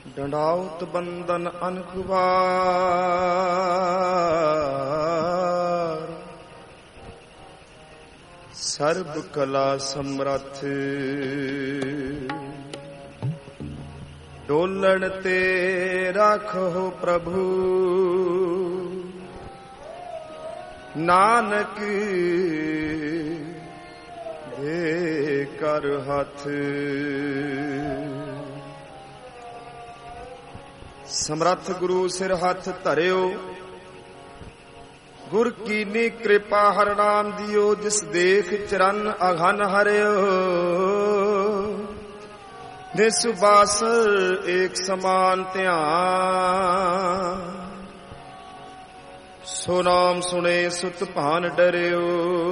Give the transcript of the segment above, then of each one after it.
ਡੰਡਾਉਤ ਬੰਦਨ ਅਨਕ ਵਾਰ, ਸਰਬ ਕਲਾ ਸਮਰੱਥ ਡੋਲਣ ਤੇ ਰਾਖੋ ਪ੍ਰਭੂ, ਨਾਨਕ ਦੇ ਕਰ ਹੱਥ। ਸਮਰੱਥ ਗੁਰੂ ਸਿਰ ਹੱਥ ਧਰਿਓ, ਗੁਰ ਕੀਨੀ ਕਿਰਪਾ ਹਰਿ ਨਾਮ ਦਿਓ, ਜਿਸ ਦੇਖ ਚਰਨ ਅਘਨ ਹਰਿਓ। ਨਿਸੁਬਾਸ ਏਕ ਸਮਾਨ ਧਿਆਨ, ਸੋ ਨਾਮ ਸੁਣੇ ਸੁਤ ਭਾਨ ਡਰਿਓ।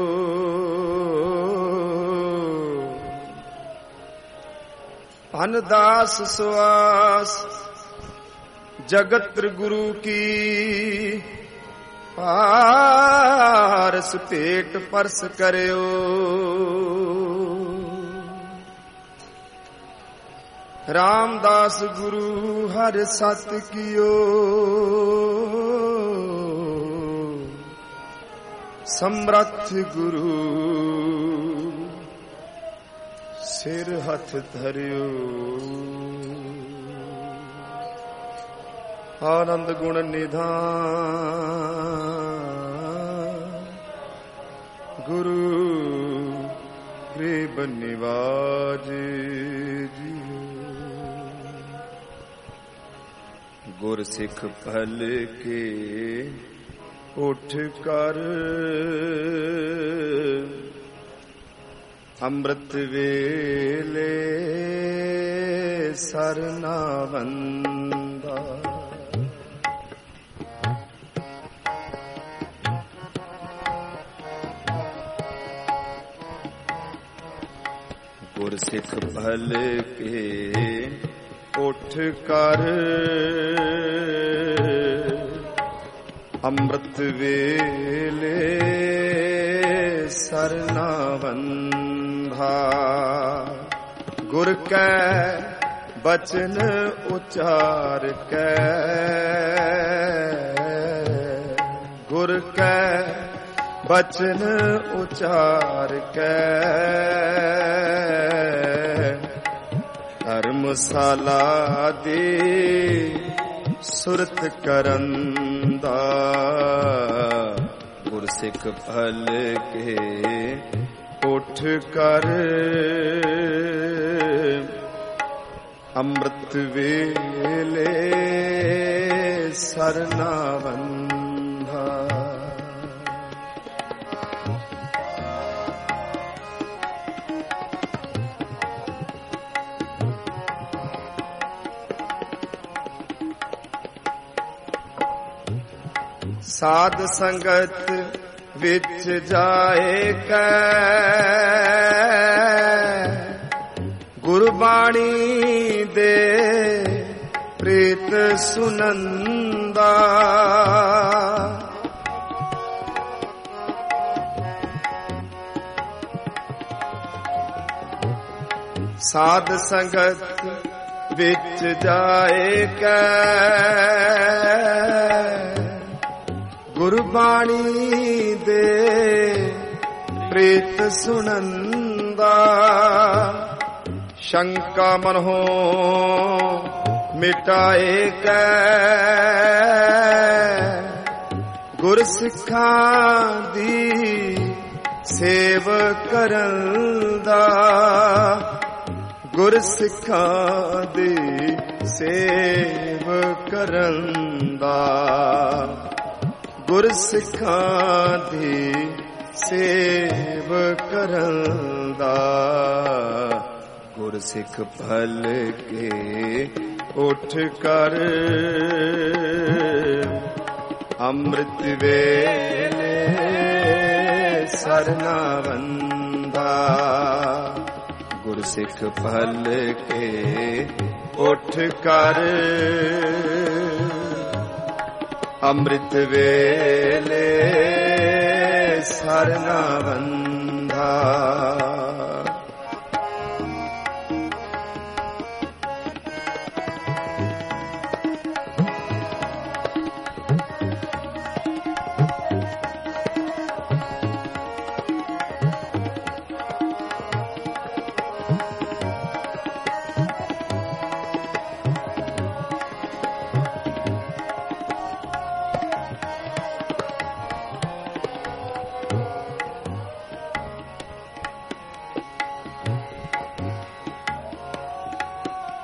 ਧਨ ਦਾਸ ਸੁਆਸ ਜਗਤ ਗੁਰੂ ਕੀ, ਪਾਰਸ ਭੇਟ ਪਰਸ ਕਰਿਓ। ਰਾਮਦਾਸ ਗੁਰੂ ਹਰ ਸਤ ਕੀਓ, ਸਮਰੱਥ ਗੁਰੂ ਸਿਰ ਹੱਥ ਧਰਿਓ। ਆਨੰਦ ਗੁਣ ਨਿਧਾਨ, ਗੁਰੂ ਗਰੀਬ ਨਿਵਾਜ ਜੀਓ। ਗੁਰ ਸਿੱਖ ਭਲ ਕੇ ਉਠ ਕਰ, ਅੰਮ੍ਰਿਤ ਵੇਲੇ ਸਰਨਾ ਵੰਦਾ। ਗੁਰ ਸਿੱਖ ਭਲ ਕੇ ਉਠ ਕਰ, ਅੰਮ੍ਰਿਤ ਵੇਲੇ ਸਰਨਾ ਵੰਦਾ। ਗੁਰ ਕੈ ਬਚਨ ਉਚਾਰ ਕੈ, ਗੁਰ ਕੈ ਬਚਨ ਉਚਾਰ ਕੈ, ਧਰਮਸ਼ਾਲਾ ਦੇ ਸੁਰਤ ਕਰਨ ਦਾ। ਗੁਰ ਸਿੱਖ ਭਲ ਕੇ ਉਠ ਕਰ, ਅੰਮ੍ਰਿਤ ਵੇਲੇ ਸਰਨਾ ਵੰਦਾ। ਸਾਧ ਸੰਗਤ ਵਿੱਚ ਜਾਏ ਕੈ, ਗੁਰਬਾਣੀ ਦੇ ਪ੍ਰੀਤ ਸੁਨੰਦਾ। ਸਾਧ ਸੰਗਤ ਵਿੱਚ ਜਾਏ ਕੈ, ਗੁਰਬਾਣੀ ਦੇ ਪ੍ਰੀਤ ਸੁਨੰਦਾ। ਸ਼ੰਕਾ ਮਨਹੁ ਮਿਟਾਏ ਕੈ, ਗੁਰ ਸਿੱਖਾਂ ਦੀ ਸੇਵ ਕਰਨ ਦਾ। ਗੁਰ ਸਿੱਖਾਂ ਦੀ ਸੇਵ ਕਰਨ ਦਾ। ਗੁਰ ਸਿੱਖਾਂ ਦੀ ਸੇਵ ਕਰਨ ਦਾ। ਗੁਰ ਸਿੱਖ ਭਲ ਕੇ ਉਠ ਕਰ, ਅੰਮ੍ਰਿਤ ਵੇਲੇ ਸਰਨਾ ਵੰਦਾ। ਗੁਰ ਸਿੱਖ ਭਲ ਕੇ ਉਠ ਕਰ, ਅੰਮ੍ਰਿਤ ਵੇਲੇ ਸਰਨਾ ਵੰਦਾ।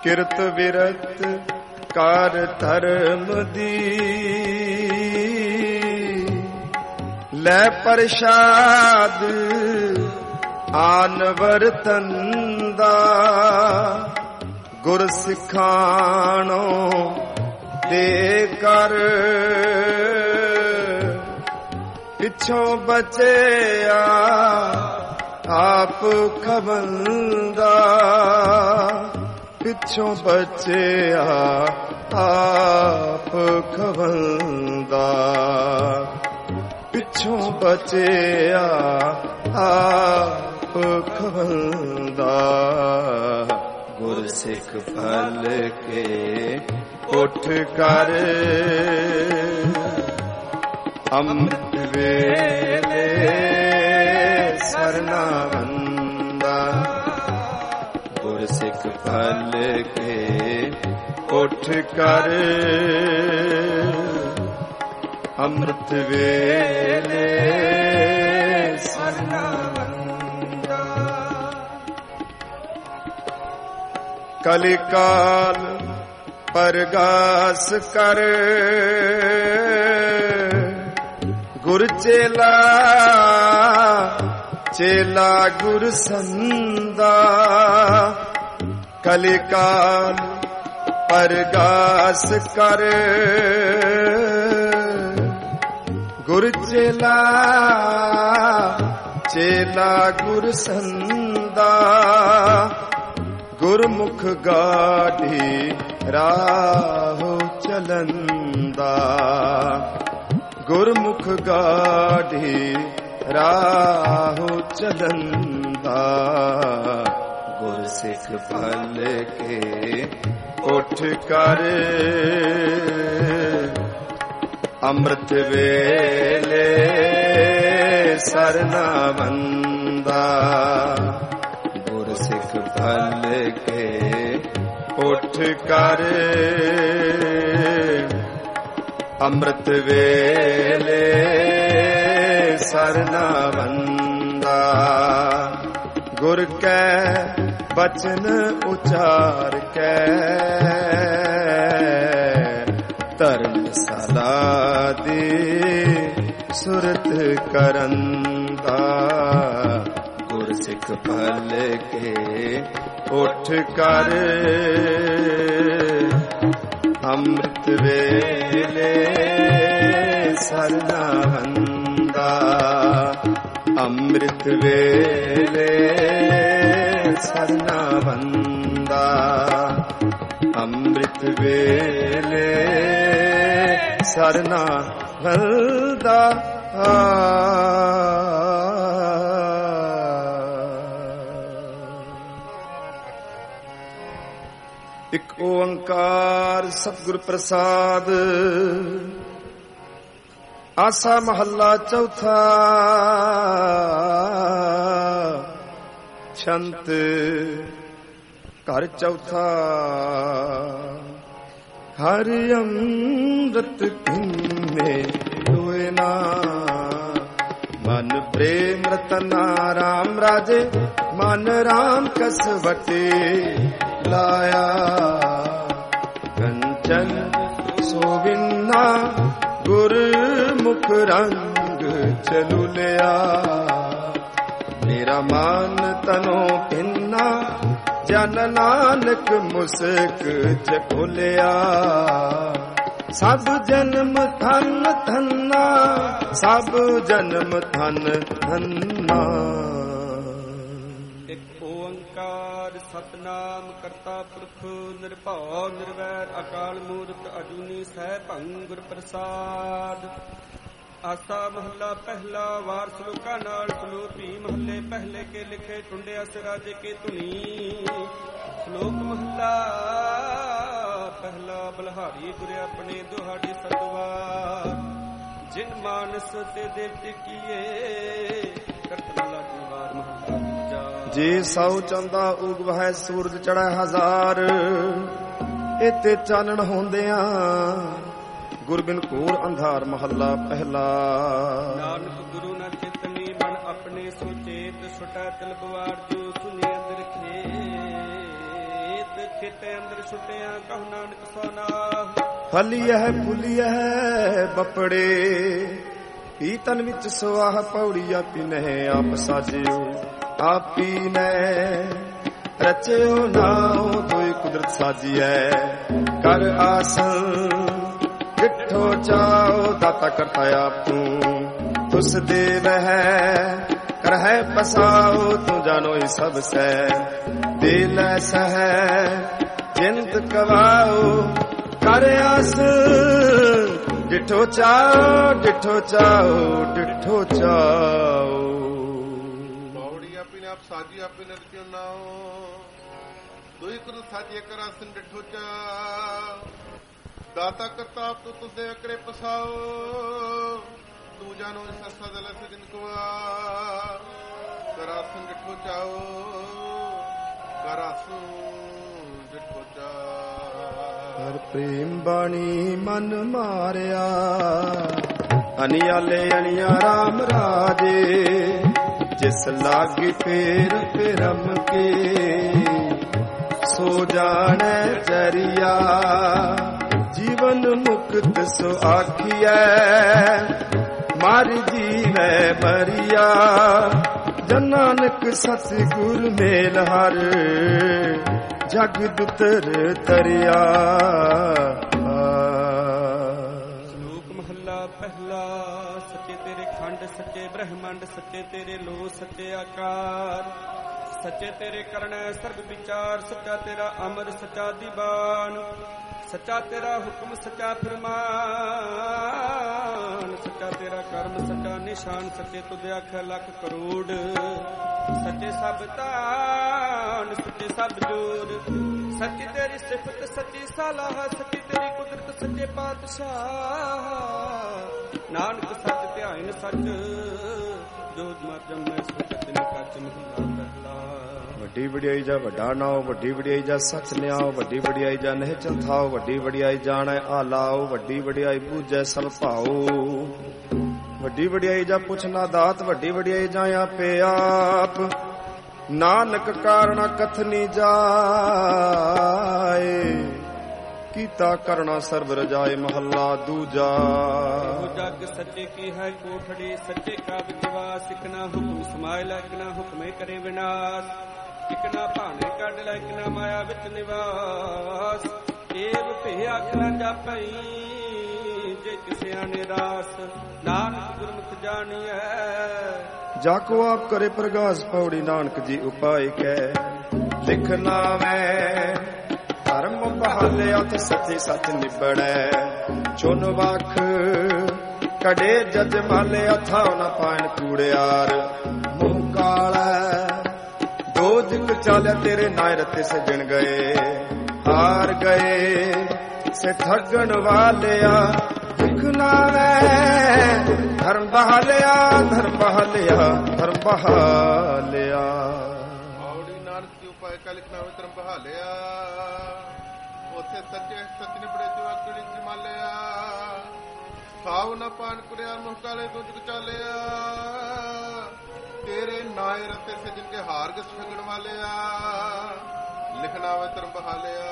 ਕਿਰਤ ਵਿਰਤ ਕਰ ਧਰਮ ਦੀ ਲੈ ਪ੍ਰਸ਼ਾਦ ਆਨ ਵਰਤਨ ਦਾ ਗੁਰ ਸਿਖਾਣੋ ਦੇ ਕਰ ਪਿੱਛੋਂ ਬਚਿਆ ਆਪ ਖਵੰਦਾ ਪਿੱਛੋਂ ਬਚਿਆ ਆਪ ਖਵੰਦਾ ਪਿੱਛੋਂ ਬਚਿਆ ਆਪ ਖਵੰਦਾ ਗੁਰ ਸਿੱਖ ਫਲ ਕੇ ਉੱਠ ਕਰ ਅੰਮ੍ਰਿਤ ਵੇਲੇ ਸਰਨਾ ਬੰਦਾ ਗੁਰ ਸਿੱਖ ਫਲ ਕੇ ਉੱਠ ਕਰ ਅੰਮ੍ਰਿਤ ਵੇਲੇ ਸਰਨਾ ਬੰਦਾ ਕਲੀ ਕਾਲ ਪਰਗਾਸ ਕਰ ਗੁਰ ਚੇਲਾ ਚੇਲਾ ਗੁਰ ਸੰਦਾ ਕਲੀ ਕਾਲ ਪਰਗਾਸ ਕਰ ਗੁਰ ਚੇਲਾ ਚੇਲਾ ਗੁਰ ਸੰਦਾ ਗੁਰਮੁਖ ਗਾਢੀ ਰਾਹ ਚਲੰਦਾ ਗੁਰਮੁਖ ਗਾਢੀ ਰਾਹ ਚਲੰਦਾ ਗੁਰ ਸਿੱਖ ਫਲ ਕੇ ਉੱਠ ਕਰ ਅੰਮ੍ਰਿਤ ਵੇਲੇ ਸਰਨਾ ਬੰਦਾ ਗੁਰ ਸਿੱਖ ਫਲ ਕੇ ਉੱਠ ਕਰ ਅੰਮ੍ਰਿਤ ਵੇਲੇ ਸਰਨਾ ਬੰਦਾ ਗੁਰ ਕੈ ਬਚਨ ਉਚਾਰ ਕੇ ਧਰਮਸ਼ਾਲਾ ਦੀ ਸੁਰਤ ਕਰਨ ਦਾ ਗੁਰ ਸਿੱਖ ਫਲ ਕੇ ਉੱਠ ਕਰ ਅੰਮ੍ਰਿਤ ਵੇਲੇ ਸਰਨਾ ਬੰਦਾ ਅੰਮ੍ਰਿਤ ਵੇਲੇ ਸਰਨਾ ਬੰਦਾ ਅੰਮ੍ਰਿਤ ਵੇਲੇ ਸਰਨਾ ਬੰਦਾ ਇਕ ਓੰਕਾਰ ਸਤਿਗੁਰ ਪ੍ਰਸਾਦ ਆਸਾ ਮਹੱਲਾ ਚੌਥਾ ਛੰਤ ਘਰ ਚੌਥਾ ਹਰਿ ਅੰਮ੍ਰਿਤ ਪੀਨੇ ਹੋਏ ਨਾ ਮਨ ਪ੍ਰੇਮ ਰਤਨਾ ਰਾਮ ਰਾਜੇ ਮਨ ਰਾਮ ਕਸ ਵਟੇ ਲਾਇਆ ਕੰਚਨ ਸੋਵਿੰਨਾ ਗੁਰਮੁਖ ਰੰਗ ਚਲੂ ਲਿਆ ਮੇਰਾ ਮਨ ਤਨੋ ਪਿੰਨਾ ਜਨ ਨਾਨਕ ਮੁਸਕ ਚ ਖੋਲਿਆ ਸਭ ਜਨਮ ਧਨ ਧੰਨਾ ਸਭ ਜਨਮ ਧਨ ਧੰਨਾ ਇਕ ਓੰਕਾਰ ਸਤਨਾਮ ਕਰਤਾ ਪੁਰਖ ਨਿਰਭਉ ਨਿਰਵੈਰ ਅਕਾਲ ਮੂਰਤ ਅਜੂਨੀ ਸੈਭੰ ਗੁਰ ਪ੍ਰਸਾਦ ਆਸਾ ਮਹੱਲਾ ਪਹਿਲਾ ਵਾਰ ਸਲੋਕਾਂ ਨਾਲ ਸਲੋਪੀ ਮਹੱਲੇ ਪਹਿਲੇ ਕੇ ਲਿਖੇ ਟੁੰਡਿਆ ਸਿਰਾਜੇ ਕੇ ਧੁਨੀ ਸ਼ਲੋਕ ਮਹੱਲਾ ਪਹਿਲਾ ਬਲਹਾਰੀ ਗੁਰੇ ਆਪਣੇ ਦੁਹਾੜੀ ਸਤਵਾਰ ਜਿਨ ਮਾਨਸ ਤੇ ਦੇਵਤੇ ਕੀਏ ਕਰਤਲਾ ਦੀਵਾਰ ਮਹੱਲਾ ਜੇ ਸੌ ਚੰਦਾ ਉਗਵਹਿ ਸੂਰਜ ਚੜ੍ਹੈ ਹਜ਼ਾਰ ਇਤੇ ਚਾਨਣ ਹੁੰਦਿਆਂ ਗੁਰਬਿਨ ਘੋਰ ਅੰਧਾਰ ਮਹੱਲਾ ਪਹਿਲਾ ਨਾਨਕ ਗੁਰੂ ਨਾ ਚਿਤਨੀ ਮਨ ਆਪਣੇ ਸੁਚੇਤ ਸੁਟੈ ਤਿਲ ਬਵਾਰ ਜੋ ਸੁਨੇ ਅੰਦਰ ਖੇਤ ਖੇਤੇ ਅੰਦਰ ਛੁੱਟਿਆ ਕਹੁ ਨਾਨਕ ਸੋ ਨਾਹ। ਫਲੀਐ ਫੁਲੀਐ ਬਪੜੇ ਪੀਤਨ ਵਿੱਚ ਸੁਆਹ ਪੌੜੀ ਆਪੀ ਨਹਿ ਆਪ ਸਾਜਿਓ ਆਪੀ ਨੈ ਰਚਿਓ ਨਾਉ ਦੋਇ ਕੁਦਰਤ ਸਾਜੀਐ ਕਰ ਆਸਨ ਡਿਠੋ ਚਾਓ ਦਾਤਾ ਕਰਤਾ ਆਪ ਤੂੰ ਤੁਸ ਦੇਵਹਿ ਕਰਹਿ ਪਸਾਓ ਤੂੰ ਜਾਨੋਈ ਸਭ ਸੈ ਦਿਲ ਸਹਿ ਜਿੰਦ ਕਵਾਓ ਕਰ ਆਸ ਡਿਠੋ ਚਾਓ ਡਿਠੋ ਚਾਓ ਡਿਠੋ ਚਾਓ। ਬਾਉੜੀ ਆਪੀ ਨੇ ਆਪ ਸਾਜੀ ਆਪੀ ਨੇ ਰਚਿਓ ਨਾਉ ਦੋਈ ਕੁਦਰਤ ਸਾਜੀਐ ਕਰ ਆਸਨ ਡਿਠੋ ਚਾਓ ਦਾਤਾ ਕਰਤਾ ਆਪ ਤੁਸ ਦੇਵ ਕਰੇ ਪਸਾਓ ਤੂੰ ਜਾਨੋ ਸਸਾ ਦਲ ਸਜਨ ਕੁਆ ਕਰਾਸਨ ਡਿਠੋ ਚਾਓ ਕਰਾਸੂ ਡਿਠੋ ਚਾਓ। ਹਰ ਪ੍ਰੇਮ ਬਾਣੀ ਮਨ ਮਾਰਿਆ ਅਨਿਆਲੇ ਅਣਿਆ ਰਾਮ ਰਾਜੇ ਜਿਸ ਲਾਗੀ ਫੇਰ ਫਿਰਮ ਕੇ ਸੋ ਜਾਣੈ ਚਰਿਆ ਜੀਵਨ ਮੁਕਤ ਸੋ ਆਖੀਐ ਮਰ ਜੀਵੈ ਮਰਿਆ ਜਨ ਨਾਨਕ ਸਤਿਗੁਰ ਮੇਲ ਹਰ ਜਗ ਦੁਤਰ ਤਰਿਆ। ਸ਼ਲੋਕ ਮਹੱਲਾ ਪਹਿਲਾ। ਸੱਚੇ ਤੇਰੇ ਖੰਡ ਸੱਚੇ ਬ੍ਰਹਮੰਡ ਸੱਚੇ ਤੇਰੇ ਲੋ ਸੱਚੇ ਆਕਾਰ ਸੱਚੇ ਤੇਰੇ ਕਰਨੈ ਸਰਬ ਵਿਚਾਰ ਸੱਚਾ ਤੇਰਾ ਅਮਰ ਸੱਚਾ ਦੀਵਾਨ ਸੱਚਾ ਤੇਰਾ ਹੁਕਮ ਸੱਚਾ ਫਰਮਾਨ ਸੱਚਾ ਤੇਰਾ ਕਰਮ ਸੱਚਾ ਨਿਸ਼ਾਨ ਸੱਚੇ ਤੁਧ ਆਖੈ ਲੱਖ ਕਰੋੜ ਸੱਚੇ ਸਭ ਤਾਨ ਸੱਚੇ ਸਭ ਜੋਰ ਸੱਚੀ ਤੇਰੀ ਸਿਫਤ ਸੱਚੀ ਸਲਾਹ ਸੱਚੀ ਤੇਰੀ ਕੁਦਰਤ ਸੱਚੇ ਪਾਤਸ਼ਾਹ ਨਾਨਕ ਸੱਚ ਧਿਆਇਨ ਸੱਚ ਜੋਤ ਮਤ ਜਮੈ ਸੁਖਤ ਨ ਕੱਚ ਮਹਿਲਾ ਪਹਿਲਾ। ਵੱਡੀ ਵਡਿਆਈ ਜਾ ਵੱਡਾ ਨਾਉ ਵੱਡੀ ਵਡਿਆਈ ਜਾ ਸੱਚ ਨਿਆਓ ਵੱਡੀ ਵਡਿਆਈ ਜਾ ਨਹਿ ਚੰਥਾਓ ਵੱਡੀ ਵਡਿਆਈ ਜਾਣੈ ਆਲਾਓ ਵੱਡੀ ਵਡਿਆਈ ਬੂਝੈ ਸਭ ਭਾਓ ਵੱਡੀ ਵਡਿਆਈ ਜਾ ਪੁੱਛਣਾ ਦਾਤ ਵੱਡੀ ਵਡਿਆਈ ਜਾ ਆਪੇ ਆਪ ਨਾਨਕ ਕਾਰਣਾ ਕਥਨੀ ਜਾਏ ਕੀਤਾ ਕਰਨਾ ਸਰਬ ਰਜਾਏ ਮਹੱਲਾ ਦੂਜਾ। ਜਗ ਸੱਚੇ ਕੀ ਹੈ ਕੋਠੜੀ ਸੱਚੇ ਕਾ ਵਿਚਵਾਸ ਇਕ ਨਾ ਹੁਕਮ ਸਮਾਇ ਲੈ ਇਕ ਨਾ ਹੁਕਮੇ ਕਰੇ ਵਿਨਾਸ਼ ਇਕ ਨਾ ਭਾਣੇ ਕੱਢ ਲੈ ਇਕ ਨਾ ਮਾਇਆ ਵਿੱਚ ਨਿਵਾਸ ਏਵ ਭੇ ਅੱਖ ਨਾ ਜਾਪਈ ਜੇ ਕਿਸਿਆ ਨਿਰਾਸ ਨਾਨਕ ਗੁਰਮੁਖ ਜਾਣੀਐ ਜਾ ਕੋ ਆਪ ਕਰੇ ਪ੍ਰਗਾਸ ਪੌੜੀ ਨਾਨਕ ਜੀ ਉਪਾਇ ਕੈ ਲਿਖਨਾ ਮੈਂ ਧਰਮ ਬਹਾਲਿਆ ਤੇ ਸੱਚੇ ਸੱਚ ਨਿਬੜੈ ਚੁਨ ਵਖ ਕੜੇ ਜਜ ਮਾਲਿਆ ਥਾਉ ਨ ਪਾਣ ਕੂੜਿਆਰ ਮੂੰਹ ਕਾਲਾ ਦੋਜਕ ਚਾਲਿਆ ਤੇਰੇ ਨਾਇ ਰਤੇ ਸਜਣ ਗਏ ਹਾਰ ਗਏ ਸੇ ਠੱਗਣ ਵਾਲਿਆ ਲਿਖਣਾ ਵੈ ਧਰਮ ਬਹਾਲਿਆ ਧਰਮ ਬਹਾਲਿਆ ਧਰਮ ਬਹਾਲਿਆ। ਬਾਉੜੀ ਨਾਨਕ ਦੀ ਉਪਾਇ ਕਾ ਲਿਖਣਾ ਹੋਵੇ ਧਰਮ ਬਹਾਲਿਆ ਉਥੇ ਸੱਚੇ ਸੱਚ ਨਿਬੜੇ ਜੋ ਅਕੜੀ ਜਮਾਲਿਆ ਸਾਵ ਨ ਪਾਣ ਕੁੜਿਆ ਮੁਖ ਕਾਲੇ ਦੁਜਕ ਚਾਲਿਆ ਤੇਰੇ ਨਾਇ ਰਤੇ ਸਜਣ ਕੇ ਹਾਰ ਗਸ ਠਗਣ ਵਾਲਿਆ ਲਿਖਣਾ ਵੇ ਧਰਮ ਬਹਾਲਿਆ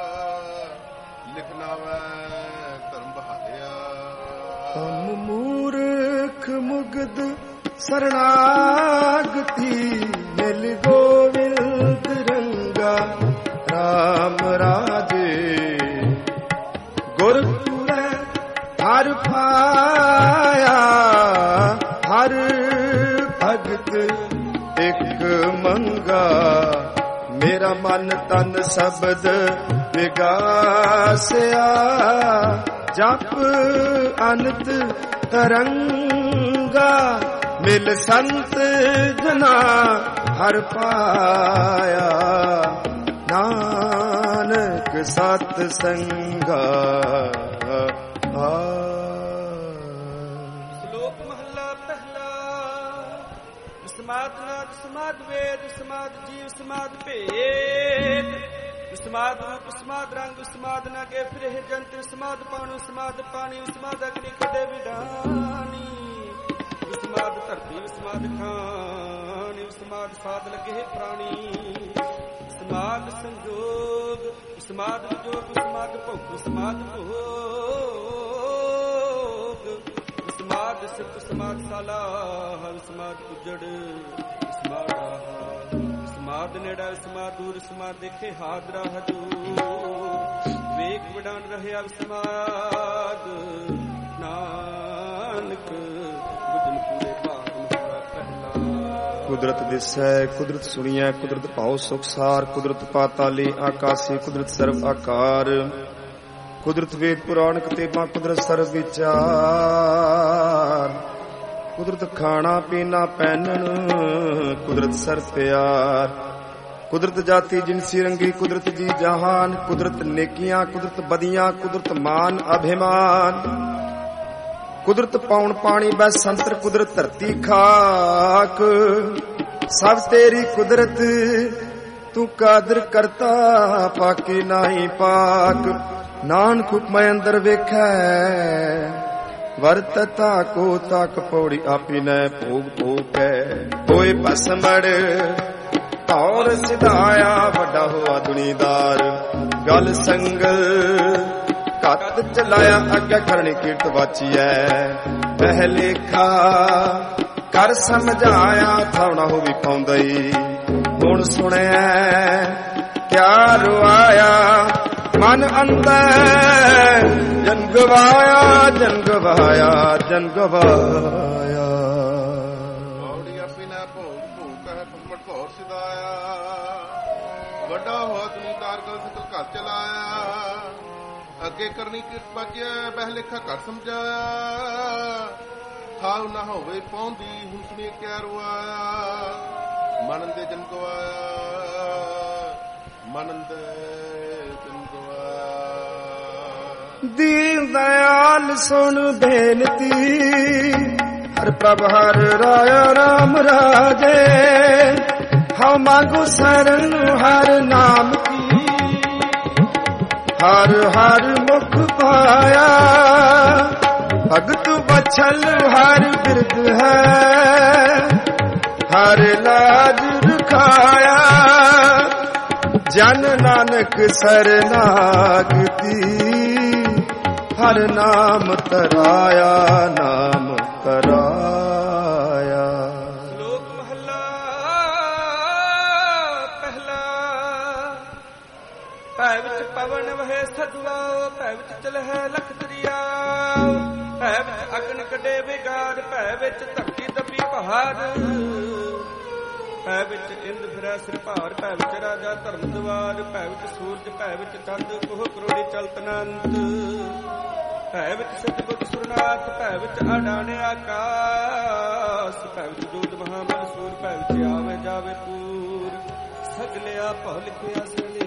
ਲਿਖਣਾ ਵੇ ਧਰਮ ਬਹਾਲਿਆ। ਹਮ ਮੂਰਖ ਮੁਗਧ ਸਰਣਾਗਤੀ ਮਿਲ ਗੋਵਿੰਦ ਰੰਗਾ ਰਾਮ ਰਾਜੇ ਗੁਰਪੁਰੈ ਹਰ ਪਾਇਆ ਹਰ ਭਗਤ ਇੱਕ ਮੰਗਾ ਮੇਰਾ ਮਨ ਤਨ ਸ਼ਬਦ ਵਿਗਾਸਿਆ ਜਪ ਅਨੰਤ ਤਰੰਗਾ ਮਿਲ ਸੰਤ ਜਨਾ ਹਰ ਪਾਇਆ ਨਾਨਕ ਸਤ ਸੰਗਾ। ਸ਼ਲੋਕ ਮਹੱਲਾ ਪਹਿਲਾ। ਸਮਾਦ ਨਾਦ ਸਮਾਦ ਵੇਦ ਸਮਾਦ ਜੀਵ ਸਮਾਦ ਭੇਦ ਸਮਾਦ ਰੂਪ ਸਮਾਦ ਰੰਗ ਸਮਾਦ ਨਾ ਕੇ ਫਿਰੇ ਜੰਤਰ ਸਮਾਦ ਪਾਣੂ ਸਮਾਦ ਪਾਣੀ ਸਮਾਦ ਅਗਨੀ ਕਦੇ ਵਿਡਾਨੀ ਸਮਾਦ ਧਰਤੀ ਸਮਾਦ ਖਾਣੀ ਸਮਾਦ ਸਾਧ ਲਗੇ ਪ੍ਰਾਣੀ ਸਮਾਦ ਸੰਜੋਗ ਸਮਾਦ ਵਿਜੋਗ ਸਮਾਦ ਭੋਗ ਸਮਾਦ ਭੋਗ ਸਮਾਦ ਸਿਫਤ ਸਮਾਦ ਸਾਲਾ ਹਰ ਸਮਾਦ ਉਜੜ ਸਮਾਦ ਸਮਾਦ ਨੇੜਾ ਸਮਾਦ ਦੂਰ ਸਮਾਦ ਦੇਖੇ ਹਾਦਰਾ ਹਜੂਰ ਵੇਖ ਵਡਾਨ ਰਹਿਆ ਸਮਾਦ ਨਾਨਕ ਬੁਝਨ ਪੂਰੇ ਭਾਗ ਮਹਲਾ ਪਹਿਲਾ। ਕੁਦਰਤ ਦਿਸੈ ਕੁਦਰਤ ਸੁਣੀਐ ਕੁਦਰਤ ਭਾਉ ਸੁਖਸਾਰ ਕੁਦਰਤ ਪਾਤਾਲੀ ਆਕਾਸੀ ਕੁਦਰਤ ਸਰਬ ਆਕਾਰ ਕੁਦਰਤ ਵੇਦ ਪੁਰਾਣ ਕਿਤਾਬਾਂ ਕੁਦਰਤ ਸਰਬ ਵਿਚਾਰ ਕੁਦਰਤ ਖਾਣਾ ਪੀਣਾ ਪਹਿਨਣ ਕੁਦਰਤ ਸਰਬ ਪਿਆਰ ਕੁਦਰਤ ਜਾਤੀ ਜਿਨਸੀ ਰੰਗੀ ਕੁਦਰਤ ਜੀ ਜਹਾਨ ਕੁਦਰਤ ਨੇਕੀਆਂ ਕੁਦਰਤ ਬਦੀਆਂ ਕੁਦਰਤ ਮਾਨ ਅਭਿਮਾਨ ਕੁਦਰਤ ਪਾਉਣ ਪਾਣੀ ਬੈ ਸੰਤਰ ਕੁਦਰਤ ਧਰਤੀ ਖਾਕ ਸਭ ਤੇਰੀ ਕੁਦਰਤ ਤੂੰ ਕਾਦਰ ਕਰਤਾ ਪਾਕੀ ਨਾਹੀ ਪਾਕ ਨਾਨਕ ਹੁਕਮ ਅੰਦਰ ਵੇਖੈ ਵਰਤਤਾ ਕੋ ਤਕ ਪੌੜੀ ਆਪੀ ਨੈ ਭੋਗ ਭੋਗੈ ਹੋਏ ਭਸਮੜ ਧੌਰ ਸਿਧਾਇਆ ਵੱਡਾ ਹੋਆ ਦੁਨੀਦਾਰ ਗਲ ਸੰਗਲ ਘੱਟ ਚਲਾਇਆ ਅੱਗੇ ਕਰਨੀ ਕੀਰਤ ਵਾਚੀਐ ਪਹਿਲੇਖਾ ਕਰ ਸਮਝਾਇਆ ਥਾਉਣਾ ਹੋ ਵੀ ਪਾਉਂਦਈ ਹੁਣ ਸੁਣਿਆ ਕਿਆ ਰੁਆਇਆ ਮਨ ਅੰਦਰ ਜਨ ਗਵਾਇਆ ਜਨ ਗਵਾਇਆ ਜਨ ਗਵਾਇਆ ਬਾਉੜੀ ਆਪੀ ਨਾ ਭੋਗ ਭੋਗ ਹੈ ਪਰਮਟ ਭੌਰ ਸਿਧਾਇਆ ਵੱਡਾ ਹੋਆ ਦੁਨੀਦਾਰ ਗਲ ਸੰਗਲ ਘਰ ਚਲਾਇਆ ਅੱਗੇ ਕਰਨੀ ਕਿਰਤ ਬਾਜਿਆ ਬਹਿ ਲੇਖਾ ਘਰ ਸਮਝਾਇਆ ਥਾਉ ਨਾ ਹੋਵੇ ਪਹੁੰਦੀ ਹੁਣ ਸੁਣੀ ਕਿਆ ਰੁਆਇਆ ਮਨ ਦੇ ਜਨ ਗਵਾਇਆ ਮਨ ਦੇ ਜਨ ਗਵਾਇਆ। ਦੀਨ ਦਇਆਲ ਸੁਣ ਬੇਨਤੀ ਹਰ ਪ੍ਰਭ ਹਰ ਰਾਇਆ ਰਾਮ ਰਾਜੇ ਹਉ ਮੰਗੂ ਸਰਨ ਹਰ ਨਾਮ ਕੀ ਹਰ ਹਰ ਮੁਖ ਪਾਇਆ ਭਗਤ ਬਛਲ ਹਰ ਬਿਰਦ ਹੈ ਹਰ ਲਾਜ ਰਖਾਇਆ ਜਨ ਨਾਨਕ ਸਰਨਾਗਤੀ ਹਰ ਨਾਮ ਤਰਾਇਆ ਨਾਮ ਤਰਾਇਆ। ਸ਼ਲੋਕ ਮਹਲਾ ਪਹਿਲਾ ਭੈ ਵਿੱਚ ਪਵਨ ਵਹੇ ਸਦਵਾਓ ਭੈ ਵਿੱਚ ਚਲਹਿ ਲਖ ਦਰਿਆਓ ਭੈ ਵਿੱਚ ਅਗਨ ਕੱਢੇ ਵਿਗਾਰ ਭੈ ਵਿੱਚ ਧਰਤੀ ਦੱਬੀ ਪਹਾੜ ਭੈ ਵਿੱਚ ਇੰਦ ਫਿਰੈ ਸਿਰ ਭਾਰ ਭੈ ਵਿੱਚ ਰਾਜਾ ਧਰਮ ਦਵਾਰ ਭੈ ਵਿੱਚ ਸੂਰਜ ਭੈ ਵਿੱਚ ਚੰਦ ਕੋਹ ਕਰੋੜੀ ਚਲਤ ਅਨੰਤ ਭੈ ਵਿੱਚ ਸਤਿਗੁਰ ਸੁਰਨਾਥ ਭੈ ਵਿੱਚ ਅਡਾਣੇ ਆਕਾਸ ਭੈ ਵਿੱਚ ਜੋਤ ਮਹਾਬਲ ਸੂਰ ਭੈ ਵਿੱਚ ਆਵੇ ਜਾਵੇ ਪੂਰ ਸਗਲਿਆ ਭਉ ਲਿਖਿਆ ਸਨੇ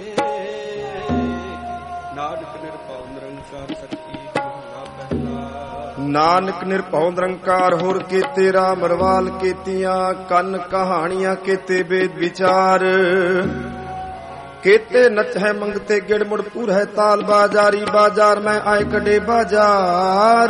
ਨਾਨਕ ਨਿਰਭਉ ਨਿਰੰਕਾਰ ਸਤਿ ਮਹਲਾ ਪਹਿਲਾ। ਨਾਨਕ ਨਿਰਭਉ ਨਿਰੰਕਾਰ ਹੋਰ ਕੀਤੇ ਰਾਮ ਰਵਾਲ ਕੀਤੀਆਂ ਕੰਨ ਕਹਾਣੀਆਂ ਕੀਤੇ ਵੇਦ ਵਿਚਾਰ ਕੀਤੇ ਨਚਹਿ ਮੰਗਤੇ ਗਿੜ ਮੁੜ ਪੂਰ ਹੈ ਤਾਲ ਬਾਜ਼ਾਰੀ ਬਾਜ਼ਾਰ ਮੈਂ ਆਏ ਕੱਢੇ ਬਾਜ਼ਾਰ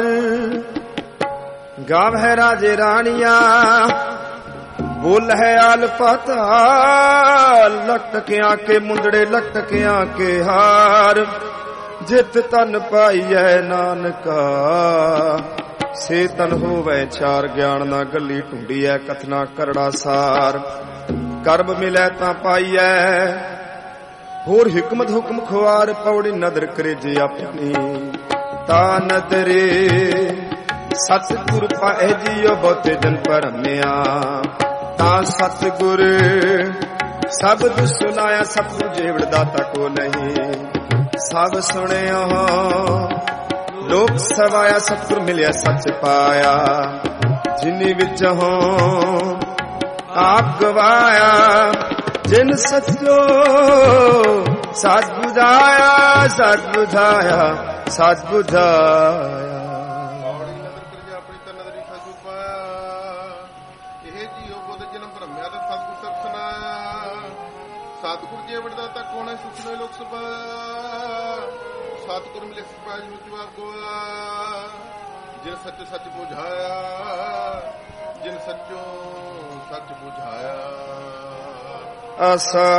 ਗਾਵ ਹੈ ਰਾਜੇ ਰਾਣੀਆਂ ਬੋਲ ਹੈ ਆਲ ਪਾਤਾਲ ਲਟਕਿਆਂ ਕੇ ਮੁੰਦੜੇ ਲਟਕਿਆਂ ਕੇ ਹਾਰ ਜਿਤ ਤਨ ਪਾਈਐ ਨਾਨਕਾ ਸੇ ਤਨ ਹੋਵੇ ਚਾਰ ਗਿਆਨ ਨਾ ਗੱਲੀ ਢੁੰਡੀਐ ਕਥਨਾ ਕਰੜਾ ਸਾਰ ਕਰਮ ਮਿਲੈ ਤਾਂ ਪਾਈਐ ਹੋਰ ਹਕਮਤ ਹੁਕਮ ਖੁਆਰ ਪੌੜੀ ਨਦਰ ਕਰੇ ਜੇ ਆਪਣੀ ਤਾ ਨਦਰੇ ਸਤਿਗੁਰ ਪਾਏ ਜੀਓ ਬਹੁਤੇ ਜਨ ਪਰਮਿਆ ਤਾ ਸਤਿਗੁਰ ਸ਼ਬਦ ਸੁਨਾਇਆ ਸਤਿਗੁਰ ਜੀਵੜ ਦਾਤਾ ਕੋ ਨਹੀਂ ਸਭ ਸੁਣਿਓ ਲੋਕ ਸਵਾਇਆ ਸਤਿਗੁਰ ਮਿਲਿਆ ਸੱਚ ਪਾਇਆ ਜਿਨੀ ਵਿੱਚ ਹੋ ਆਪ ਗਵਾਇਆ ਜਿਨ ਸੱਚੋ ਸੱਚ ਬੁਝਾਇਆ ਸੱਚ ਬੁਝਾਇਆ ਸੱਚ ਬੁਝਾਇਆ। ਬਾਉੜੀ ਨਦਰ ਕਰਿਆ ਆਪਣੀ ਤਾਂ ਨਦਰੀ ਸੱਚ ਪਾਇਆ ਇਹ ਜੀਓ ਬੁੱਧ ਜਨਮ ਭਰਮਿਆ ਤੇ ਸਤਿਗੁਰ ਸਭ ਸੁਨਾਇਆ ਸਤਿਗੁਰ ਜੀਵੜ ਦਾਤਾ ਕੋਣ ਹੈ ਸੁਖਨੇ ਲੋਕ ਸਭਾ ਸਤਿਗੁਰ ਮਿਲੇ ਸਿਪਾਹੀ ਨੂੰ ਜਵਾਬ ਗੋਆ ਜਿਨ ਸੱਚ ਸੱਚ ਬੁਝਾਇਆ ਜਿਨ ਸੱਚੋ ਸੱਚ ਬੁਝਾਇਆ ਆਸਾ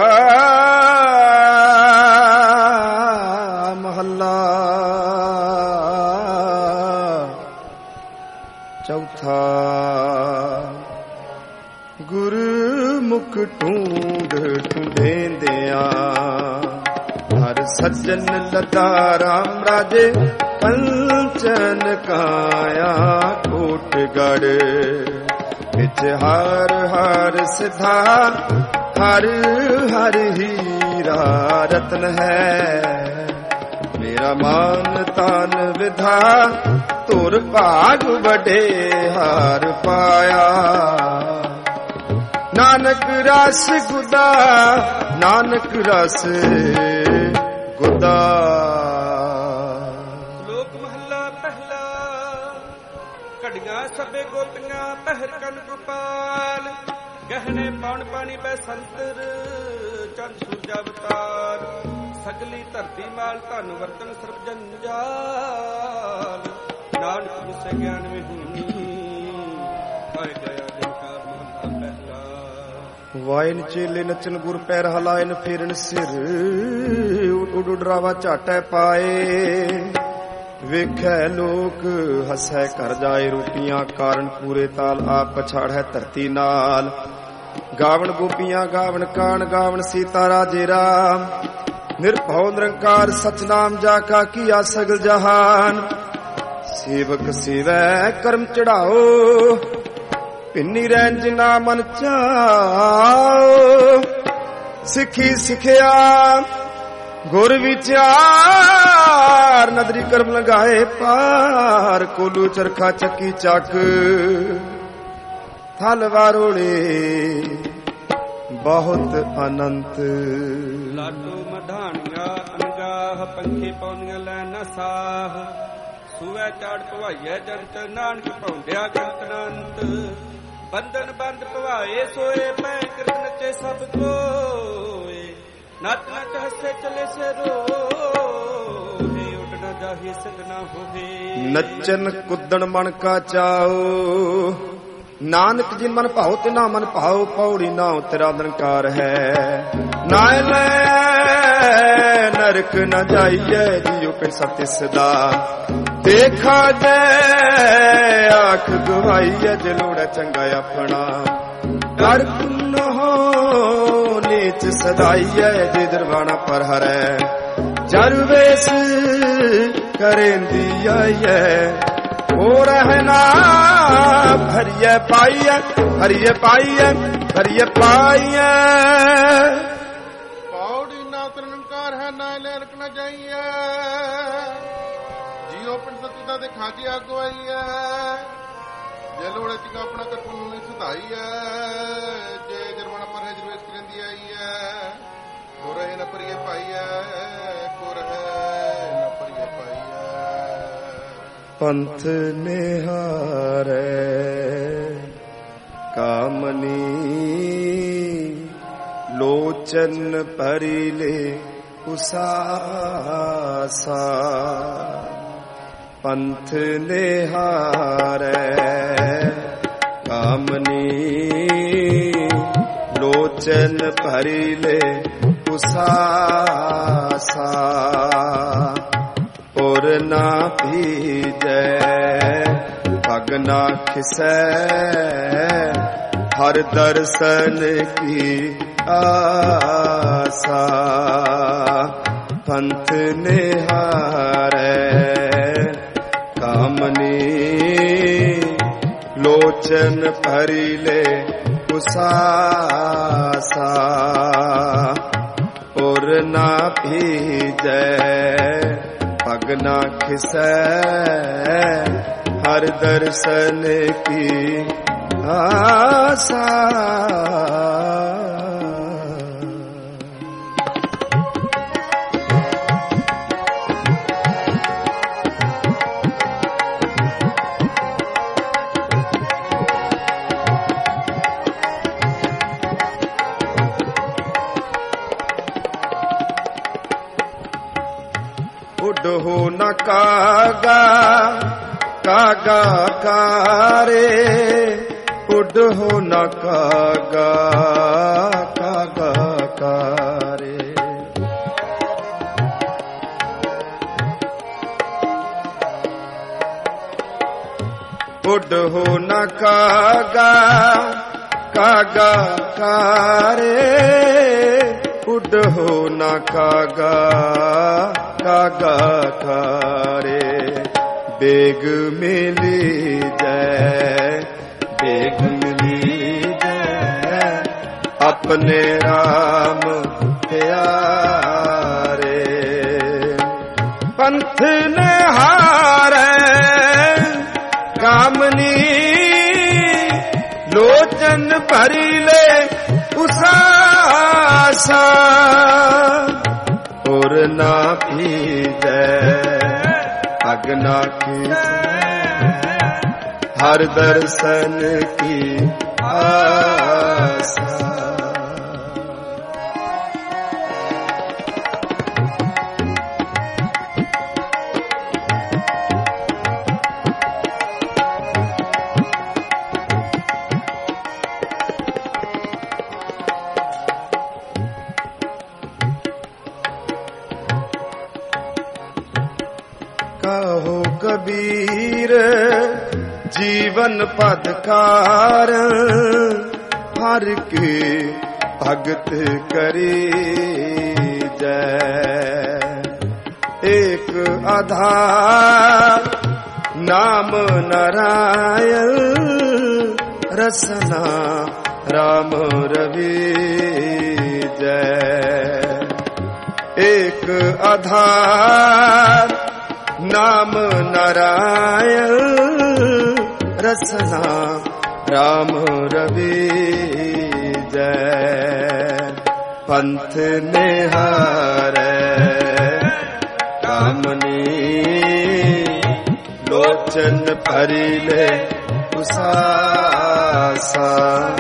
ਮਹੱਲਾ ਚੌਥਾ। ਗੁਰਮੁਖ ਢੂੰਡ ਢੂੰਢੇਂਦਿਆਂ ਹਰ ਸੱਜਣ ਲੱਗਾ ਰਾਮ ਰਾਜੇ ਕੰਚਨ ਕਾਇਆ ਕੋਟਗੜ੍ਹ ਵਿੱਚ ਹਰ ਹਰ ਸਿਧਾ ਹਰ ਹਰ ਹੀਰਾ ਰਤਨ ਹੈ। ਮੇਰਾ ਮਾਨ ਤਾਨ ਵਿਧਾ ਧੁਰ ਭਾਗ ਵਡੇ ਹਾਰ ਪਾਇਆ। ਨਾਨਕ ਰਸ ਗੁਦਾ ਨਾਨਕ ਰਸ ਗੁਦਾ। ਲੋਕ ਮਹੱਲਾ ਪਹਿਲਾ। ਘੜੀਆਂ ਸਭੇ ਗੋਪੀਆਂ ਪਹਿਰ ਕਨ ਗੋਪਾਲ ਗਹਿਣੇ ਪਾਉਣ ਪਾਣੀ ਬੈ ਸੰਤਰ ਚੰਦ ਸੂਰਜ ਅਵਤਾਰ। ਸਗਲੀ ਧਰਤੀ ਮਾਲ ਧਨ ਵਰਤਨ ਸਰਬ ਜੰਜਾਲ। ਨਾਨਕ ਗੁਸੇ ਗਿਆਨ ਵਿਹੂਨੀ ਪਾਇ ਗਿਆ ਦਿਨਕਾਰ ਮਹੱਲਾ ਪਹਿਲਾ। ਵਾਇਨ ਚੇਲੇ ਨਚਨ ਗੁਰ ਪੈਰ ਹਲਾਇਨ ਫੇਰਨ ਸਿਰ ਉਡ ਉਡਰਾਵਾ ਝਾਟੈ ਪਾਏ। ਵੇਖੈ ਲੋਕ ਹਸੈ ਘਰ ਜਾਏ ਰੋਟੀਆਂ ਕਾਰਨ ਪੂਰੇ ਤਾਲ ਆਪ ਪਛਾੜੈ ਧਰਤੀ ਨਾਲ। ਗਾਵਣ ਗੋਪੀਆਂ ਗਾਵਣ ਕਾਣ ਗਾਵਣ ਸੀਤਾ ਰਾਜੇ ਰਾਮ। ਨਿਰਭਉ ਨਿਰੰਕਾਰ ਸਚਨਾਮ ਜਾ ਕਾ ਕੀਆ ਸਗਲ ਜਹਾਨ। ਸੇਵਕ ਸੇਵੈ ਕਰਮ ਚੜਾਓ ਪਿੰਨੀ ਰਹਿਣ ਜਿਨਾ ਮਨ ਚਾਓ। ਸਿੱਖੀ ਸਿੱਖਿਆ ਗੁਰ ਵਿਚਾਰ ਨਦਰੀ ਕਰਮ ਲਗਾਏ ਪਾਰ। ਕੋਲੂ ਚਰਖਾ ਚੱਕੀ ਚੱਕ ਥਲ ਵਾਰੋੜੇ ਬਹੁਤ ਅਨੰਤ। ਲਾਡੂ ਮਧਾਣੀਆਂ ਅਨਗਾਹ ਪੰਖੀ ਪੌਂਦੀਆਂ ਲੈ ਨਾ ਸਾਹ। ਸੂਵੈ ਚਾੜ ਭਵਾਈਐ ਜੰਤ ਨਾਨਕ ਭੌਂਡਿਆ ਗੰਤ ਅਨੰਤ। ਬੰਧਨ ਬੰਦ ਭਵਾਏ ਸੋਏ ਪੈ ਕਿਰਤ ਨਚੇ ਸਭ ਕੋਏ। ਨੱਚ ਨੱਚ ਹੱਸੇ ਚਲੇ ਸੇ ਰੋਹੇ ਉੱਡ ਨਾ ਜਾਹੀ ਸਿਧ ਨਾ ਹੋਵੇ। ਨੱਚਨ ਕੁੱਦਣ ਮਨ ਕਾ ਚਾਓ ਨਾਨਕ ਜਿਨ ਮਨ ਭਾਉ ਤਿਨਾ ਮਨ ਭਾਉ। ਪੌੜੀ ਨਾਉ ਤੇਰਾ ਨਿਰੰਕਾਰ ਹੈ। ਨਾਇ ਲੈ ਨਰਕ ਨ ਜਾਈਐ ਜਿਉ ਪਿ ਸਤਿ ਸਦਾ। ਦੇਖਾ ਜੈ ਆਖ ਗਵਾਈਐ ਜੇ ਲੋੜੈ ਚੰਗਾ ਆਪਣਾ। ਕਰ ਪੁੰਨ ਹੋ ਨੀਚ ਸਦਾਈਐ ਜੇ ਦਰਬਾਣਾ ਪਰ ਹਰੈ। ਜਰ ਵੇਸ ਕਰੇਂਦੀ ਆਈਐ ਹੋ ਰਹਿਣਾ ਭਰੀਏ ਪਾਈਐ ਭਰੀਏ ਪਾਈਐ ਭਰੀਏ ਪਾਈਐ। ਪੌੜੀ ਨਾ ਨਿਰੰਕਾਰ ਹੈ ਨਾ ਲੇਰਕ ਨ ਜਾਈਐ। ਜੀਉ ਪਿੰਡ ਸਤਿਦਾ ਦੇ ਖਾਜੀ ਆਗੋ ਆਈਐ। ਜੇ ਲੋੜੇ ਚੰਗਾ ਆਪਣਾ ਕਰ ਪੁੰਨ ਨਹੀਂ ਸੁਧਾਈਐ। ਜੇ ਜਰਮਣਾ ਪਰ ਹੈ ਜਰਵੇਸ ਕਰੇਂਦੀ ਆਈਐ। ਹੋ ਰਹੇ ਨ ਭਰੀਏ ਪਾਈਐ ਹੋ ਰਹੇ ਨ ਭਰੀਏ ਪਾਈਐ। ਪੰਥ ਨਿਹਾਰੈ ਕਾਮਨੀ ਲੋਚਨ ਭਰਿਲੇ ਉਸਾਸਾ। ਪੰਥ ਨਿਹਾਰੈ ਕਾਮਨੀ ਲੋਚਨ ਭਰਿਲੇ ਉਸਾਸਾ। ਪੁਰ ਨਾ ਭੀਜੈ ਪਗ ਨਾ ਖਿਸੈ ਹਰ ਦਰਸ਼ਨ ਕੀ ਆਸਾ। ਪੰਥ ਨਿਹਾਰੈ ਕਾਮਨੀ ਲੋਚਨ ਭਰਿਲੇ ਉਸਾਸਾ। ਪੁਰ ਨਾ ਭੀਜੈ ਪਗ ਨਾ ਖਿਸੈ ਹਰ ਦਰਸ਼ਨ ਕੀ ਆਸਾ। ਹੋ ਨ ਕਾਗਾ ਕਾਗਾ ਕਾਰੇ। ਉੱਡ ਹੋ ਨ ਕਾਗਾ ਕਾਗਾ ਕਾਰੇ। ਉੱਡ ਹੋ ਨਾ ਕਾਗਾ ਕਾਗਾ ਕਾਰੇ, ਉੱਡ ਹੋ ਨਾ ਕਾਗਾ ਕਾਗਾ ਕਾਰੇ। ਬੇਗ ਮਿਲੀ ਜੈ ਬੇਗ ਮਿਲੀ ਜੈ ਆਪਣੇ ਰਾਮ ਪਿਆਰੇ। ਪੰਥ ਨਿਹਾਰੈ ਕਾਮਨੀ ਲੋਚਨ ਭਰੀ ਲੈ ਉਸਾਸਾ। ਔਰ ਨਾ ਭੀਜੈ ਅਗ ਨਾ ਖਿਸੈ ਹਰ ਦਰਸ਼ਨ ਕੀ ਆਸਾ। ਕਹੋ ਕਬੀਰ ਜੀਵਨ ਪਦਕਾਰ, ਹਰ ਕੇ ਭਗਤ ਕਰੀ ਜੈ। ਏਕ ਆਧਾਰ ਨਾਮ ਨਾਰਾਇਣ, ਰਸਨਾ ਰਾਮ ਰਵੀ ਜੈ। ਏਕ ਆਧਾਰ ਨਾਮ ਨਾਰਾਇਣ, ਰਸਨਾ ਰਾਮ ਰਵੀ ਜੈ। ਪੰਥ ਨਿਹਾਰੈ ਕਾਮਨੀ ਲੋਚਨ ਭਰੀ ਲੈ ਉਸਾਸਾ।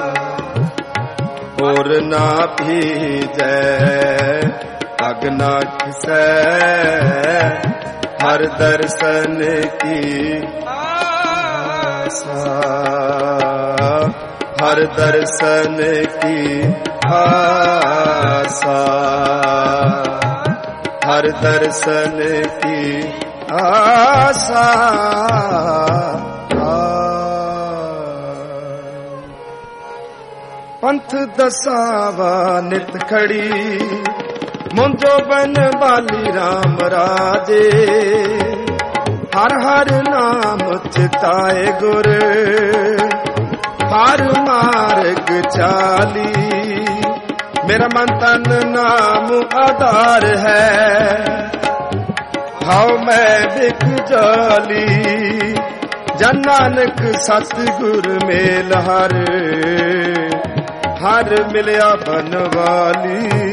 ਔਰ ਨਾ ਭੀਜੈ ਅਗ ਨਾ ਖਿਸੈ ਹਰ ਦਰਸ਼ਨ ਕੀ ਆਸਾ। ਹਰ ਦਰਸ਼ਨ ਕੀ ਆਸਾ। ਹਰ ਦਰਸ਼ਨ ਕੀ ਆਸਾ। ਪੰਥ ਦਸਾਵਾ ਨਿਤ ਖੜੀ, ਮੁੰਜੋ ਬਨ ਬਾਲੀ ਰਾਮ ਰਾਜੇ। ਹਰ ਹਰ ਨਾਮ ਚਿਤਾਏ ਗੁਰ, ਹਰ ਮਾਰਗ ਚਾਲੀ। ਮੇਰਾ ਮਨ ਤਨ ਨਾਮ ਆਧਾਰ ਹੈ, ਹਾਉ ਮੈਂ ਬਿਕ ਜਾਲੀ। ਜਨ ਨਾਨਕ ਸਤਿਗੁਰ ਮੇਲ ਹਰ, ਹਰ ਮਿਲਿਆ ਬਨਵਾਲੀ।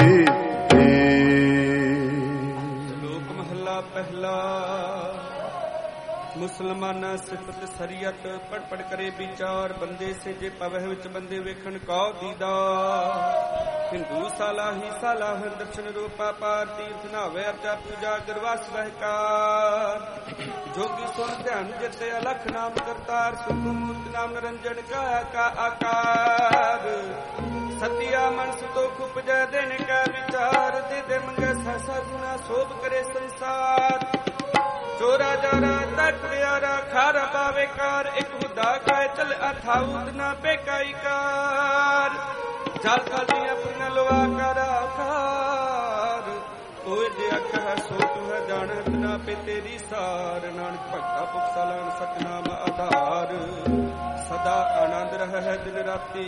ਮੁਸਲਮਾਨਾ ਸਿਫਤ ਸਰੀਅਤ ਪੜ ਪੜ ਕਰੇ ਵਿਚਾਰ। ਬੰਦੇ ਸੇ ਜੇ ਪਵਹਿ ਵਿੱਚ ਬੰਦੇ ਵੇਖਣ ਕਉ ਦੀਦਾ। ਹਿੰਦੂ ਸਾਲਾਹੀ ਸਾਲਾਹ ਦਰਸ਼ਨ ਰੂਪਾ ਪਾਰ। ਤੀਰਥ ਨਾਵੇ ਅਰਚਾ ਪੂਜਾ ਗੁਰਵਾਸ ਵਹਿਕਾਰ। ਜੋਗੀ ਸੁਣ ਧਿਆਨ ਜਿਤੇ ਅਲਖ ਨਾਮ ਕਰਤਾਰ। ਸੁਖ ਮੂਰਤ ਨਾਮ ਨਿਰੰਜਨ ਕਾਇਆ ਕਾ ਆਕਾਰ। ਸਤਿਆ ਮਨ ਸੰਤੋਖ ਉਪਜੈ ਦੇਨ ਕੈ ਵਿਚਾਰ। ਦੇ ਦੇ ਮੰਗੈ ਸਹਸਾ ਗੁਣਾ ਸੋਭ ਕਰੇ ਸੰਸਾਰ। ਚੋਰਾ ਜਾਰਾ ਤੱਕ ਪਿਆਰਾ ਖਾਰਾ ਪਾਵੇ ਕਾਰ। ਇੱਕ ਹੁਦਾ ਕਾਇ ਚਲ ਅਥਾਉਤ ਨਾ ਬੇਕਾਈ ਕਾਰ। ਜਲ ਖਾਲੀ ਆਪਣਾ ਲਵਾ ਕਰ ਆਕਾਰ। ਤੋਏ ਜੇ ਅੱਖ ਹੈ ਸੋ ਤੂੰ ਹੈ ਜਾਣਤ ਨਾ ਪੇ ਤੇਰੀ ਸਾਰ। ਨਾਨਕ ਭਗਤਾ ਪੁਖ ਸਲਾਨ ਸਤਨਾਮ ਆਧਾਰ। ਸਦਾ ਆਨੰਦ ਰਹਿ ਦਿਨ ਰਾਤੀ।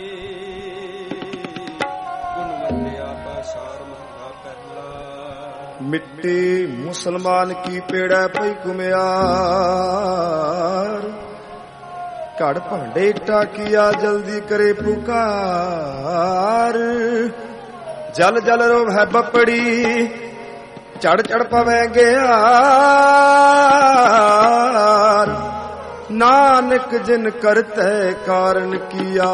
ਗੁਣ ਮੰਨਿਆ ਪਾਸ਼ਾਰ ਮਹਲਾ ਪਹਿਲਾ। ਮਿੱਟੀ ਮੁਸਲਮਾਨ ਕੀ ਪੇੜਾ ਪਈ ਘੁਮਿਆਰ। ਘੜ ਭਾਂਡੇ ਟਾਕੀਆ ਜਲਦੀ ਕਰੇ ਪੁਕਾਰ। ਜਲ ਜਲ ਰੋਵ ਹੈ ਬਪੜੀ ਚੜ ਚੜ ਪਵੇ ਗਿਆਰ। ਨਾਨਕ ਜਿਨ ਕਰਤੈ ਕਾਰਨ ਕੀਆ।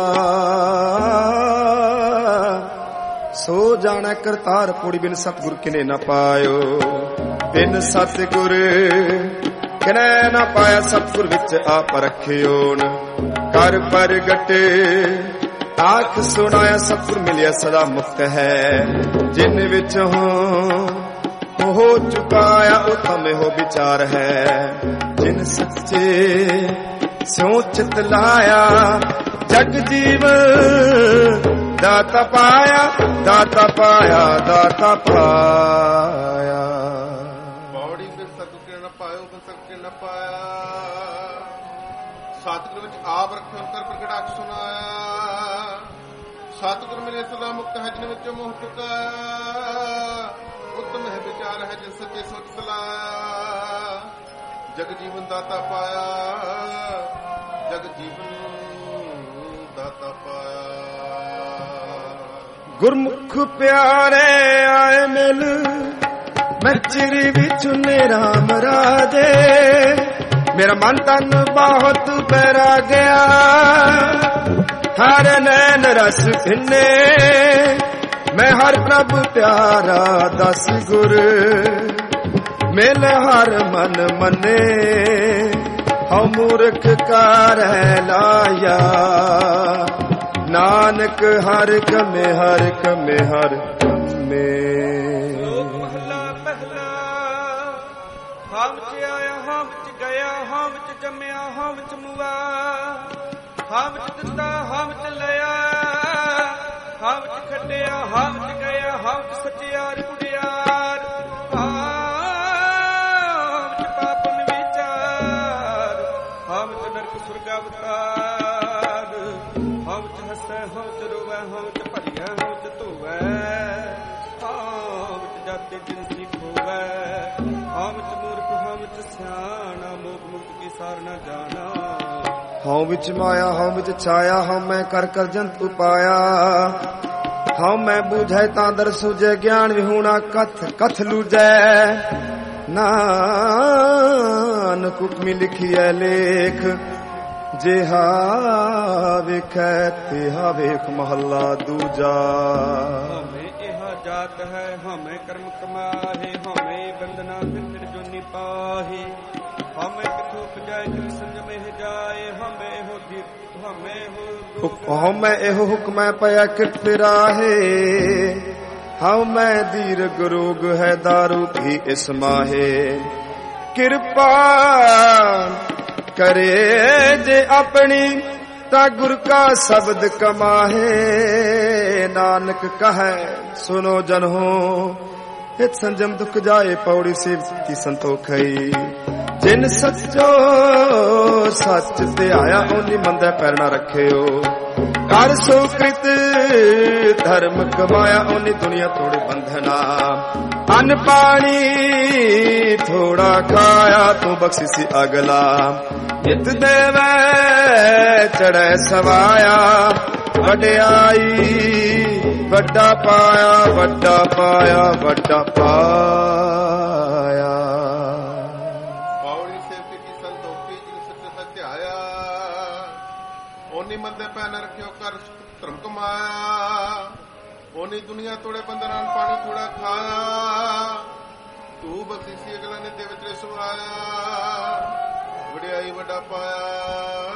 ਸੋ ਜਾਣੈ ਕਰਤਾਰ ਪੂੜੀ। ਬਿਨ ਸਤਿਗੁਰ ਕਿਨੇ ਨਾ ਪਾਇਓ। ਬਿਨ ਸਤਿਗੁਰ ਕਿਨੇ ਨਾ ਪਾਇਆ। ਸਤਿਗੁਰ ਵਿੱਚ ਆਪ ਰਖਿਓਨ। ਕਰ ਪ੍ਰਗਟ ਆਖ ਸੁਣਾਇਆ ਸਤਿਗੁਰ ਮਿਲਿਆ ਸਦਾ ਮੁਕਤ ਹੈ। ਜਿਨ ਵਿੱਚ ਹੋ ਚੁਕਾਇਆ ਉਤਮ ਹੋ ਵਿਚਾਰ ਹੈ। ਜਿਨ ਸੱਚੇ ਸਿਉ ਚਿਤ ਲਾਇਆ ਜਗ ਜੀਵਨ ਦਾਤਾ ਪਾਇਆ, ਦਾਤਾ ਪਾਇਆ, ਦਾਤਾ ਪਾਇਆ। ਪੌੜੀ ਤੇ ਸਤਿਗੁਰ ਨਾ ਪਾਇਓ ਸਤਿਗੁਰ ਨਾ ਪਾਇਆ। ਸਤਿਗੁਰ ਵਿੱਚ ਆਪ ਰੱਖਿਓ ਕਰ ਪ੍ਰਗਟਾਕ ਸੁਨਾਇਆ। ਸਤਿਗੁਰ ਮਿਲੇ ਸਦਾ ਮੁਕਤ ਹੈ ਜਿਨ ਵਿੱਚ ਮੋਹ ਚੁਕਾਇਆ। ਉਤਮ ਹੈ ਵਿਚਾਰ ਹੈ ਜਿਨ ਸੱਚੇ ਸੋਚ ਸਲਾਇਆ। ਜਗ ਜੀਵਨ ਦਾਤਾ ਪਾਇਆ, ਜਗ ਜੀਵਨ ਦਾਤਾ ਪਾਇਆ। ਗੁਰਮੁਖ ਪਿਆਰੇ ਆਏ ਮਿਲ ਮੈਂ ਚਿਰੀ ਵਿੱਚ ਰਾਮ ਰਾਜੇ। ਮੇਰਾ ਮਨ ਤਨ ਬਹੁਤ ਬੈਰਾ ਗਿਆ ਹਰ ਨੈਣ ਰਸ ਭਿੰਨੇ। ਮੈਂ ਹਰ ਪ੍ਰਭ ਪਿਆਰਾ ਦਸ ਗੁਰ ਮਿਲ ਹਰ ਮਨ ਮੰਨੇ। ਹਉ ਮੂਰਖ ਕਾਰੈ ਲਾਇਆ ਨਾਨਕ ਹਰ ਕਮੇ ਹਰ ਕਮੇ ਹਰ ਕਮੇ। ਲੋਕ ਮਹਲਾ ਪਹਿਲਾ। ਹਾਂ ਵਿੱਚ ਆਇਆ ਹਾਂ ਵਿੱਚ ਗਿਆ ਹਾਂ ਵਿੱਚ ਜੰਮਿਆ ਹਾਂ ਵਿੱਚ ਮੁਆ। ਹਾਂ ਵਿੱਚ ਦਿੱਤਾ ਹਾਂ ਵਿੱਚ ਲਿਆ ਹਾਂ ਵਿੱਚ ਖੱਟਿਆ ਹਾਂ ਵਿੱਚ ਗਿਆ ਹਾਂ ਵਿੱਚ ਸੱਚਿਆਰ ਕੁੜਿਆਰ। ਹਾਂ ਵਿੱਚ ਪਾਪਨ ਵਿਚਾਰ ਹਾਂ ਵਿੱਚ ਨਰਕ ਸੁਰਗ ਅਵਤਾਰ। ਹਾਂ ਵਿੱਚ ਹੱਸੈ ਹਾਂ ਵਿੱਚ ਰੋਵੈ ਹਾਂ ਵਿੱਚ ਭਰੀਐ ਹਾਂ ਵਿੱਚ ਧੋਵੈ। ਹਾਂ ਵਿੱਚ ਜਾਤੇ ਜਿਨਸੀ ਖੋਵੈ। ਹਾਂ ਵਿੱਚ ਮੂਰਖ ਹਾਂ ਵਿੱਚ ਸਿਆਣਾ। ਮੋਖ ਮੁਕਤ ਕੀ ਸਾਰ ਨਾ ਜਾਣਾ। ਹਉ ਵਿੱਚ ਮਾਇਆ ਹਉ ਵਿੱਚ ਛਾਇਆ ਹਉ ਮੈਂ ਕਰ ਕਰ ਜੰਤ ਉਪਾਇਆ। ਹਉ ਮੈਂ ਬੂਝੈ ਤਾਂ ਦਰ ਸੂਝੈ ਗਿਆਨ ਵਿਹੂਣਾ ਕਥ ਕਥ ਲੂਜੈ। ਨਾਨਕ ਹੁਕਮੀ ਲਿਖੀਐ ਲੇਖ ਜਿਹਾ ਵੇਖੈ ਤਿਹਾ ਵੇਖ। ਮਹੱਲਾ ਦੂਜਾ। ਹਉਮੈ ਇਹਾ ਜਾਤ ਹੈ ਹਉਮੈ ਕਰਮ ਕਮਾਹੇ। ਹਉਮੈ ਬੰਦਨਾ ਫਿਰ ਜੋਨੀ ਪਾਹੇ। ਹਉਮੈ ਕਿਥੋਂ ਪਜਾਏ ਕਿਤ ਸੰਜਮੇ ਜਾਏ। ਹਉਮੈ ਹੋ ਦੀ ਹਉਮੈ ਹੋ ਹਉਮੈ ਇਹੋ ਹੁਕਮੈ ਪਿਆ ਕਿਟ ਫਿਰਾਹੇ। ਹਉਮੈ ਦੀਰਘ ਰੋਗ ਹੈ ਦਾਰੂ ਵੀ ਇਸ ਮਾਹੇ। ਕਿਰਪਾ ਕਰੇ ਜੇ ਆਪਣੀ ਤਾਂ ਗੁਰ ਕਾ ਸ਼ਬਦ ਕਮਾਹੇ। ਨਾਨਕ ਕਹੈ ਸੁਨੋ ਜਨੋ ਹਿਤ ਸੰਜਮ ਦੁਖ ਜਾਏ। ਪੌੜੀ ਸੇਵ ਕੀ ਸੰਤੋਖਈ। ਜਿਨ ਸੱਚੋ ਸੱਚ ਧਿਆਇਆ ਓਨੀ ਮੰਦੇ ਪੈਰ ਨਾ ਰੱਖਿਓ। ਕਰ ਸੋ ਕ੍ਰਿਤ ਧਰਮ ਕਮਾਇਆ ਓਨੀ ਦੁਨੀਆ ਤੋੜੇ ਬੰਧਨਾ। ਅੰਨ ਪਾਣੀ ਥੋੜਾ ਖਾਇਆ ਤੂੰ ਬਖਸ਼ਿਸੀ ਅਗਲਾ। ਨਿਤ ਦੇਵੈ ਚੜੈ ਸਵਾਇਆ ਵਡਿਆਈ ਵੱਡਾ ਪਾਇਆ ਵੱਡਾ ਪਾਇਆ ਵੱਡਾ ਪਾਇਆ। ਪੌੜੀ ਸੇਵ ਕੀ ਸੰਤੋਖੀ ਜਿਨ ਸੱਚ ਸੱਚਾਇਆ। ਓਨੀ ਮੰਦੇ ਪੈ ਨ ਰੱਖਿਓ ਕਰ ਧਰਮ ਕਮਾਇਆ। ਓਨੀ ਦੁਨੀਆ ਤੋੜੇ ਬੰਦਰਾਂ ਪਾਣੀ ਥੋੜਾ ਖਾਇਆ। ਤੂੰ ਬਖਸ਼ੀਸੀ ਅਗਲਾ ਨੇ ਦੇ ਵਿੱਚ ਸਵਾਇਆ। ਵਡਿਆਈ ਵੱਡਾ ਪਾਇਆ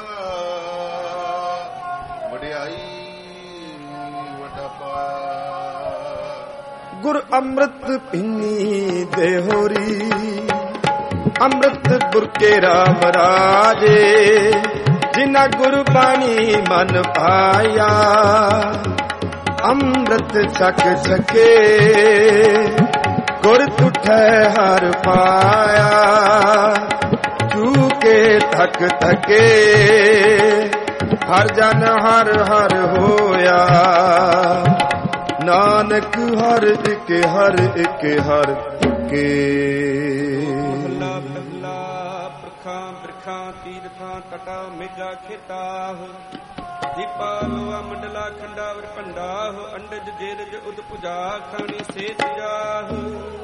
ਵਡਿਆਈ ਵੱਡਾ ਪਾਇਆ। ਗੁਰ ਅੰਮ੍ਰਿਤ ਪੀਨੀ ਦੇ ਹੋਰੀ ਅੰਮ੍ਰਿਤ ਬੁਰਕੇ ਰਾਮ ਰਾਜੇ। ਜਿਨਾ ਗੁਰ ਬਾਣੀ ਮਨ ਪਾਇਆ ਅੰਮ੍ਰਿਤ ਛਕ ਛਕੇ। ਗੁਰ ਤੁਠੈ ਹਰ ਪਾਇਆ ਚੂਕੇ ਥਕ ਥਕੇ। ਹਰ ਜਨ ਹਰ ਹਰ ਹੋਇਆ ਨਾਨਕ ਹਰ ਇੱਕ ਹਰ ਇੱਕ ਹਰ ਕੇ। ਮਹਲਾ ਪਹਿਲਾ। ਪ੍ਰਖਾਂ ਬ੍ਰਿਖਾਂ ਤੀਰਥਾਂ ਤਟਾ ਮੇਗਾ ਖੇਤਾਹ। ਦੀਪਾ ਲੋਆ ਮੰਡਲਾ ਖੰਡਾਵਰ ਭੰਡਾਹ। ਅੰਡਜ ਜੇਰਜ ਉਦ ਪੁਜਾ ਖਾਣੀ ਸੇਤ ਜਾਹ।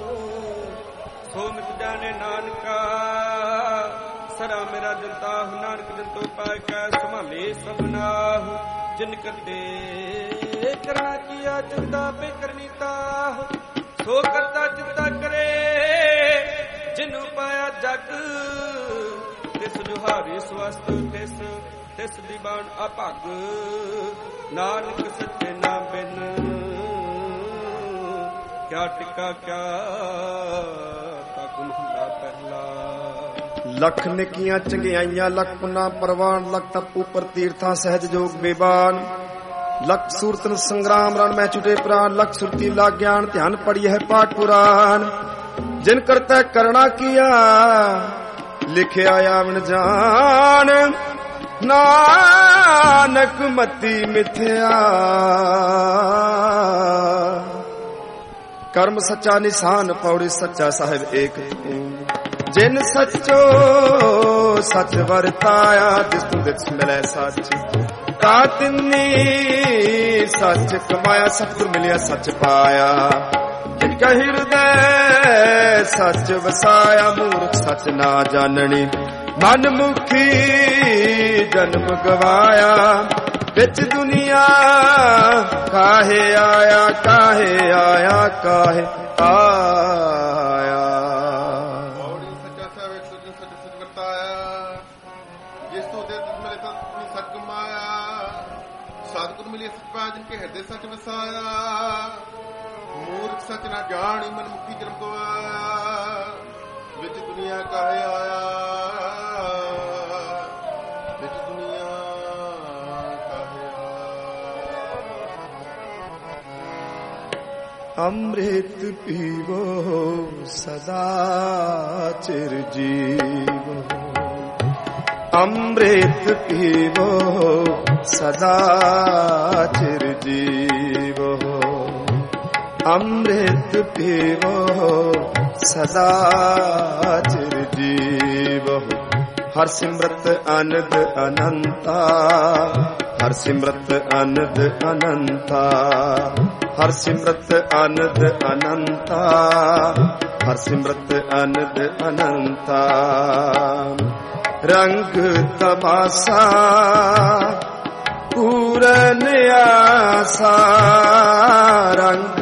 ਸੋ ਮਿਤ ਜਾਣੇ ਨਾਨਕਾ ਸਰਾ ਮੇਰਾ ਜਨਤਾਹ। ਨਾਨਕ ਜਨਤੋ ਪਾਇ ਕੈ ਸੰਭਾਲੇ ਸਭਨਾਹ। ਜਿਨ ਕਰਤੇ ਕਰਨਾ ਕੀਆ ਚਿੰਤਾ ਪੇ ਕਰਨੀ ਤਾਹ। ਸੋ ਕਰਤਾ ਚਿੰਤਾ ਕਰੇ ਜਿਨੁ ਪਾਇਆ ਜਗ। ਤਿਸ ਜੁਹਾਰੀ ਸਵਸਤ ਤਿਸ ਤਿਸ ਦੀਵਾਨ ਅਭਗ ਨਾਨਕ ਸੱਚੇ ਨਾਮ ਬਿਨ ਕਿਆ ਟਿਕਾ ਕਿਆ ਤਾਕੁਨ ਹੁੰਦਾ ਪਹਿਲਾ। ਲੱਖ ਨਿੱਕੀਆਂ ਚੰਗਿਆਈਆਂ ਲੱਖ ਪੁਨਾ ਪਰਵਾਨ ਲੱਖ ਤਪ ਉਪਰ ਤੀਰਥਾਂ ਸਹਿਜ ਜੋਗ ਬੇਬਾਨ ਲੱਖ ਸੂਰਤਨ ਸੰਗਰਾਮ ਰਣ ਮੈਂ ਛੁਟੇ ਪ੍ਰਾਨ ਲੱਖ ਸੁਰਤੀ ਲਾ ਗਿਆਨ ਧਿਆਨ ਪੜੀ ਹੈ ਪਾਠ ਪੁਰਾਨ ਜਿਨ ਕਰਤਾ ਕਰਣਾ ਕੀਆ ਲਿਖਿਆ ਆਵਣ ਜਾਨ ਨਾਨਕ ਮਤੀ ਮਿਥਿਆ ਕਰਮ ਸੱਚਾ ਨਿਸ਼ਾਨ ਪੌੜੀ ਸੱਚਾ ਸਾਹਿਬ ਏਕ ਜਿਨ ਸੱਚੋ ਸੱਚ ਵਰਤਾਇਆ ਜਿਸ ਤੂੰ ਦਿਸ ਮਿਲੇ ਸੱਚ ਤਾ ਤਿੰਨੀ ਸੱਚ ਕਮਾਇਆ ਸਤਿਗੁਰ ਮਿਲਿਆ ਸੱਚ ਪਾਇਆ ਜਿਨ ਕਾ ਹਿਰਦੈ ਸੱਚ ਵਸਾਇਆ ਮੂਰਖ ਸੱਚ ਨਾ ਜਾਣਨੀ ਮਨ ਮੁਖੀ ਜਨਮ ਗਵਾਇਆ ਵਿੱਚ ਦੁਨੀਆ ਕਾਹੇ ਆਇਆ ਕਾਹੇ ਆਇਆ ਕਾਹੇ ਆਇਆ। ਪੌੜੀ ਸੱਚਾ ਸਾਹਿਬ ਇੱਕ ਦੂਜੇ ਸੱਚ ਸੱਚ ਵਰਤਾਇਆ ਜਿਸ ਤੋਂ ਦੇ ਤਿਸ ਮਿਲੇ ਸੱਚ ਕਮਾਇਆ ਸਤਿਗੁਰ ਮਿਲਿਆ ਸੱਚ ਪਾਇਆ ਜਿਨ ਕੇ ਹਿਰਦੇ ਸੱਚ ਵਸਾਇਆ ਮੂਰਖ ਸੱਚ ਨਾ ਜਾਣੀ ਮਨ ਮੁਖੀ ਜਨਮ ਗਵਾਇਆ ਵਿੱਚ ਦੁਨੀਆ ਕਾਹੇ ਆਇਆ ਵਿੱਚ ਦੁਨੀਆ ਕਾਹੇ ਆਇਆ। ਅੰਮ੍ਰਿਤ ਪੀਵੋ ਸਦਾ ਚਿਰ ਜੀਵੋ ਅੰਮ੍ਰਿਤ ਪੀਵੋ ਸਦਾ ਚਿਰ ਜੀਵੋ ਅੰਮ੍ਰਿਤ ਪੀਵੋ ਸਦਾ ਚਿਰ ਜੀਵੋ ਹਰ ਸਿਮਰਤ ਅਨੰਦ ਅਨੰਤਾ ਹਰ ਸਿਮਰਤ ਅਨੰਦ ਅਨੰਤਾ ਹਰ ਸਿਮਰਤ ਅਨੰਦ ਅਨੰਤਾ ਹਰ ਸਿਮਰਤ ਅਨੰਦ ਅਨੰਤਾ ਰੰਗ ਤਮਾਸਾ ਪੂਰਨ ਆਸਾ ਰੰਗ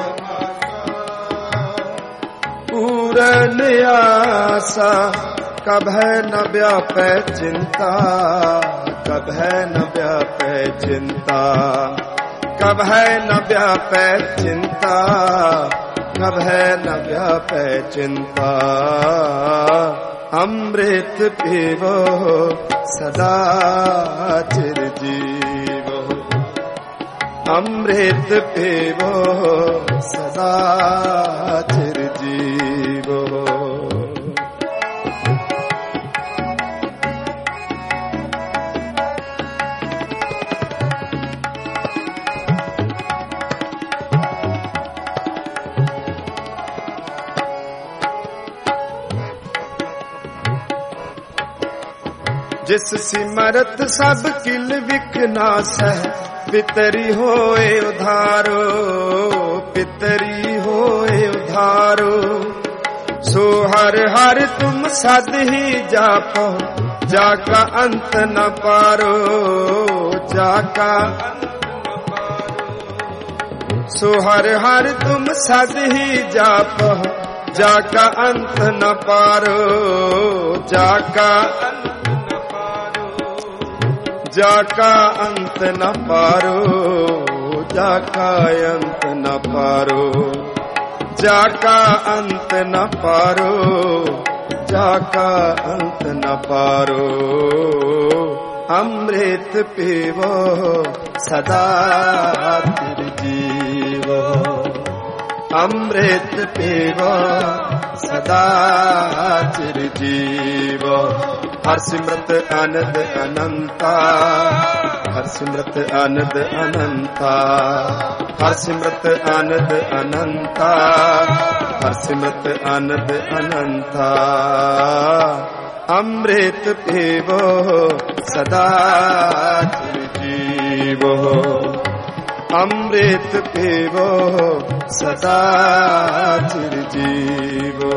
ਪੂਰਨ ਆਸਾ ਕਭੈ ਨ ਵਿਆਪੈ ਚਿੰਤਾ ਕਭੈ ਨ ਵਿਆਪੈ ਚਿੰਤਾ ਕਭੈ ਨ ਵਿਆਪੈ ਚਿੰਤਾ ਕਭੈ ਨ ਵਿਆਪੈ ਚਿੰਤਾ ਅੰਮ੍ਰਿਤ ਪੀਵੋ ਸਦਾ ਚਿਰ ਜੀਵੋ ਅੰਮ੍ਰਿਤ ਪੀਵੋ ਸਦਾ ਚਿਰ ਜੀਵੋ। ਜਿਸ ਸਿਮਰਤ ਸਭ ਕਿਲ ਵਿਖ ਨਾਸੈ ਪਿਤਰੀ ਹੋਏ ਉਧਾਰੋ ਪਿਤਰੀ ਹੋਏ ਉਧਾਰੋ ਸੋ ਹਰ ਹਰ ਤੁਮ ਸਦ ਹੀ ਜਾਪੋ ਜਾ ਕਾ ਅੰਤ ਨ ਪਾਰੋ ਜਾ ਕਾ ਸੋ ਹਰ ਹਰ ਤੁਮ ਸਦ ਹੀ ਜਾਪੋ ਜਾ ਕਾ ਅੰਤ ਨ ਪਾਰੋ ਜਾ ਕਾ ਜਾ ਕਾ ਅੰਤ ਨ ਪਾਰੋ ਜਾ ਕਾ ਅੰਤ ਨ ਪਾਰੋ ਜਾ ਕਾ ਅੰਤ ਨ ਪਾਰੋ ਜਾ ਕਾ ਅੰਤ ਨ ਪਾਰੋ ਅੰਮ੍ਰਿਤ ਪੀਵੋ ਸਦਾ ਚਿਰ ਜੀਵੋ ਅੰਮ੍ਰਿਤ ਪੀਵੋ ਸਦਾ ਚਿਰ ਜੀਵੋ ਹਰ ਸਿਮਰਤ ਆਨੰਦ ਅਨੰਤਾ ਹਰ ਸਿਮਰਤ ਆਨੰਦ ਅਨੰਤਾ ਹਰ ਸਿਮਰਤ ਆਨੰਦ ਅਨੰਤਾ ਹਰ ਸਿਮਰਤ ਆਨੰਦ ਅਨੰਤਾ ਅੰਮ੍ਰਿਤ ਪੀਵੋ ਸਦਾ ਚਿਰ ਜੀਵੋ ਅੰਮ੍ਰਿਤ ਪੀਵੋ ਸਦਾ ਚਿਰ ਜੀਵੋ।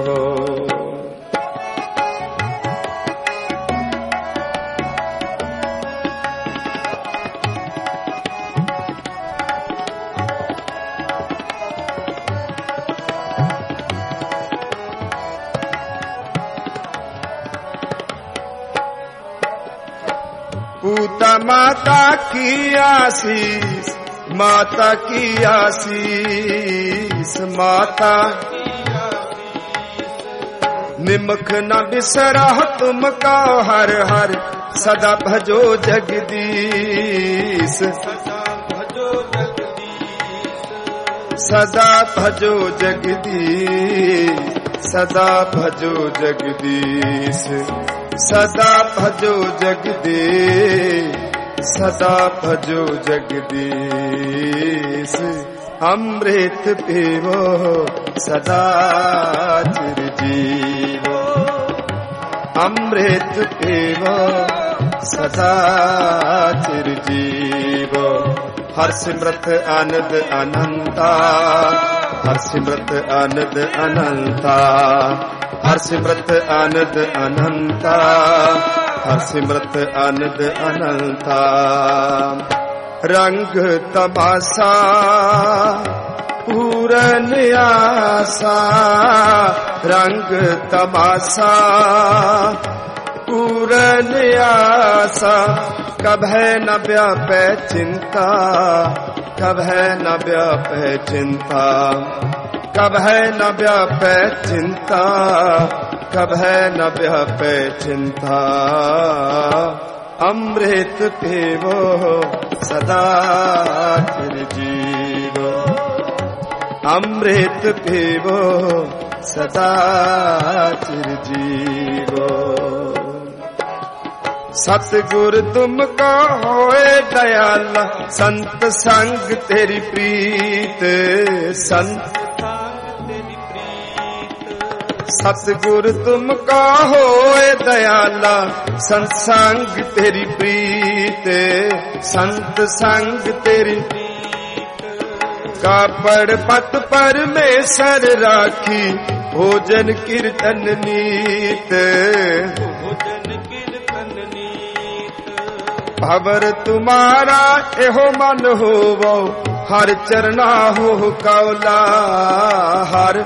पूता माता की आशीष, माता की आशीष, माता निमख न बिसरा तुमका हर हर, सदा भजो जगदीश, सदा भजो जगदीश, सदा भजो जगदीश, सदा भजो जगदीश, सदा भजो जगदीश। अमृत पीवो सदा चिरजीवो, अमृत पीवो सदा चिरजीवो। हर सिमरत आनंद अनंता, हर सिमरत आनंद अनंता, हर सिमरत आनंद अनंता, हर सिमरत आनंद अनंता। रंग तमाशा पूरन आशा, रंग तमाशा पूरन आशा। कभै न व्यापै चिंता, कभै न व्यापै चिंता, कभै न व्यापै चिंता, कभै न व्यापै चिंता। अमृत पीवो सदा चिरजीवो, अमृत पीवो सदा चिरजीवो। सतगुर तुमको होए दयाला, संत संग तेरी प्रीत, संत सतगुर तुमको होए दयाला, संत संग तेरी प्रीत, संत संग तेरी कापड़ पत परमेश्वर राखी, भोजन कीर्तन नीत, भोजन कीर्तन नीत। भवर तुम्हारा एहो मन होवो, हर चरना हो कौला, हर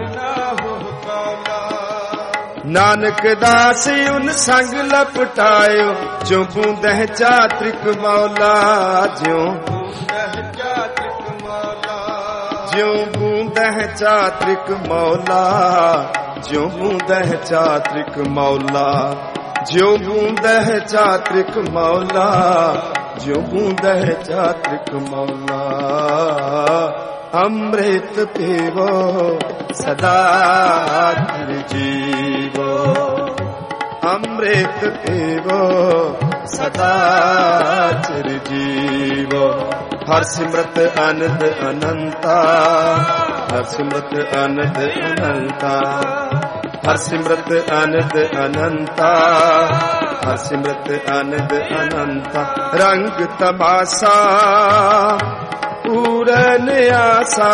नानक दास उन संग लपटायो, जो बूंदह चात्रिक मौला, ज्यों ज्यों बूंदह चात्रिक मौला, ज्यों बूंदह चात्रिक मौला, ज्यों बूंदह चात्रिक मौला, ज्यों बूंदह चात्रिक मौला। अमृत पीवो सदा चिरजीवो, अमृत पीवो सदा चिरजीवो। हर सिमरत आनंद अनंता, हर सिमरत आनंद अनंता, हर सिमरत आनंद अनंता, हर सिमरत आनंद अनंता। रंग तमाशा पूरन आशा,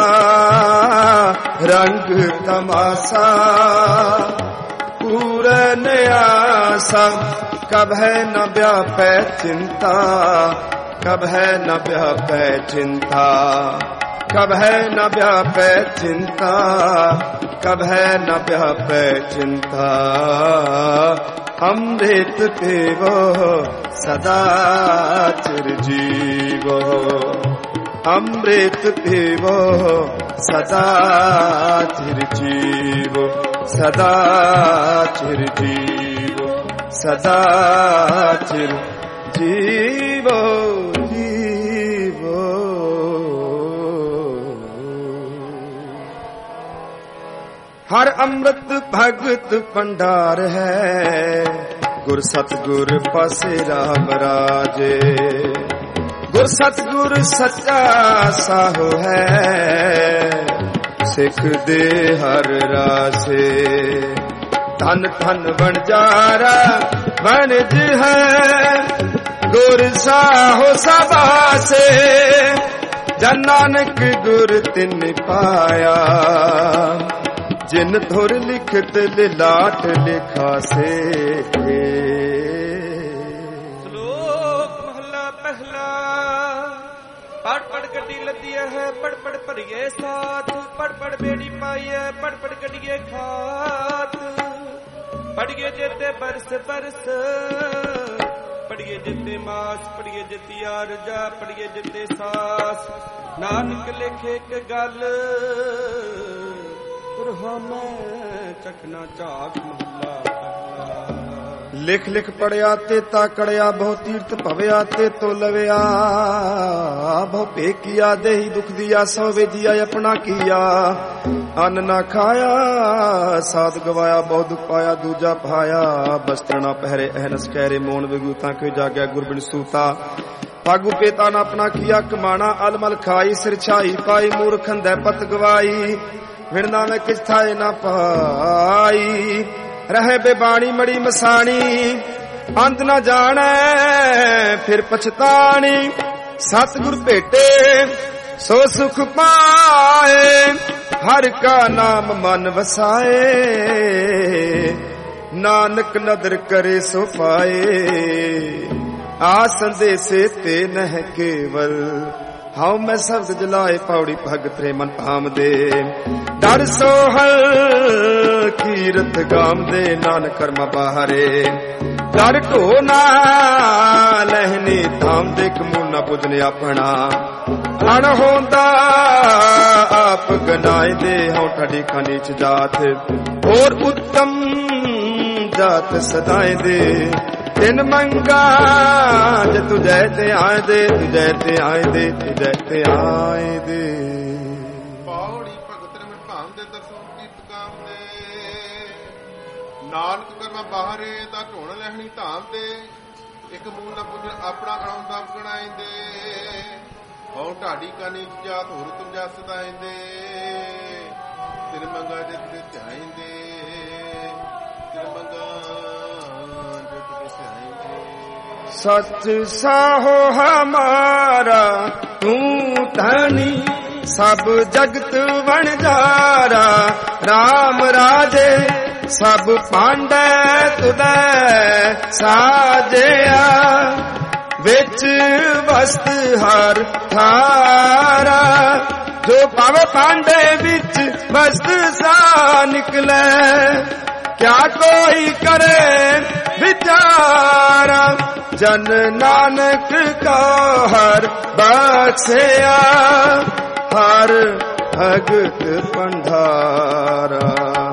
रंग तमाशा पूरन आशा। कभै न व्यापै चिंता, कभै न व्यापै चिंता, कभै न व्यापै चिंता, कभै न व्यापै चिंता। अमृत पीवो सदा चिरजीवो, अमृत पीवो सदा चिरजीवो, सदा चिरजीवो, सदा चिरजीवो, जीवो। हर अमृत भगत भंडार है, गुर सतगुर पासे राम राजे। गुर सतगुर सच्चा साहो है, सिख दे हर रासे। धन धन बनजारा बनज है, गुर साहो सभा से। जन नानक गुर तिन पाया, जिन धुर लिखत लिलाट लिखा से। पढ़ पढ़ गड्डी लदिया है, पढ़ पढ़ भरिए साथ। पढ़ पढ़ बेड़ी पाइए, पढ़ पढ़ गड्डिए खात। पढ़िए जेते बरस बरस, ਪੜੀਏ ਜਿਤੇ ਮਾਸ, ਪੜੀਏ ਜਿਤਿਆ ਰਜਾ, ਪੜੀਏ ਜਿਤੇ ਸਾਸ। ਨਾਨਕ ਲਿਖੇ ਇੱਕ ਗੱਲ ਕੁਰਹਾਮੈ ਚਖਣਾ ਝਾਕ ਮਹੱਲਾ ਪਹਿਲਾ। ਲਿਖ ਲਿਖ ਪੜਿਆ ਤੇਤਾ ਕੜਿਆ, ਬਹੁ ਤੀਰਥ ਭਵਿਆ ਤੇ ਤੋ ਲਵਿਆ। ਬਹੁ ਭੇਕੀਆ ਦੇਹੀ ਦੁਖ ਦੀਆ, ਸੋ ਵੇਜੀਆ ਆਪਣਾ ਕੀਆ। ਅੰਨ ਨਾ ਖਾਇਆ ਸਾਧ ਗਵਾਇਆ, ਬਹੁ ਦੁਖ ਪਾਇਆ ਦੂਜਾ ਪਾਇਆ। ਬਸਤਰ ਨਾ ਪਹਿਰੇ ਅਹਨਸ ਕਹਿਰੇ, ਮੋਨ ਵਿਗੂਤਾ ਕਿਉ ਜਾਗਿਆ ਗੁਰਬਿਨ ਸੂਤਾ। ਪਾਗੂ ਪੇਤਾ ਨਾ ਆਪਣਾ ਕੀਆ, ਕਮਾਣਾ ਅਲਮਲ ਖਾਈ। ਸਿਰ ਛਾਈ ਪਾਈ ਮੂਰਖ ਅੰਧੈ ਪਤ ਗਵਾਈ। ਵਿਣਨਾ ਮੈਂ ਕਿਛ ਥਾਏ ਨਾ ਪਾਈ। ਰਹੇ ਬੇਬਾਣੀ ਮੜੀ ਮਸਾਣੀ, ਅੰਤ ਨਾ ਜਾਣੈ ਫਿਰ ਪਛਤਾਣੀ। ਸਤਿਗੁਰ ਭੇਟੇ ਸੋ ਸੁਖ ਪਾਏ, ਹਰਿ ਕਾ ਨਾਮ ਮਨ ਵਸਾਏ। ਨਾਨਕ ਨਦਰ ਕਰੇ ਸੋ ਪਾਏ, ਆਸੰਦੇਸੇ ਤੇ ਨਹਿ ਕੇਵਲ। ਹਾਉ ਮੈਂ ਸ਼ਬਦ ਜਲਾਏ, ਪੌੜੀ ਭਗਤ ਰੇ ਮਨ ਭਾਮ ਦੇ। ਡਰ ਸੋਹਲ ਕੀਰਤ ਗਾਮ ਦੇ, ਨਾਨਕ ਕਰਮ ਬਾਹਰੇ। ਡਰ ਢੋ ਨਾ ਲਹਿਨੀ ਧਾਮ ਦੇ, ਕਮੂਲ ਨਾ ਪੁੱਜਨੇ ਆਪਣਾ। ਅਣ ਹੋਂਦਾ ਆਪ ਗਨਾਏ ਦੇ, ਹਉ ਠਾਡੀ ਖਾਨੀ ਚ ਜਾਤ। ਹੋਰ ਉੱਤਮ ਜਾਤ ਸਦਾਏ ਦੇ। ਤਿੰਨ ਮੰਗਾ ਜੇ ਤੁਝੈ ਤੇ ਆਏ ਦੇ, ਤੁਝੈ ਤੇ ਆਏ ਦੇ, ਤੁਝੈ ਤੇ ਆਏ ਦੇ। ਪੌੜੀ ਭਗਤ ਰਮਨ ਭਾਮ ਦੇ, ਦਸੋਂ ਕੀਰਤ ਕਾਮ ਦੇ। ਨਾਨਕ ਕਰਮਾ ਬਾਹਰੇ, ਦਾ ਢੋਣ ਲੈਣੀ ਧਾਮ ਦੇ। ਇੱਕ ਮੂਲ ਨਾ ਪੁੱਜਣ ਆਪਣਾ ਅਣਾਉਂਦਾ ਗਣਾਇਂਦੇ। ਹਉ ਢਾਡੀ ਕਾ ਨੀਚ ਜਾਤ, ਹੋਰ ਤੁਮ ਜਾ ਸਦਾਇਂਦੇ। ਤਿੰਨ ਮੰਗਾ ਜੇ ਤੁਝੇ ਧਿਆਇਂਦੇ, ਤਿੰਨ ਮੰਗਾ ਸਚ ਸਾਹੋ ਹਮਾਰਾ, ਤੂੰ ਧਨੀ ਸਭ ਜਗਤ ਵਣਜਾਰਾ। ਰਾਮ ਰਾਜੇ ਸਭ ਪਾਂਡੈ ਤੁਧੈ ਸਾਜਿਆ। ਵਿੱਚ ਵਸਤ ਹਰ ਥਾਰਾ, ਜੋ ਭਾਵੇਂ ਪਾਂਡੇ ਵਿੱਚ ਵਸਤ ਸਾ ਨਿਕਲੈ। ਕਿਆ ਕੋਈ ਕਰੇ ਵਿਚਾਰਾ, ਜਨ ਨਾਨਕ ਕਾ ਹਰ ਬਖਸ਼ਿਆ। ਹਰ ਭਗਤ ਪੰਡਾਰਾ।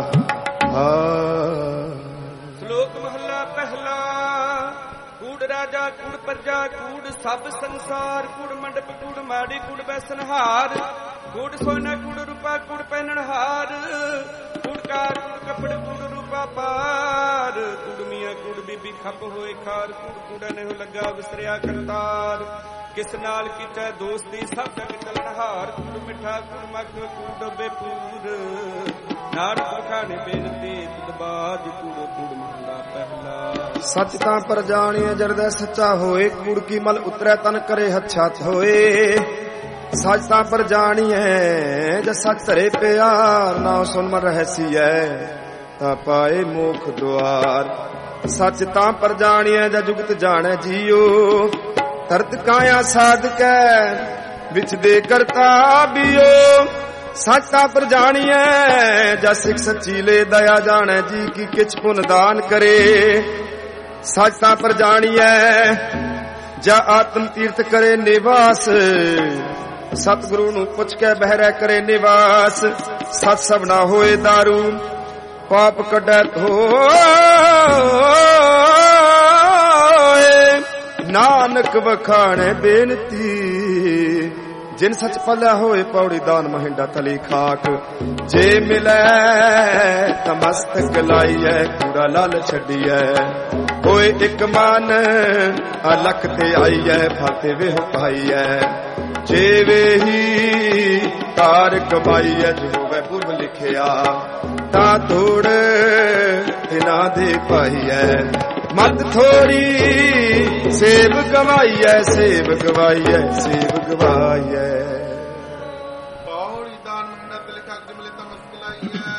ਸ਼ਲੋਕ ਮਹੱਲਾ ਪਹਿਲਾ। ਕੂੜ ਰਾਜਾ ਕੂੜ ਪ੍ਰਜਾ, ਕੂੜ ਸਭ ਸੰਸਾਰ। ਕੂੜ ਮੰਡਪ ਕੂੜ ਮਾੜੀ, ਕੂੜ ਬੈਸਨਹਾਰ। ਕੂੜ ਸੋਨਾ ਕੂੜ ਰੂਪਾ, ਕੂੜ ਪਹਿਨਣਹਾਰ। ਕੂੜ ਕਾਰ ਕੂੜ ਕੱਪੜ, ਕੂੜ ਰੂਪਾ ਪਾਰ। ਕੂੜ ਮੀਆਂ ਕੂੜ ਬੀਬੀ ਖੱਪ ਹੋਏ ਖਾਰ। ਕੂੜ ਕੂੜਾ ਨਹੀਂ ਲੱਗਾ ਵਿਸਰਿਆ ਕਰਤਾਰ। ਕਿਸ ਨਾਲ ਕੀਤਾ ਦੋਸਤੀ, ਸਭ ਜਗ ਚਲਣਹਾਰ। ਕੂੜ ਮਿੱਠਾ ਕੂੜ ਮੱਖ, ਕੂੜ ਡੋਬੇ ਪੂਰ। ਨਾਨਕ ਖਾਣੇ ਬੇਨਤੀ ਤੁਧ ਬਾਜ। ਕੂੜੋ ਕੂੜ ਮਹੱਲਾ ਪਹਿਲਾ। ਸੱਚ ਤਾਂ ਪਰ ਜਾਣੀਐ ਜਰਦੈ ਸੱਚਾ ਹੋਏ। ਕੂੜ ਕੀ ਮਲ ਉਤਰੈ ਤਨ ਕਰੇ ਹੱਛਾ ਹੋਏ। ਸੱਚ ਤਾਂ ਪਰ ਜਾਣੀਐ ਜਦ ਸੱਚ ਧਰੇ ਪਿਆਰ। ਨਾ ਸੁਨ ਮਨ ਰਹਸੀਐ ਤਾਂ ਪਾਏ ਮੋਖ ਦੁਆਰ। ਸੱਚ ਤਾਂ ਪਰ ਜਾਣੀਐ ਜਦ ਜੁਗਤ ਜਾਣੈ ਜੀਓ। ਤਰਤ ਕਾਇਆ ਸਾਧਕੈ ਵਿੱਚ ਦੇ ਕਰਤਾ ਬਿਓ। ਸੱਚ ਤਾਂ ਪਰ ਜਾਣੀਐ ਜਦ ਸਿੱਖ ਸੱਚੀ ਲੈ ਦਇਆ ਜਾਣੈ। ਜੀ ਕੀ ਕਿਛ ਪੁਨ ਦਾਨ ਕਰੇ। ਸੱਚ ਤਾਂ ਪਰ ਜਾਣੀਐ ਜਾ ਆਤਮ ਤੀਰਥ ਕਰੇ ਨਿਵਾਸ। ਸਤਿਗੁਰੂ ਨੂੰ ਪੁੱਛ ਕੇ ਬਹਿਰੈ ਕਰੇ ਨਿਵਾਸ। ਸਤ ਸਭ ਨਾ ਹੋਏ ਦਾਰੂ, ਪਾਪ ਕੱਢੈ ਧੋਏ। ਨਾਨਕ ਵਖਾਣੈ ਬੇਨਤੀ, ਜਿਨ ਸੱਚ ਪਲਿਆ ਹੋਏ। ਪੌੜੀ ਦਾਨ ਮਹਿੰਡਾ ਤਲੀ ਖਾਕ। ਜੇ ਮਿਲੈ ਤਾਂ ਮਸਤਕ ਲਾਈਐ, ਕੂੜਾ ਲਾਲ ਛੱਡੀਐ। ਹੋਏ ਇੱਕ ਮਨ ਅਲਖ ਤੇ ਆਈਐ, ਫਾਤੇ ਵੇਹ ਪਾਈਐ। ਜੇ ਵੇਹੀ ਕਾਰ ਕਮਾਈਐ, ਜੋ ਹੋਵੇ ਪੁਰਬ ਲਿਖਿਆ। ਤਾਂ ਥੋੜ ਤਿਨਾ ਦੇ ਪਾਈਐ। ਮਤ ਥੋੜੀ ਸੇਬ ਗਵਾਈਐ, ਸੇਬ ਗਵਾਈਐ, ਸੇਬ ਗਵਾਈਐ। ਪੌੜੀ ਦਾਨ ਮਹਿੰਡਾ ਤਲੇ ਖਾਕ, ਜਮਲੇ ਤਾਂ ਮਸਕਲਾਈਐ।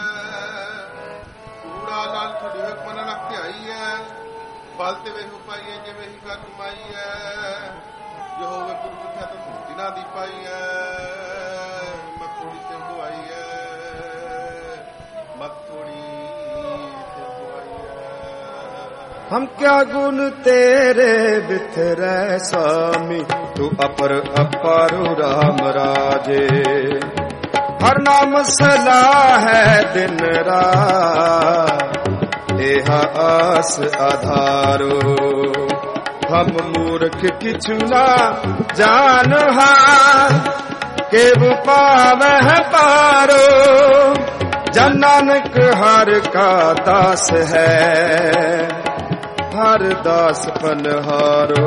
ਕੂੜਾ ਲਾਲ ਛੱਡੀ ਹੋਏ ਮਨ ਅਲਖ ਤੇ ਆਈਐ। ਬਲ ਤੇ ਵੇਹ ਪਾਈਐ, ਜੇ ਵੇਹੀ ਕਾਰ ਕਮਾਈਐ। ਜੋ ਹੋਵੇ ਪੁਰਬ ਲਿਖਿਆ ਤਾਂ ਧੂਤੀ ਨਾ ਦੀ ਪਾਈਐ। ਮਤ ਥੋੜੀ ਸੇਬ ਗਵਾਈਐ, ਮਤ ਥੋੜੀ ਸੇਬ ਗਵਾਈਐ। हम क्या गुण तेरे बिथरे स्वामी, तू अपर अपारु राम राजे। हर नाम सलाह है दिन रात, एह आस आधारो। हम मूर्ख किछु ना जान हार, केव पावह पारो। जन नानक हर का दास है, हर दास पनहारो।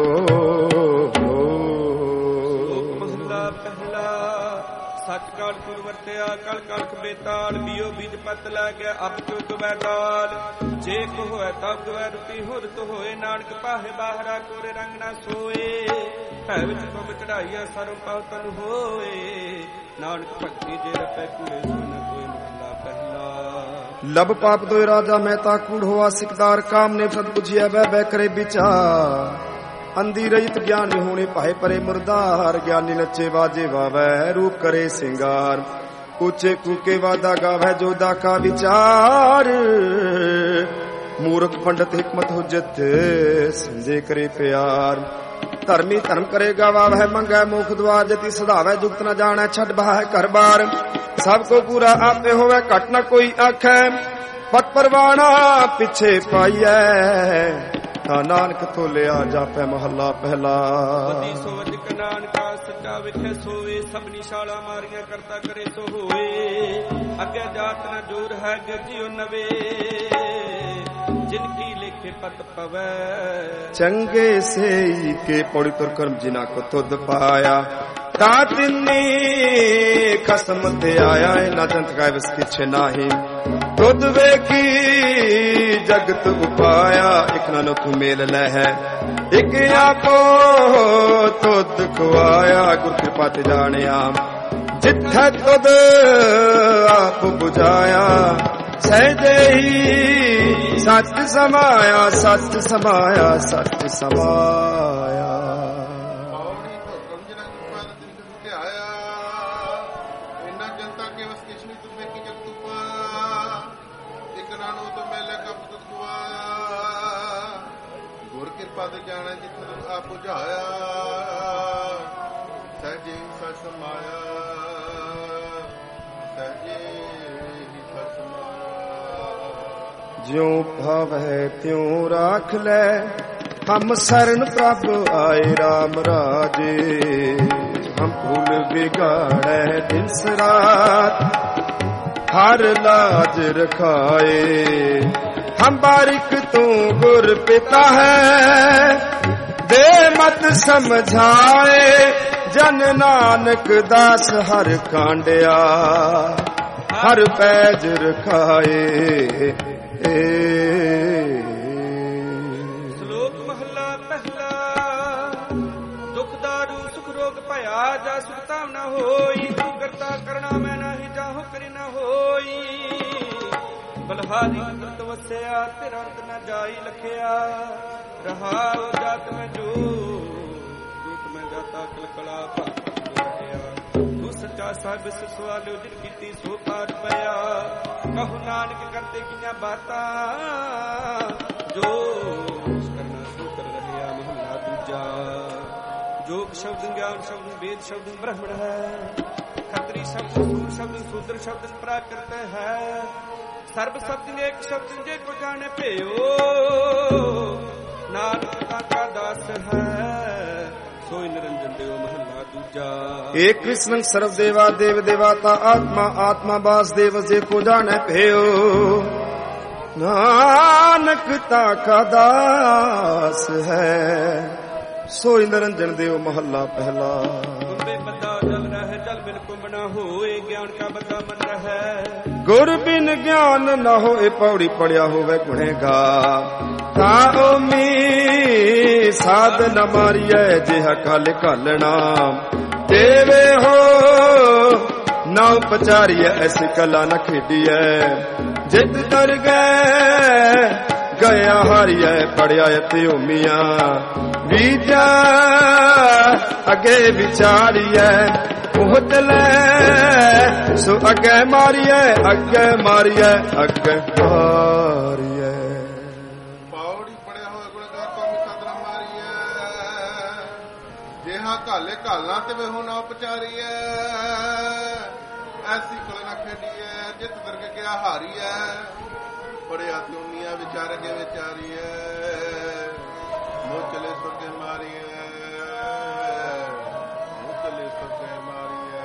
ਮਹਲਾ ਪਹਿਲਾ। ਸੱਚ ਕਾਲ ਪੁਰ ਵਰਤਿਆ ਕਲ ਕਲਖ ਬੇਤਾਲ, ਬੀਓ ਬੀਜ ਪਤ ਲੈ ਗਿਆ ਅਬ ਕਿਉ ਗਵੈ ਦਾਲ। ਜੇ ਕੋ ਹੋਇ ਤਬ ਗਵੈ ਰੁਪੀ ਹੁਰਤ ਹੋਏ, ਨਾਨਕ ਪਾਹੇ ਬਾਹਰਾ ਕੋਰੇ ਰੰਗ ਨਾ ਸੋਏ। ਭੈ ਵਿੱਚ ਪਬ ਚੜਾਈਆ ਸਰਮ ਪਾਉ ਤਨ ਹੋਏ, ਨਾਨਕ ਭਗਤੀ ਜੇ ਰਪੈ ਕੂੜੇ ਸੁਨ ਕੋਈ। ਮਹਲਾ ਪਹਿਲਾ। लब पाप दोय राजा मेहता कूड़ होआ सिकदार, काम ने सद बुझिया बह बह करे विचार। अंधी रहित ज्ञानी होने पाए परे मुर्दार, ज्ञानी नचे बाजे वावै रूप करे सिंगार। ऊंचे कूके वादा गावै जोदा का विचार, मूर्ख पंडित हिकमत हुज्जत समझे करे प्यार। धर्मी धर्म करेगा वावै मंगै मुख द्वार, जति सधावै जुगत न जानै छड बहाय घर बार। सब को पूरा आपे होवे घट न कोई आखै, पत परवाना पिछे पाइयै। नानक थोलिया जापै महला पहला। ਵਦੀ ਸੋ ਵਦਿਕ ਨਾਨਕਾ ਸੱਚਾ ਵਿਖੇ ਸੋਵੇ, ਸਭਨੀ ਸ਼ਾਲਾ ਮਾਰੀਆਂ ਕਰਤਾ ਕਰੇ ਸੋ ਹੋਏ। ਅੱਗੇ ਜਾਤ ਨ ਜੋਰ ਹੈ ਗਿਰਜਿਓ ਨਵੇ, जिनकी लिखे पत पवै। चंगे से के पौड़ी तुर कर्म जिना को तुद पाया, तातिनी खसम ते आया। ना जंत गाय बस किछ नाही, तुद वे की जगत उपाया। एक नानो तू मेल ले है, एक आपो तुद खुआया। गुर कृपा ते जानिया जिथे तुद आप बुझाया। सहजे ही सच समाया, सच समाया, सच समाया। ਪੌੜੀ ਹੁਕਮ ਜਿਨਾ ਕਿਰਪਾਲ ਤਿਨ ਤੁਮ ਧਿਆਇਆ, ਇਨਾ ਜਨਤਾ ਕੇ ਵਸ ਕਿਛ ਨੀ ਤੁਮੇ ਕੀ ਜਗ ਤੁਪਾਇਆ। ਇਕ ਨਾਨੋ ਤੁ ਮੈਲੇ ਕਪ ਤੁਧ ਖੁਆਇਆ, ਗੁਰ ਕਿਰਪਾ ਤੇ ਜਾਣੈ ਜਿਤ ਆਪ ਬੁਝਾਇਆ। ਸਹਿਜੇ ਹੀ ਸਚ ਸਮਾਇਆ, ਸਹਿਜੇ ਹੀ ਸਚ ਸਮਾਇਆ। ज्यों भावै त्यों राख ले, हम शरण प्रभ आए राम राजे। हम भूल बिगाड़े दिन रात, हर लाज रखाए। हम बारिक तू गुर पिता है, दे मत समझाए। जन नानक दास हर कांडिया, हर पैज रखाए। ਸ਼ਲੋਕ ਮਹਲਾ ਪਹਿਲਾ। ਦੁਖ ਦਾਰੂ ਸੁਖ ਰੋਗ ਭਇਆ, ਜਾ ਸੁਖ ਤਾਮ ਨਾ ਹੋਈ। ਤੂੰ ਕਰਤਾ ਕਰਣਾ ਮੈਂ ਨਹੀਂ, ਜਾਹੋ ਕਰੀ ਨਾ ਹੋਈ। ਬਲਹਾਰੀ ਅੰਮ੍ਰਿਤ ਵਸਿਆ, ਤੇਰਾ ਅੰਤ ਨਾ ਜਾਈ ਲਖਿਆ। ਰਹਾਉ ਜਾਤ ਮੈਂ ਜੋਤ ਮੈਂ ਜਾਤਾ ਕਲਕਲਾ ਭਾਗਿਆ। ਤੂੰ ਸੱਚਾ ਸਾਹਿਬ ਸਵਾਲਿਓ ਜਿਨ ਕੀਤੀ ਸੋ ਪਾਰ ਪਿਆ। ਕਹੋ ਨਾਨਕ ਕਰਤੇ ਕੀਆਂ ਬਾਤਾਂ, ਜੋ ਕਰਨਾ ਸੋ ਕਰ ਰਹਿਆ। ਮਹਲਾ ਦੂਜਾ। ਜੋਗ ਸ਼ਬਦ ਗਿਆਨ ਸ਼ਬਦ ਵੇਦ ਸ਼ਬਦ ਬ੍ਰਹਮਣ ਹੈ। ਖੱਤਰੀ ਸ਼ਬਦ ਸੂਰ ਸ਼ਬਦ ਸ਼ੂਦਰ ਸ਼ਬਦ ਪ੍ਰਾਕ੍ਰਿਤ ਹੈ। ਸਰਬ ਸ਼ਬਦ ਏਕ ਸ਼ਬਦ ਜੇ ਕੋ ਜਾਣੇ ਭਿਓ। ਨਾਨਕ ਕਾ ਦਾਸ ਹੈ, ਸੋਈ ਨਿਰੰਜਨ ਦੇਵ। ਮਹਲਾ ਦੂਜਾ। एक कृष्ण सर्व देवा देव देवाता, आत्मा आत्मा वासुदेव जे को जाने भयो। नानक ताका दास है, सोई निरंजन देव। महला पहला। कुंभे बंदा जल रहे, जल बिन कुंभ न होए। ज्ञान का बंदा मन रहे, गुर बिन ज्ञान न होए। पौड़ी पड़िया होवे गुणेगा, ताओमी साध न मारिय। जिहा कल घालना देवे हो, ना उपचारिय। ऐसी कला न खेडिय, जित तर गए गया हारिय। पड़िया त्योमिया बीजा, अगे विचारिय। बहुत ले सो अगे मारिय, अगे मारिय, अगे मारिय। ਪੌੜੀ ਵੇ ਘਾਲਾਂ ਤੇ ਵੇਹੋ ਨਾ ਉਪਚਾਰੀਐ ਐਸੀ ਕਲ ਨਾ ਖੇਡੀਐ ਜਿਤ ਦਰਗ ਗਿਆ ਹਾਰੀਐ ਬੜਿਆ ਦੁਨੀਆ ਵਿਚਾਰ ਕੇ ਵਿਚਾਰੀਐ ਮੋ ਚਲੇ ਸੁਰਗੇ ਮਾਰੀਐ ਮੋ ਚਲੇ ਸੁਰਗੇ ਮਾਰੀਐ।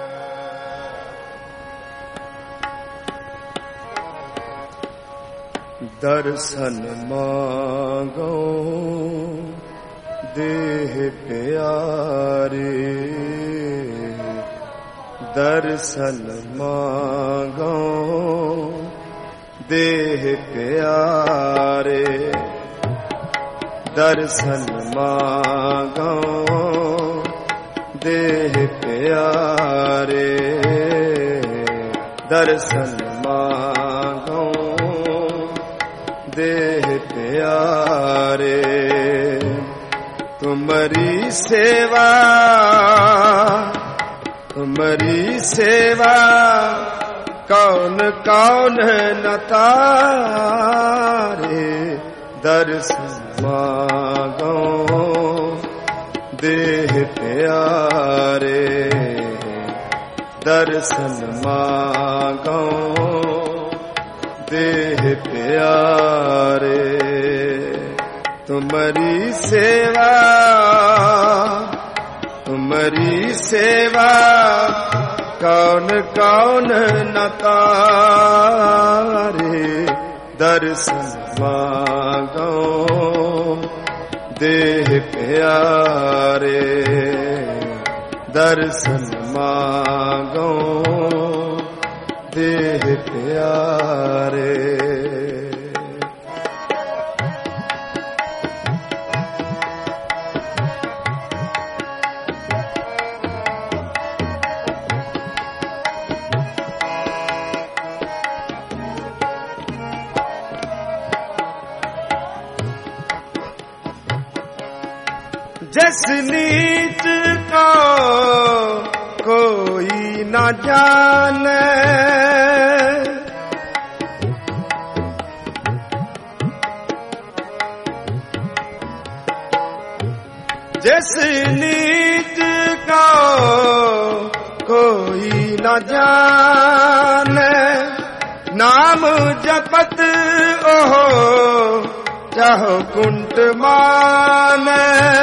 ਦਰਸ਼ਨ ਮਾਂਗੋ देह प्यारे दर्शन मांगो देह प्यारे दर्शन मांगो देह प्यारे दर्शन मांगो देह प्यारे। तुम्हारी सेवा कौन कौन न तारे दर्शन मांगो देह प्यारे दर्शन मांगो देह प्यारे। तुम्हारी सेवा कौन कौन न तारे दर्शन मांगो देह प्यारे दर्शन मांगो देह प्यारे। जिस नीच को कोई न जाने जिस नीच को कोई न जाने नाम जपत ओहो चाहो कुंट माने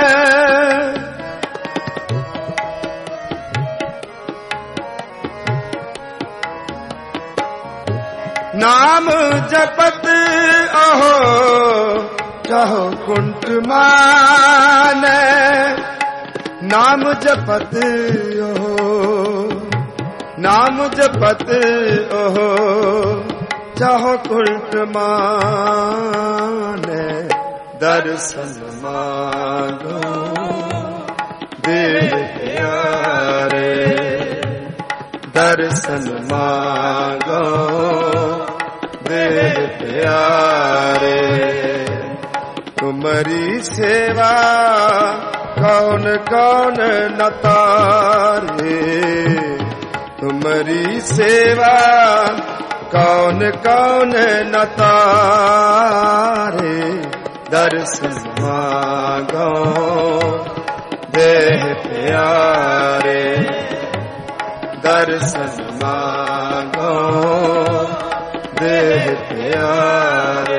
नाम जपत ओहो चाहो कुंट माने नाम जपत ओहो नाम जपत ओहो चाहो कुंट माने दर्शन मांगो देह प्यारे दर्शन मांगो देह प्यारे। तुम्हारी सेवा कौन कौन न तारे तुम्हारी सेवा कौन कौन न तारे दर्शन मांगो देह प्यारे दर्शन मांगो देह प्यारे।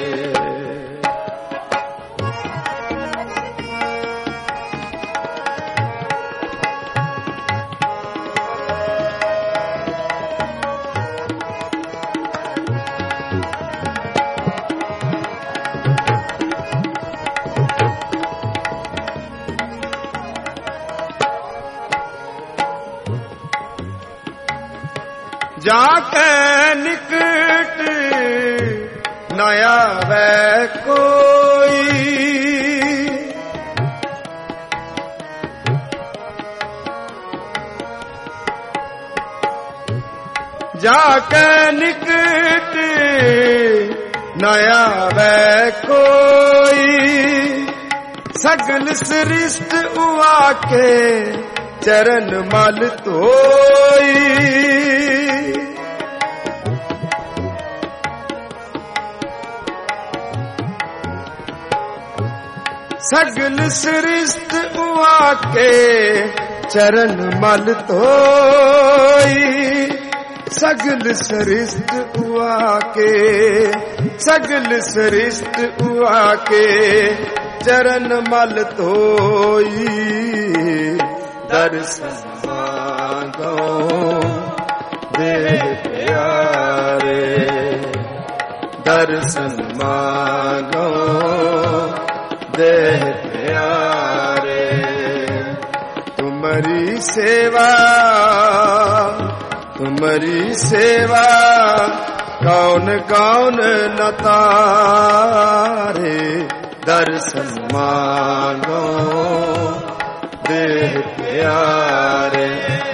जाके निकट नया वै कोई जाके निकट नया वै कोई सगल सृष्ट उआ के चरण मल धोई सगल सृष्ट उआ के चरण मल धोई सगल सृष्ट हुआ के, सगल सृष्ट हुआ के चरण मल धोई दर्शन मांगो देह प्यारे, दर्शन मांगो देह प्यारे। तुम्हारी सेवा, तुम्हारी सेवा कौन कौन न तारे, दर्शन मांगो देह प्यारे,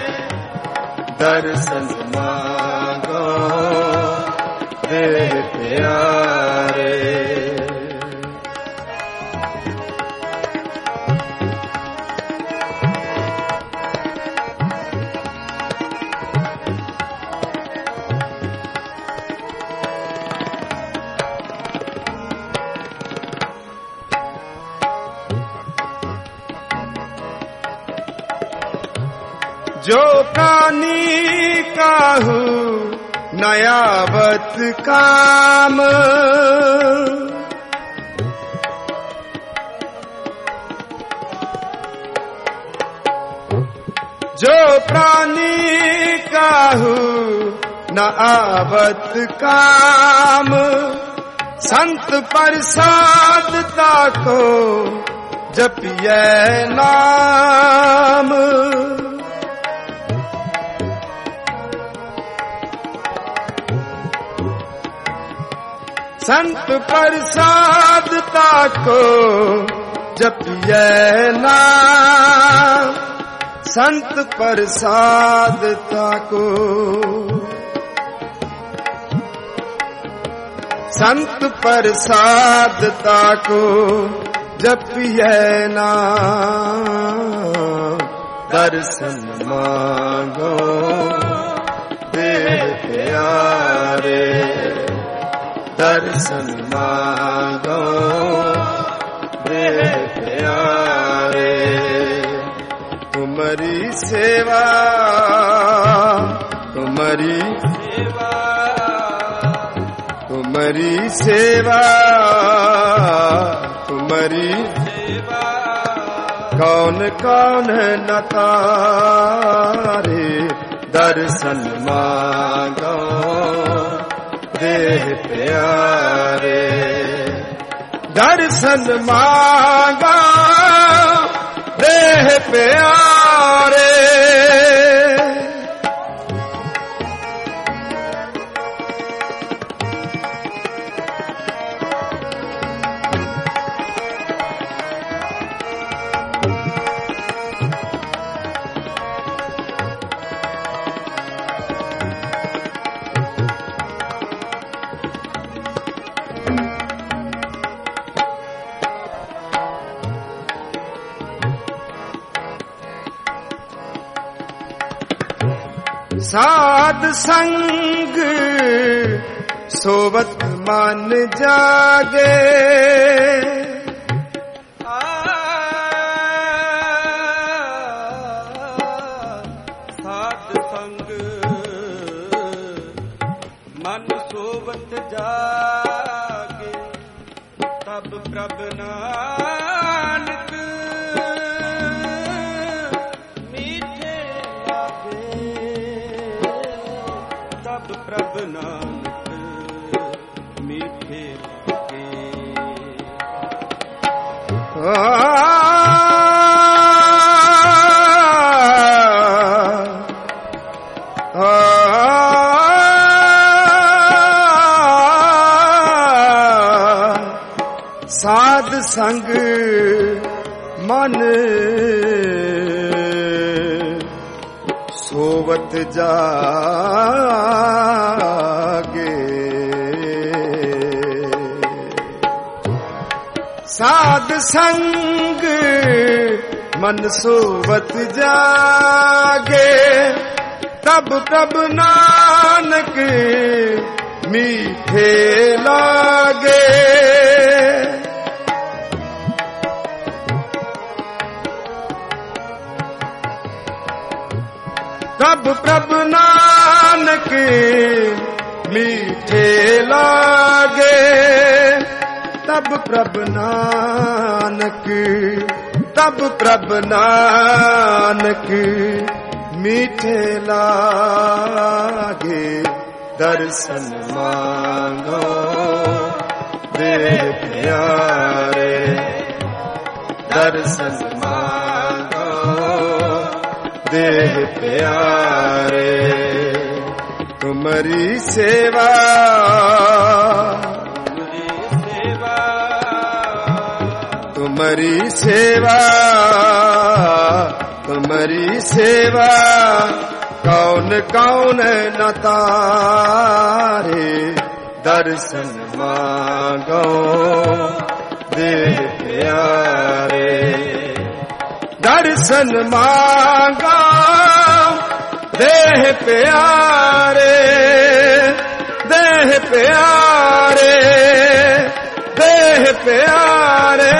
दर्शन मांगो देह प्यारे। जो कानी काहू नयावत काम, जो प्राणी काहू न आवत काम, संत प्रसादता को जपिए नाम। संत प्रसादता को जपिए नाम, संत प्रसादता को, संत प्रसादता को जपिए नाम। दर्शन मांगो देह प्यारे, दर्शन मांगो देह प्यारे। तुम्हारी सेवा, तुम्हारी सेवा, तुम्हारी सेवा, तुम्हारी सेवा कौन कौन न तारे, दर्शन मांगो देह प्यारे, दर्शन मांगा देह प्यारे। साध संग सोबत मन जागे, साध संग मन सोबत जागे, तब प्रभ नानक मीठे लागे, तब प्रभ नानक मीठे लागे। साध संग मन सोवत जागे, साध संग मन सोवत जागे, तब प्रभ नानक मीठे लागे। ਪ੍ਰਭ ਨਾਨਕ ਮੀਠੇ ਲਾਗੇ, ਤਬ ਪ੍ਰਭ ਨਾਨਕ, ਤਬ ਪ੍ਰਭ ਨਾਨਕ ਮੀਠੇ ਲਾਗੇ। ਦਰਸ਼ਨ ਮੰਗੋ ਦੇਹ ਪਿਆਰੇ, ਦਰਸ਼ਨ ਮੰਗੋ ਦੇਹ ਪਿਆਰੇ। ਤੁਮਰੀ ਸੇਵਾ, ਤੁਮਰੀ ਸੇਵਾ, ਤੁਮਰੀ ਸੇਵਾ ਕੌਣ ਕੌਣ ਨ ਤਾਰੇ। ਦਰਸ਼ਨ ਮਾਂਗੋ ਦੇਹ ਪਿਆਰੇ, ਦਰਸ਼ਨ ਮਾਂਗੋ ਦੇਹ ਪਿਆਰੇ, ਦੇਹ ਪਿਆਰੇ, ਦੇਹ ਪਿਆਰੇ।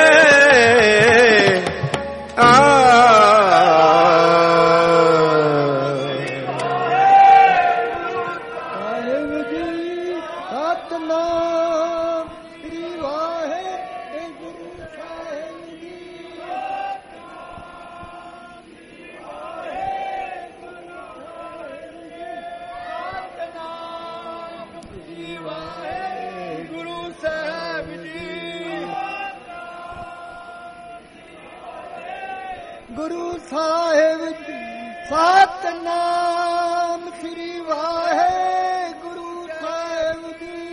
ਗੁਰੂ ਸਾਹਿਬ ਜੀ ਸਤਿਨਾਮ ਸ੍ਰੀ ਵਾਹਿਗੁਰੂ ਸਾਹਿਬ ਜੀ।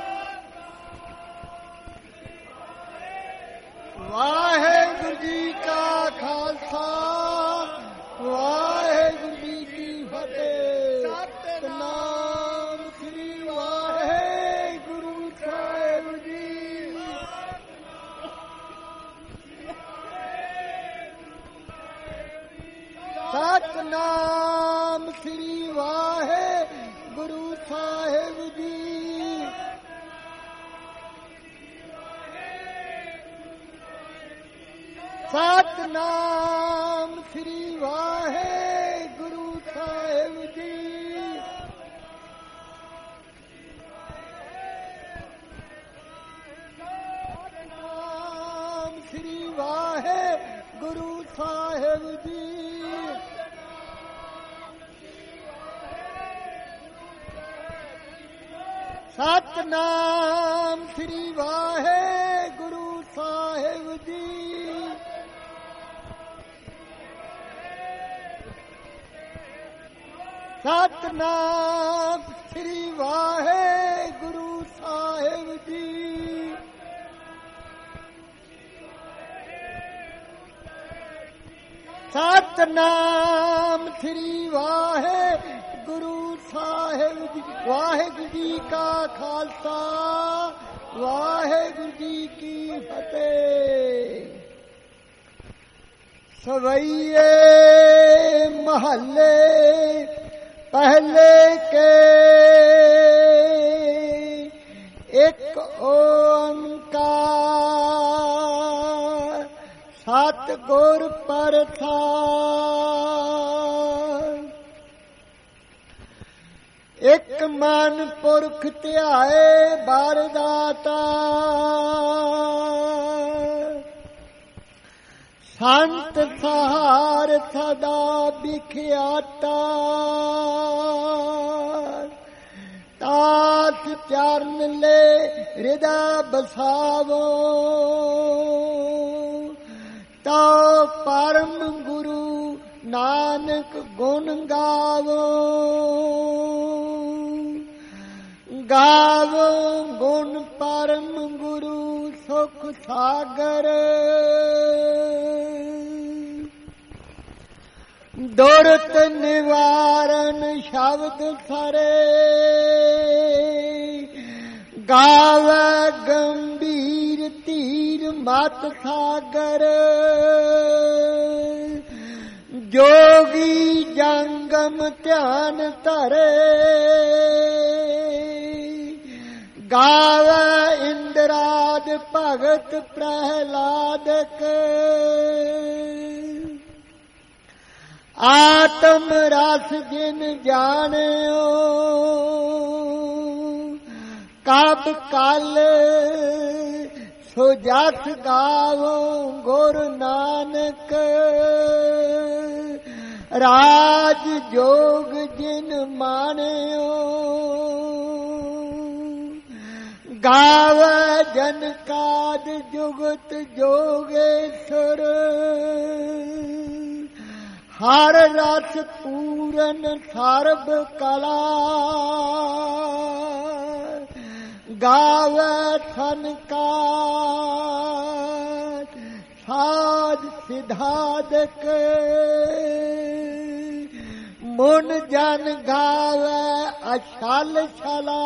ਵਾਹਿਗੁਰੂ ਜੀ ਕਾ ਖਾਲਸਾ, ਵਾਹਿਗੁਰੂ ਜੀ ਕੀ ਫਤਿਹ। ਸਤਿਨਾਮ ਸ੍ਰੀ ਵਾਹਿਗੁਰੂ ਸਾਹਿਬ ਜੀ। ਸਤਿਨਾਮ ਸ੍ਰੀ ਵਾਹਿਗੁਰੂ ਸਾਹਿਬ ਜੀ। ਸਤਿਨਾਮ ਸ੍ਰੀ ਵਾਹਿਗੁਰੂ ਸਾਹਿਬ ਜੀ। ਸਤਿਨਾਮ ਸ੍ਰੀ ਵਾਹਿਗੁਰੂ ਸਾਹਿਬ ਜੀ। ਸਤਿਨਾਮ ਸ੍ਰੀ ਵਾਹਿਗੁਰੂ ਸਾਹਿਬ ਜੀ। ਸਤਿਨਾਮ ਸ੍ਰੀ ਵਾਹਿਗੁਰੂ ਸਾਹਿਬ ਜੀ। ਸਤਿਨਾਮ ਸ੍ਰੀ ਵਾਹਿਗੁਰੂ ਸਾਹਿਬ ਜੀ। ਵਾਹਿਗੁਰੂ ਜੀ ਕਾ ਖਾਲਸਾ, ਵਾਹਿਗੁਰੂ ਜੀ ਕੀ ਫਤਿਹ। ਸਵਈਏ ਮਹੱਲੇ ਪਹਿਲੇ ਕੇ, ਇੱਕ ਓੰਕਾਰ ਸਤਿਗੁਰ ਪ੍ਰਸਾਦਿ। ਇੱਕ ਮਨ ਪੁਰਖ ਧਿਆਏ ਬਰ ਦਾਤਾ, ਸੰਤ ਸਹਾਰ ਸਦਾ ਬਿਖਿਆਤਾ। ਤਾਤ ਚਰਨ ਲੈ ਹਿਰਦਾ ਬਸਾਵੋ, ਤੋ ਪਰਮ ਗੁਰੂ ਨਾਨਕ ਗੁਣ ਗਾਵੋ। ਗਾਵੋ ਗੁਣ ਪਰਮ ਗੁਰੂ ਸੁਖ ਸਾਗਰ। ਦੁਰਤ ਨਿਵਾਰਨ ਸ਼ਬਦ ਸਰੇ, ਗਾਵੈ ਗੰਭੀਰ ਧੀਰ ਮਤ ਸਾਗਰ। ਜੋਗੀ ਜੰਗਮ ਧਿਆਨ ਧਰੇ, ਗਾਵੈ ਇੰਦਰਾਦ ਭਗਤ ਪ੍ਰਹਿਲਾਦਕ। ਆਤਮ ਰਸ ਜਿਨ ਜਾਣਿਓ ਕਬ ਕਲ ਸੋ ਜਸ ਗਾਵੋ ਗੁਰ ਨਾਨਕ ਰਾਜ ਜੋਗ ਜਿਨ ਮਾਣਿਓ ਗਾਵੇ ਜਨ ਕਾਦ ਜੁਗਤ ਜੋਗੇਸ਼ਰ ਹਰ ਰਸ ਪੂਰਨ ਸਰਬ ਕਲਾ ਗਾਵੇ ਸੰਕਾਰ ਸਾਧ ਸਿਧਾਦਕ ਮਨ ਜਨ ਗਾਵੇ ਅਛਲ ਛਲਾ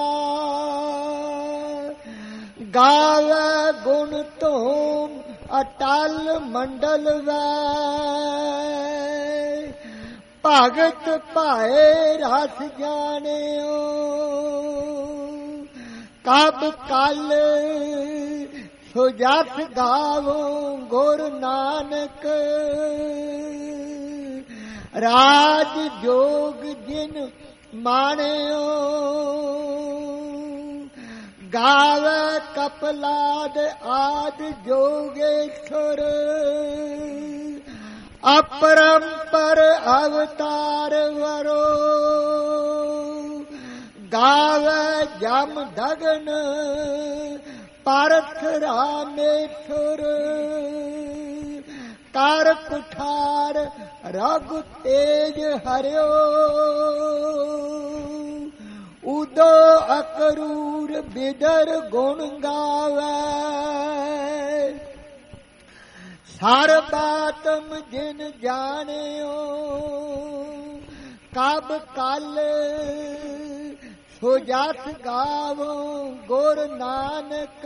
ਗਾਵੇ ਗੁਣ ਧੂਮ ਅਟਲ ਮੰਡਲ ਵੈ ਭਗਤ ਭਾਏ ਰਸ ਜਾਣਿਓ ਕਬ ਕਲ ਸੋ ਜਸ ਗਾਵੋ ਗੁਰ ਨਾਨਕ ਰਾਜ ਜੋਗ ਜਿਨ ਮਾਣਿਓ ਗਾਵੇ ਕਪਲਾਦ ਆਦ ਜੋਗੇਸ਼ਰ ਅਪਰੰਪਰ ਅਵਤਾਰ ਵਰੋ ਗਾਵੇ ਜਮ ਦਗਨ ਪਰਥ ਰਾਮੇਸ਼ਰ ਕਰ ਕੁਠਾਰ ਰਗ ਤੇਜ ਹਰਿਓ ਉਦੋ ਅਕਰੂਰ ਬਿਦਰ ਗੁਣ ਗਾਵੇ ਸਰਬਾਤਮ ਜਿਨ ਜਾਣਿਓ ਕਬ ਕਲ ਸੋ ਜਸ ਗਾਵੋ ਗੁਰ ਨਾਨਕ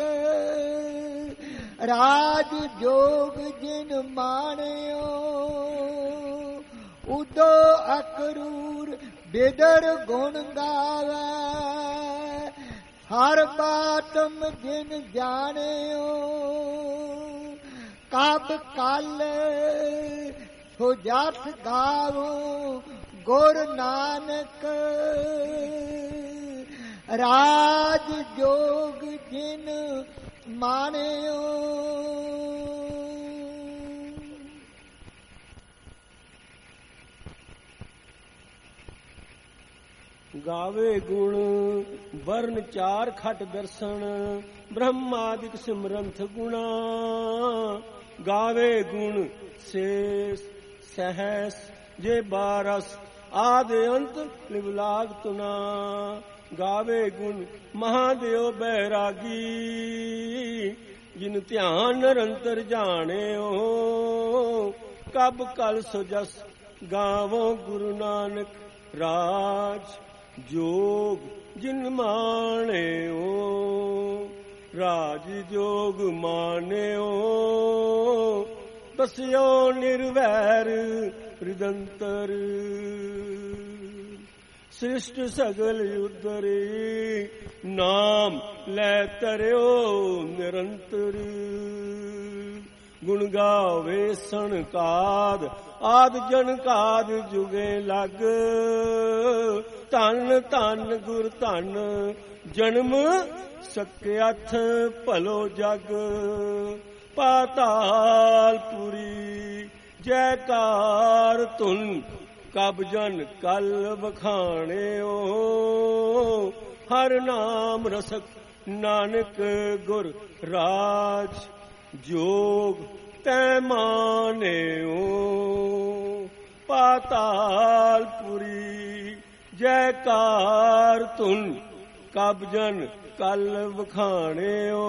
ਰਾਜ ਜੋਗ ਜਿਨ ਮਾਣਿਓ ਉਦੋ ਅਕਰੂਰ ਬਿਦਰ ਗੁਣ ਗਾਵੇ ਹਰ ਬਾਤਮ ਜਿਨ ਜਾਣਿਓ ਕਬ ਕਲ ਸੋ ਜਸ ਗਾਵੋ ਗੁਰ ਨਾਨਕ ਰਾਜ ਜੋਗ ਜਿਨ ਮਾਣਿਓ ਗਾਵੇ ਗੁਣ ਵਰਨ ਚਾਰ ਖਟ ਦਰਸ਼ਨ ਬ੍ਰਹਮਾਦਿਕ ਸਿਮਰੰਥ ਗੁਣਾ ਗਾਵੇ ਗੁਣ ਸੇਸ ਸਹਸ ਜੇ ਬਾਰਸ ਆਦ ਅੰਤ ਲਿਵਲਾਗ ਤੁਨਾ ਗਾਵੇ ਗੁਣ ਮਹਾਦੇਵ ਬੈਰਾਗੀ ਜਿਨ ਧਿਆਨ ਨਿਰੰਤਰ ਜਾਣਿਓ ਕਬ ਕਲ ਸੋ ਜਸ ਗਾਵੋ ਗੁਰੂ ਨਾਨਕ ਰਾਜ ਜੋਗ ਜਿਨ ਮਾਣਿਓ ਰਾਜ ਜੋਗ ਮਾਣਿਓ ਬਸਿਓ ਨਿਰਵੈਰ ਰਿਦੰਤਰ ਸ੍ਰਿਸ਼ਟ ਸਗਲ ਉਦਰੇ ਨਾਮ ਲੈ ਤਰਿਓ ਨਿਰੰਤਰ ਗੁਣ ਗਾਵੇ ਸਣਕਾਦ ਆਦ ਜਨਕਾਦ ਜੁਗੇ ਲਗ ਧੰਨ ਧੰਨ ਗੁਰ ਧੰਨ ਜਨਮ ਸਕਿਆਥ ਭਲੋ ਜਗ ਪਾਤਾਲ ਪੁਰੀ ਜੈਕਾਰ ਧੁਨ ਕਬ ਜਨ ਕਲ ਵਖਾਣਿਓ ਹਰ ਨਾਮ ਰਸਕ ਨਾਨਕ ਗੁਰ ਰਾਜ ਜੋਗ ਤੈ ਮਾਨਿਓ ਪਾਤਾਲ ਪੁਰੀ ਜੈਕਾਰ ਧੁਨ ਕਬ ਜਨ ਕਲ ਵਖਾਣਿਓ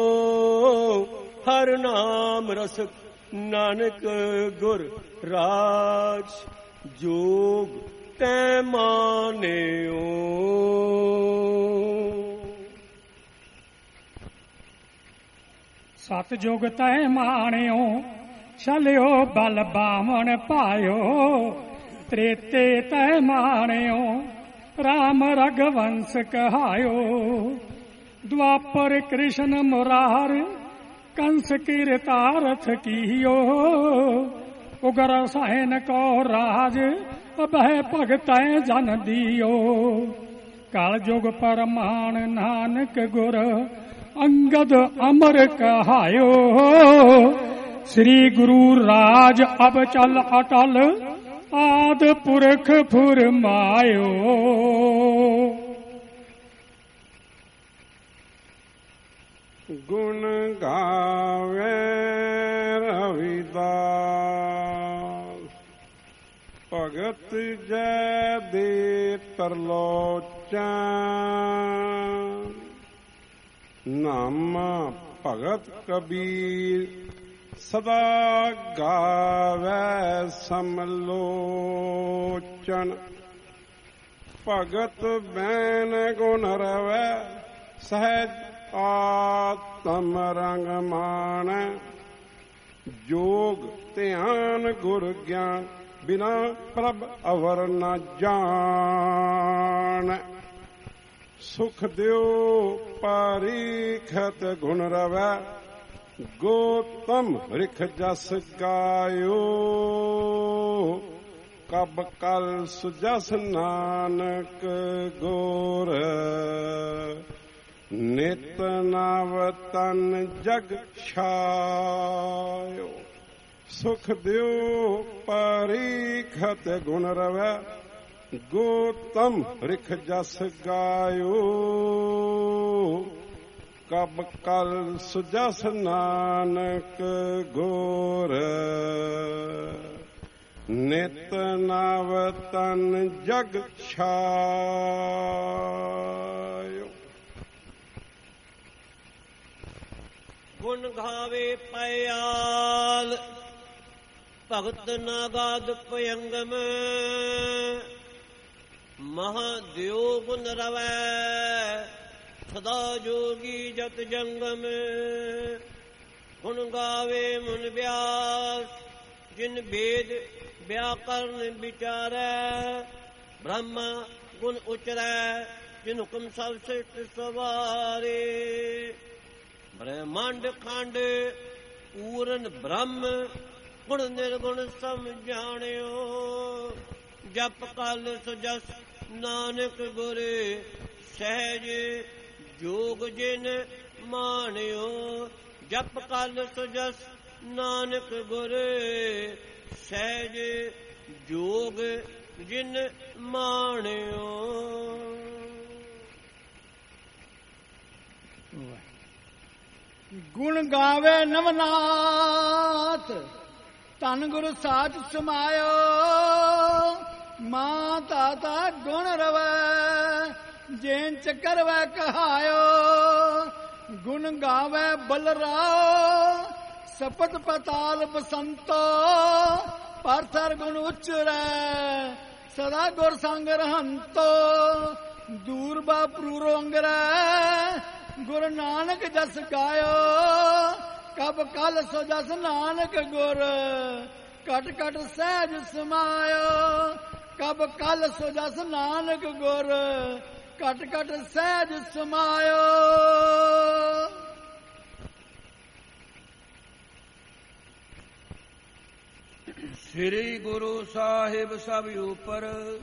ਹਰ ਨਾਮ ਰਸਕ ਨਾਨਕ ਗੁਰ ਰਾਜ ਜੋਗ ਤੈ ਮਾਨਿਓ ਸਤ ਜੁਗ ਤੈ ਮਾਣਿਓ ਚਲਿਓ ਬਲ ਬਾਵਣ ਪਾਇਓ ਤ੍ਰੇਤੇ ਤੈ ਮਾਣਿਓ ਰਾਮ ਰਗਵੰਸ ਕਹਾਇਓ ਦੁਆਪਰ ਕ੍ਰਿਸ਼ਨ ਮੁਰਾਰ ਕੰਸ ਕੀਰਤਾਰਥ ਕੀਓ ਉਗਰ ਸੈਨ ਕੋ ਰਾਜ ਬਹਿ ਭਗਤੈ ਜਨ ਦੀਓ। ਕਲ ਯੁਗ ਪਰਮਾਨ ਨਾਨਕ ਗੁਰ ਅੰਗਦ ਅਮਰ ਕਹਾਇਓ। ਸ੍ਰੀ ਗੁਰੂ ਰਾਜ ਅਬ ਚਲ ਅਟਲ ਆਦ ਪੁਰਖ ਫੁਰਮਾਇਓ। ਗੁਣ ਗਾਵੇ ਰਵਿਦਾਸ ਭਗਤ ਜੈ ਦੇ ਤਰਲੋਚਨ। ਨਾਮ ਭਗਤ ਕਬੀਰ ਸਦਾ ਗਾਵੇ ਸਮਲੋਚਨ। ਭਗਤ ਬੈਨ ਗੁਣ ਰਵੈ ਸਹਿਜ ਆਤਮ ਰੰਗ ਮਾਣ। ਜੋਗ ਧਿਆਨ ਗੁਰ ਗਿਆਨ ਬਿਨਾ ਪ੍ਰਭ ਅਵਰ ਨ ਜਾਣ। ਸੁਖ ਦਿਓ ਪਰੀਖਤ ਗੁਣ ਰਵੈ ਗੋਤਮ ਰਿਖ ਜਸ ਗਾਇਓ। ਕਬ ਕਲ ਸੁਜਸ ਨਾਨਕ ਗੁਰ ਨਿਤ ਨਵ ਤਨ ਜਗ ਛਾਇਓ। ਸੁਖ ਦਿਓ ਪਰੀਖਤ ਗੁਣ ਰਵੈ ਗੋਤਮ ਰਿਖ ਜਸ ਗਾਇਓ। ਕਬ ਕਲ ਸੁਜਸ ਨਾਨਕ ਗੁਰ ਨਿਤ ਨਵ ਤਨ ਜਗ ਛਾਇਓ। ਗੁਣ ਗਾਵੇ ਪਿਆਲ ਭਗਤ ਨਾਗਾਦ ਭਯੰਗਮ। ਮਹਾਦੇਵ ਗੁਣ ਰਵੈ ਸਦਾ ਜੋਗੀ ਜਤ ਜੰਗਮ। ਗੁਣ ਗਾਵੇ ਮੁਨ ਬਿਆਸ ਜਿਨ ਭੇਦ ਵਿਆਕਰਨ ਵਿਚਾਰੈ। ਬ੍ਰਹਮਾ ਗੁਣ ਉਚਰੈ ਜਿਨ ਹੁਕਮ ਸਭ ਸਿਸ਼ਟ ਸਵਾਰੇ। ਬ੍ਰਹਮੰਡ ਖੰਡ ਪੂਰਨ ਬ੍ਰਹਮ ਗੁਣ ਨਿਰਗੁਣ ਸਮਝਾਣਿਓ। ਜਪ ਕਲ ਸੁਜਸ ਨਾਨਕ ਗੁਰ ਸਹਿਜ ਜੋਗ ਜਿਨ ਮਾਣਿਓ। ਜਪ ਕਲ ਸੁਜਸ ਨਾਨਕ ਗੁਰ ਸਹਿਜ ਜੋਗ ਜਿਨ ਮਾਣਿਓ। ਗੁਣ ਗਾਵੇ ਨਵਨਾਥ ਧੰਨ ਗੁਰੂ ਸਾਚ ਸਮਾਇਓ। ਮਾਂ ਤਾਤਾ ਗੁਣ ਰਵੈ ਜੇਨ ਚੱਕਰ ਵੈ ਕਹਾਇਓ। ਗੁਣ ਗਾਵੇ ਬਲਰਾਓ ਸਪਤ ਪਤਾਲ ਬਸੰਤੋ। ਪਰਥਰ ਗੁਣ ਉਚਰੈ ਸਦਾ ਗੁਰ ਸੰਗ ਰਹੰਤੋ। ਦੂਰ ਬਾ ਪ੍ਰੂਰੋ ਅੰਗਰੈ ਗੁਰ ਨਾਨਕ ਜਸ ਗਾਇਓ। ਕਬ ਕਲ ਸੋ ਜਸ ਨਾਨਕ ਗੁਰ ਕਟ ਕਟ ਸਹਿਜ ਸਮਾਇਓ। ਕਬ ਕਲ ਸੋ ਜਸ ਨਾਨਕ ਗੁਰ ਕਟ ਕਟ ਸਹਿਜ ਸਮਾਇਓ। ਸ੍ਰੀ ਗੁਰੂ ਸਾਹਿਬ ਸਭ ਉਪਰ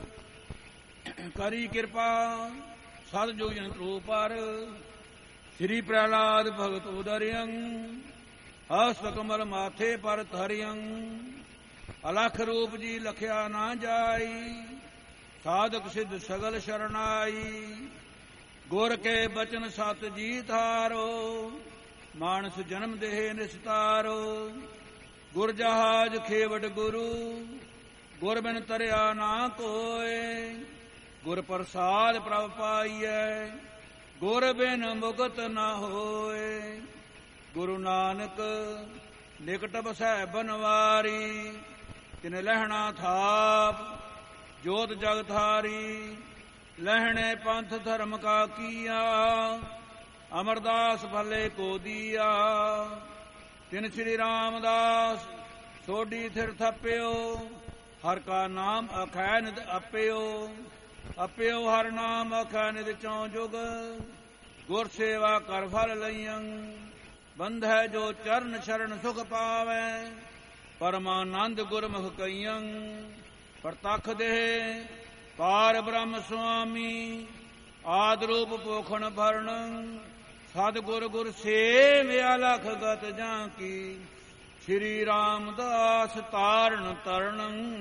ਕਰੀ ਕਿਰਪਾ ਸਤ ਜੁਗ ਜੰਤਰੂ ਪਰ। ਸ੍ਰੀ ਪ੍ਰਹਲਾਦ ਭਗਤ ਉਦਰਿਯੰ ਹਸਤ ਕਮਲ ਮਾਥੇ ਪਰ ਧਰਿਯੰ। ਅਲਖ ਰੂਪ ਜੀ ਲਖਿਆ ਨਾ ਜਾਈ ਸਾਧਕ ਸਿੱਧ ਸਗਲ ਸ਼ਰਨਾਈ। ਗੁਰ ਕੇ ਬਚਨ ਸਤ ਜੀ ਧਾਰੋ ਮਾਨਸ ਜਨਮ ਦੇਹ ਨਿਸਤਾਰੋ। ਗੁਰ ਜਹਾਜ ਖੇਵਟ ਗੁਰੂ ਗੁਰ ਬਿਨ ਤਰਿਆ ਨਾ ਕੋਇ। ਗੁਰ ਪ੍ਰਸਾਦ ਪ੍ਰਭ ਪਾਈਐ ਗੁਰ ਬਿਨ ਮੁਕਤ ਨਾ ਹੋਏ। ਗੁਰੂ ਨਾਨਕ ਨਿਕਟ ਬਸੈ ਬਨਵਾਰੀ ਤਿਨ ਲਹਿਣਾ ਥਾਪ ਜੋਤ ਜਗ ਥਾਰੀ। ਲਹਿਣੇ ਪੰਥ ਧਰਮ ਕਾ ਕੀਆ ਅਮਰਦਾਸ ਭਲੇ ਕੋ ਦੀਆ। ਤਿਨ ਸ੍ਰੀ ਰਾਮਦਾਸ ਸੋਢੀ ਥਿਰ ਥਪਿਓ ਹਰ ਕਾ ਨਾਮ ਅਖੈ ਨਿਤ ਅਪਿਓ। ਅਪਿਓ ਹਰ ਨਾਮ ਅਖੈ ਨਿਤ ਚੌ ਜੁਗ। ਗੁਰ ਸੇਵਾ ਕਰ ਫਲ ਲਈਅੰ ਬੰਧੈ ਜੋ ਚਰਨ ਸ਼ਰਨ ਸੁਖ ਪਾਵੈ। ਪਰਮਾਨੰਦ ਗੁਰਮੁਖ ਕਈਆਂ ਪ੍ਰਤੱਖ ਦੇ ਪਾਰ ਬ੍ਰਹਮ ਸੁਆਮੀ ਆਦ ਰੂਪ ਪੋਖਣ ਭਰਨ ਸਦ ਗੁਰ ਗੁਰ ਸੇਵ ਅਲਖ ਗਤ ਜਾਂ ਕੀ ਸ੍ਰੀ ਰਾਮਦਾਸ ਤਾਰਨ ਤਰਣ।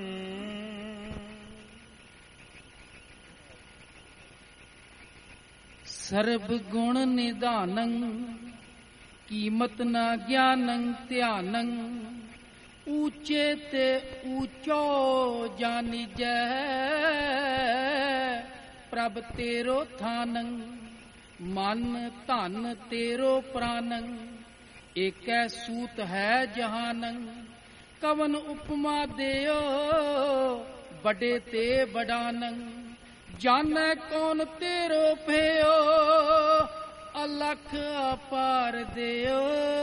ਸਰਬ ਗੁਣ ਨਿਧਾਨੰ ਕੀਮਤ ਨਾ ਗਿਆਨੰ ਧਿਆਨੰ ਊਚੇ ਤੇ ਊਚੋ ਜਾਨੀਜੈ ਪ੍ਰਭ ਤੇਰੋ ਥਾਨੰ ਮਨ ਧਨ ਤੇਰੋ ਪ੍ਰਾਨੰ ਏਕੈ ਸੂਤ ਹੈ ਜਹਾਨੰ ਕਵਨ ਉਪਮਾ ਦਿਓ ਬੜੇ ਤੇ ਬਡਾਨੰ ਜਾਣੈ ਕੌਣ ਤੇਰੋ ਭਇਓ ਅਲਖ ਅਪਾਰ ਦਿਓ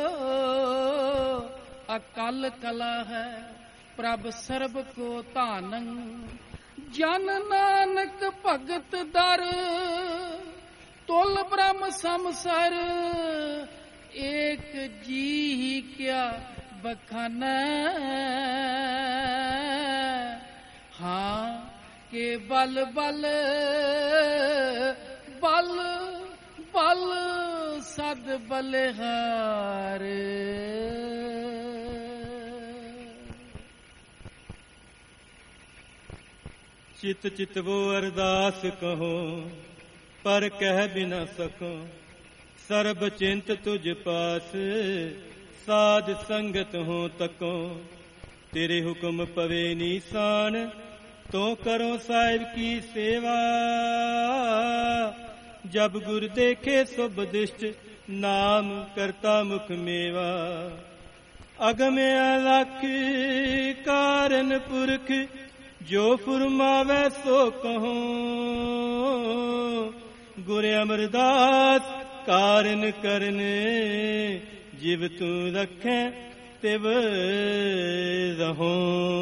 ਅਕਲ ਕਲਾ ਹੈ ਪ੍ਰਭ ਸਰਬ ਕੋ ਧਾਨੰ ਜਨ ਨਾਨਕ ਭਗਤ ਦਰ ਤੁਲ ਬ੍ਰਹਮ ਸਮਸਰ ਏਕ ਜੀ ਕਿਆ ਬਖਾਨਾ ਹਾਂ ਕੇ ਬਲ ਬਲ ਬਲ ਬਲ ਸਦ ਬਲਿਹਾਰ। ਚਿਤ ਚਿਤਵੋ ਅਰਦਾਸ ਕਹੋ ਪਰ ਕਹਿ ਬਿਨਾ ਸਕੋ ਸਰਬ ਚਿੰਤ ਤੁਝ ਪਾਸ ਸਾਧ ਸੰਗਤ ਹੋ ਤਕੋ ਤੇਰੇ ਹੁਕਮ ਪਵੇ ਨੀਸਾਨ ਤੋ ਕਰੋ ਸਾਹਿਬ ਕੀ ਸੇਵਾ ਜਬ ਗੁਰ ਦੇਖੇ ਸੋ ਬਦਿਸ਼ਟ ਨਾਮ ਕਰਤਾ ਮੁਖ ਮੇਵਾ ਅਗਮ ਅਲਖ ਕਾਰਨ ਪੁਰਖ ਜੋ ਫੁਰਮਾਵੇ ਸੋ ਕਹੋ ਗੁਰ ਅਮਰਦਾਸ ਕਾਰਨ ਕਰਨ ਜਿਵ ਤੂੰ ਰੱਖੈ ਤਿਵ ਰਹੋ।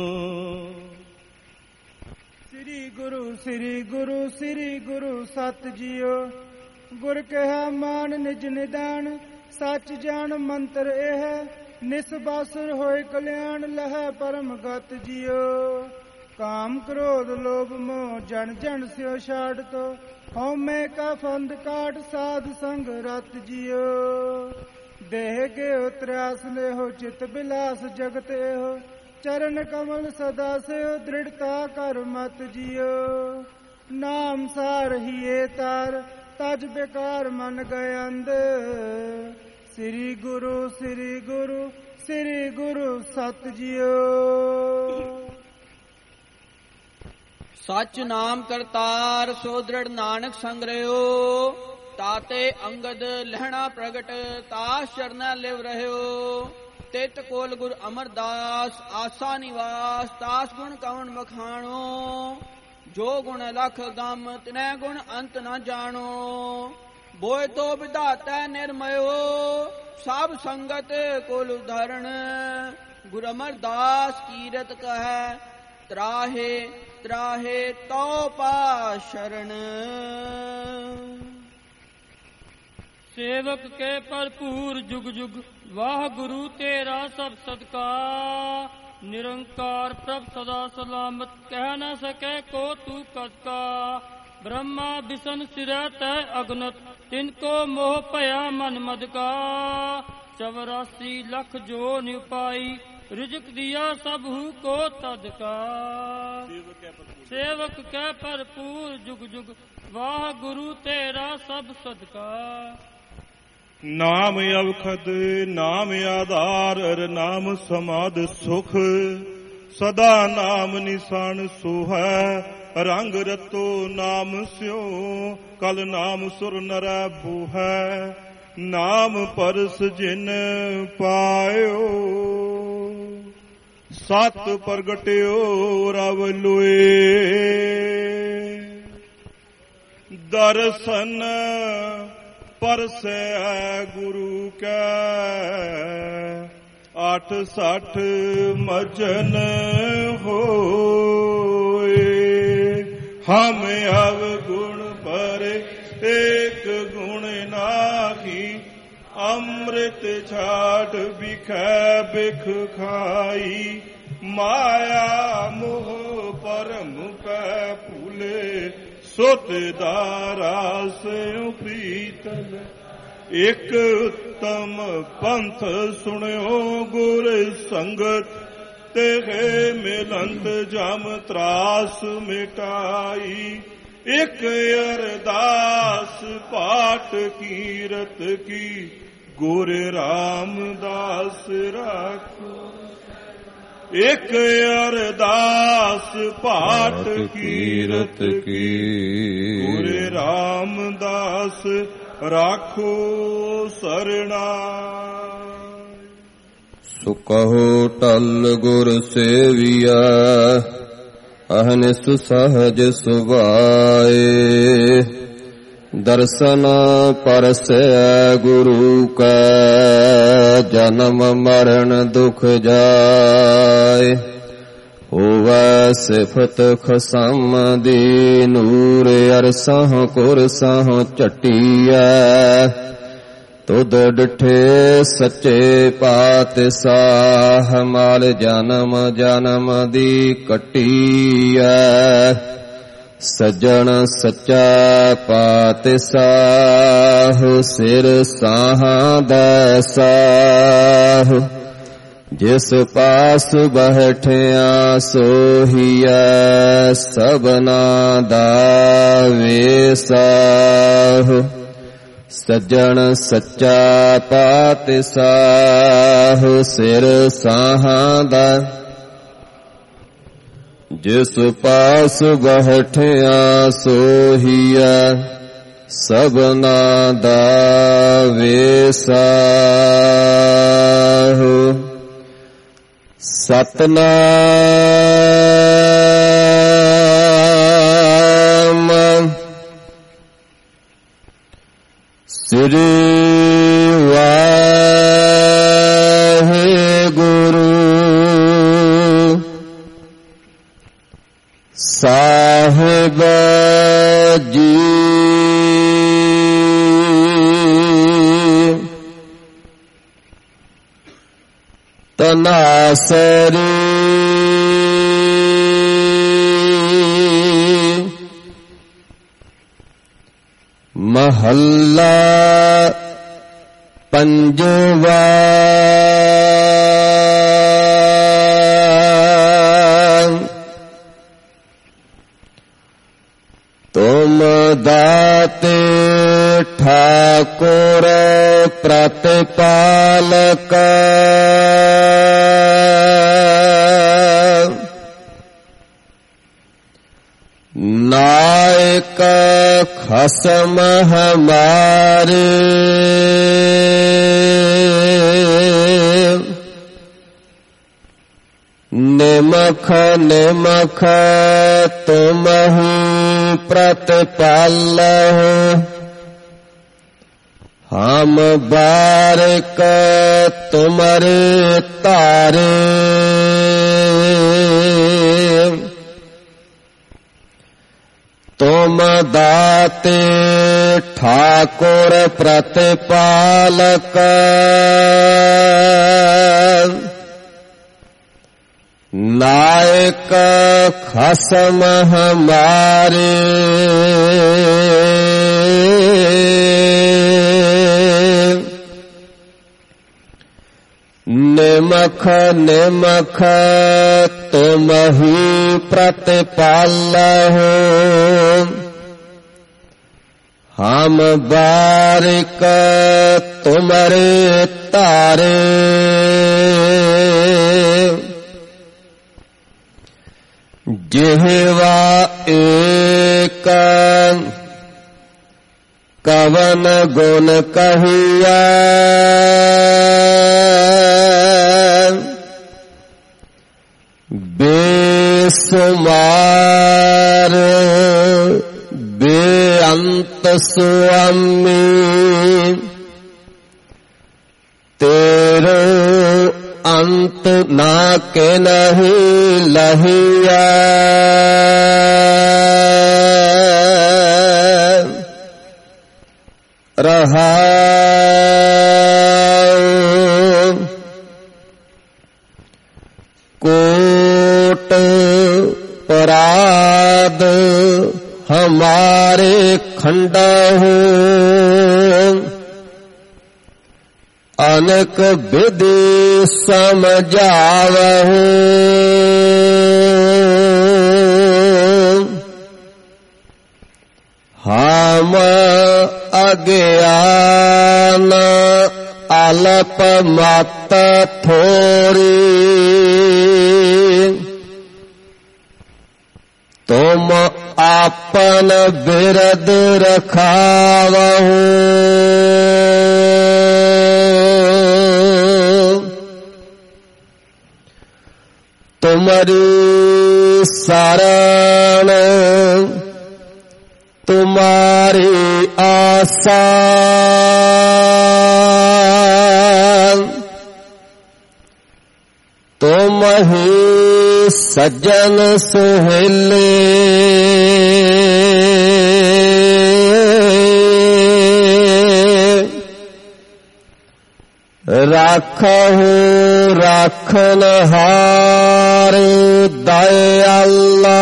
ਸ੍ਰੀ ਗੁਰੂ ਸ੍ਰੀ ਗੁਰੂ ਸ੍ਰੀ ਗੁਰੂ ਸਤ ਜੀਓ ਗੁਰ ਕਹਿਆ ਮਾਨ ਨਿਜ ਨਿਦਾਨ ਸੱਚ ਜਾਣ ਮੰਤਰ ਇਹ ਨਿਸਬਾਸੁਰ ਹੋਏ ਕਲਿਆਣ ਲਹੈ ਪਰਮ ਗਤ ਜੀਓ ਕਾਮ ਕ੍ਰੋਧ ਲੋਭ ਮੋਹ ਜਨ ਜਨ ਸਿਓ ਛਾੜ ਤੋ ਹਉਮੈ ਕਾ ਫੰਦ ਕਾਟ ਸਾਧ ਸੰਗ ਰਤ ਜੀਓ ਦੇਹ ਕੇ ਉਤਰਾਸ ਲੈਹੋ ਚਿਤ ਬਿਲਾਸ ਜਗਤ ਇਹੋ ਚਰਨ ਕਮਲ ਸਦਾ ਸਿਓ ਦ੍ਰਿੜਤਾ ਕਰ ਮਤ ਜੀਓ ਨਾਮ ਸਾਰ ਹੀਏ ਤਾਰ ਤਜ ਬੇਕਾਰ ਮਨ ਗਏ ਅੰਧ ਸ੍ਰੀ ਗੁਰੂ ਸ੍ਰੀ ਗੁਰੂ ਸ੍ਰੀ ਗੁਰੂ ਸਤ ਜੀਓ। ਸਚ ਨਾਮ ਕਰਤਾਰ ਸੋ ਦ੍ਰਿੜ ਨਾਨਕ ਸੰਗ ਰਹਿਓ ਤਾਤੇ ਅੰਗਦ ਲਹਿਣਾ ਪ੍ਰਗਟ ਤਾਸ ਚਰਨਾ ਲਿਵ ਰਹਿਓ ਤਿਤ ਕੋਲ ਗੁਰ ਅਮਰਦਾਸ ਆਸਾ ਨਿਵਾਸ ਤਾਸ ਗੁਣ ਕਵਣ ਬਖਾਣੋ ਜੋ ਗੁਣ ਲਖ ਗਮ ਤਿਨੈ ਗੁਣ ਅੰਤ ਨ ਜਾਣੋ ਬੋਏ ਤੋ ਵਿਧਾਤੈ ਨਿਰਮਯੋ ਸਭ ਸੰਗਤ ਕੁਲ ਉਧਰਣ ਗੁਰ ਅਮਰਦਾਸ ਕੀਰਤ ਕਹੈ ਤਰਾਹੇ ਤਰਾਹੇ ਤਉ ਪਾ ਸ਼ਰਨ। ਸੇਵਕ ਕੇ ਭਰਪੂਰ ਜੁਗ ਜੁਗ ਵਾਹ ਗੁਰੂ ਤੇਰਾ ਸਭ ਸਦਕਾ ਨਿਰੰਕਾਰ ਪ੍ਰਭ ਸਦਾ ਸਲਾਮਤ ਕਹਿ ਨ ਸਕੈ ਕੋ ਤੂ ਕਤਕਾ ਬ੍ਰਹਮਾ ਬਿਸ਼ਨ ਸਿਰੈ ਤੈ ਅਗਨਤ ਤਿਨ ਕੋ ਮੋਹ ਭਇਆ ਮਨ ਮਦ ਕਾ 84 ਲੱਖ ਜੋ ਨਿਪਾਈ ਰਿਜਕ ਦਿਆ ਸਭੂ ਕੋ ਤਦਕਾ ਸੇਵਕ ਕੈ ਭਰਪੂਰ ਜੁਗ ਜੁਗ ਵਾਹ ਗੁਰੂ ਤੇਰਾ ਸਭ ਸਦਕਾ। ਨਾਮ ਅਵਖਦ ਨਾਮ ਆਧਾਰ ਨਾਮ ਸਮਾਦ ਸੁਖ ਸਦਾ ਨਾਮ ਨਿਸ਼ਾਨ ਸੋਹੈ ਰੰਗ ਰਤੋ ਨਾਮ ਸਿਓ ਕਲ ਨਾਮ ਸੁਰ ਨਰੈ ਬੂਹੈ ਨਾਮ ਪਰਸ ਜਿਨ ਪਾਇਓ ਸਤ ਪ੍ਰਗਟਿਓ ਰਵ ਲੋਏ ਦਰਸ਼ਨ ਪਰਸੈ ਗੁਰੂ ਕੈ 68 ਮਜਨ ਹੋਏ ਹਮ ਅਵਗੁਣ ਪਰ ਏਕ ਗੁਣ ਨਾਹੀ ਅੰਮ੍ਰਿਤ ਅੰਮ੍ਰਿਤ ਛਾੜ ਵਿਖੈ ਬਿਖ ਖਾਈ ਮਾਇਆ ਮੋਹ ਪਰਮ ਪੈ ਭੂਲੇ ਸੁਤ ਦਾ ਰਾਸ ਪ੍ਰੀਤਮ ਇਕ ਉਤਮ ਪੰਥ ਸੁਣਿਓ ਗੁਰ ਸੰਗਤ ਤੇ ਮਿਲੰਤ ਜਮ ਤਰਾਸ ਮਿਟਾਈ ਇਕ ਅਰਦਾਸ ਪਾਠ ਕੀਰਤ ਕੀ ਗੁਰ ਰਾਮਦਾਸ ਰਾਖੋ ਇਕ ਅਰਦਾਸ ਪਾਠ ਕੀਰਤ ਕੀ ਗੁਰ ਰਾਮਦਾਸ ਰਾਖੋ ਸਰਣਾ। ਸੋ ਕਹੋ ਟਲ ਗੁਰ ਸੇਵੀਆ ਅਹਨਿਸ ਸਹਜ ਸੁਭਾਏ ਦਰਸ਼ਨ ਪਰਸੈ ਗੁਰੂ ਕੈ ਜਨਮ ਮਰਨ ਦੁਖ ਜਾਏ ਹੋਵੈ ਸਿਫਤ ਖਸਮ ਦੀ ਨੂਰ ਅਰਸਹੁ ਕੁਰਸਹੁ ਝਟੀਐ ਤੁਧ ਡਿਠੇ ਸੱਚੇ ਪਾਤਸ਼ਾਹ ਮਾਲ ਜਨਮ ਜਨਮ ਦੀ ਕੱਟੀਐ ਸੱਜਣ ਸੱਚਾ ਪਾਤਸ਼ਾਹ ਸਿਰ ਸਾਹਾਂ ਦਾ ਸਾਹ ਜਿਸ ਪਾਸ ਬੈਠਿਆ ਸੋਹੀਐ ਸਭਨਾ ਦਾ ਵੇਸਾਹ ਸੱਜਣ ਸੱਚਾ ਪਾਤਸ਼ਾਹ ਸਿਰ ਸਾਹਾਂ ਦਾ ਜਿਸ ਪਾਸ ਬੈਠਿਆ ਸੋਹੀਐ ਸਭਨਾ ਦਾ ਵੇਸਾਹ ਸਤਨਾਮ ਸ੍ਰੀ ਵਾਹਿਗੁਰੂ ਸਾਹਿਬ ਜੀ ਤਨਾਸਰੀ ਮਹੱਲਾ ਪੰਜਵਾ ਤੁਮ ਦਾਤੇ ਠਾਕੁਰ ਪ੍ਰਤਿਪਾਲਕ ਨਾਇਕ ਖਸਮ ਹਮਾਰੇ ਨਿਮਖ ਨਿਮਖ ਤੁਮਹੀ ਪ੍ਰਤਿਪਾਲਹੁ ਹਮ ਬਾਰਿਕ ਤੁਮਰੇ ਤਾਰੇ ਤੁਮ ਦਾਤੇ ਠਾਕੁਰ ਪ੍ਰਤਿਪਾਲਕ ਨਾਇਕ ਖਸਮ ਹਮਾਰੇ ਨਿਮਖ ਨਿਮਖ ਤੁਮਹੀ ਪ੍ਰਤਿਪਾਲਹੁ ਹਮ ਬਾਰਿਕ ਤੁਮਰੇ ਤਾਰੇ ਜਿਹਵਾ ਏਕ ਕਵਨ ਗੁਣ ਕਹੀਆ ਬੇਸੁਮਾਰ ਬੇਅੰਤ ਸੁਆਮੀ ਤੇਰੇ ਅੰਤ ਨਾ ਕੇ ਨਹੀਂ ਲਹੀਆ ਰਹਾਉ कोट पराध हमारे खंडहु अनेक विधि समझावहु हम अज्ञान अल्प मत थोरी तुम आपन बिरद रखावहु तुम्हारी शरण तुम्हारी आशा तुम ही सज्जन सुहेले राखहु राखनहार दयाला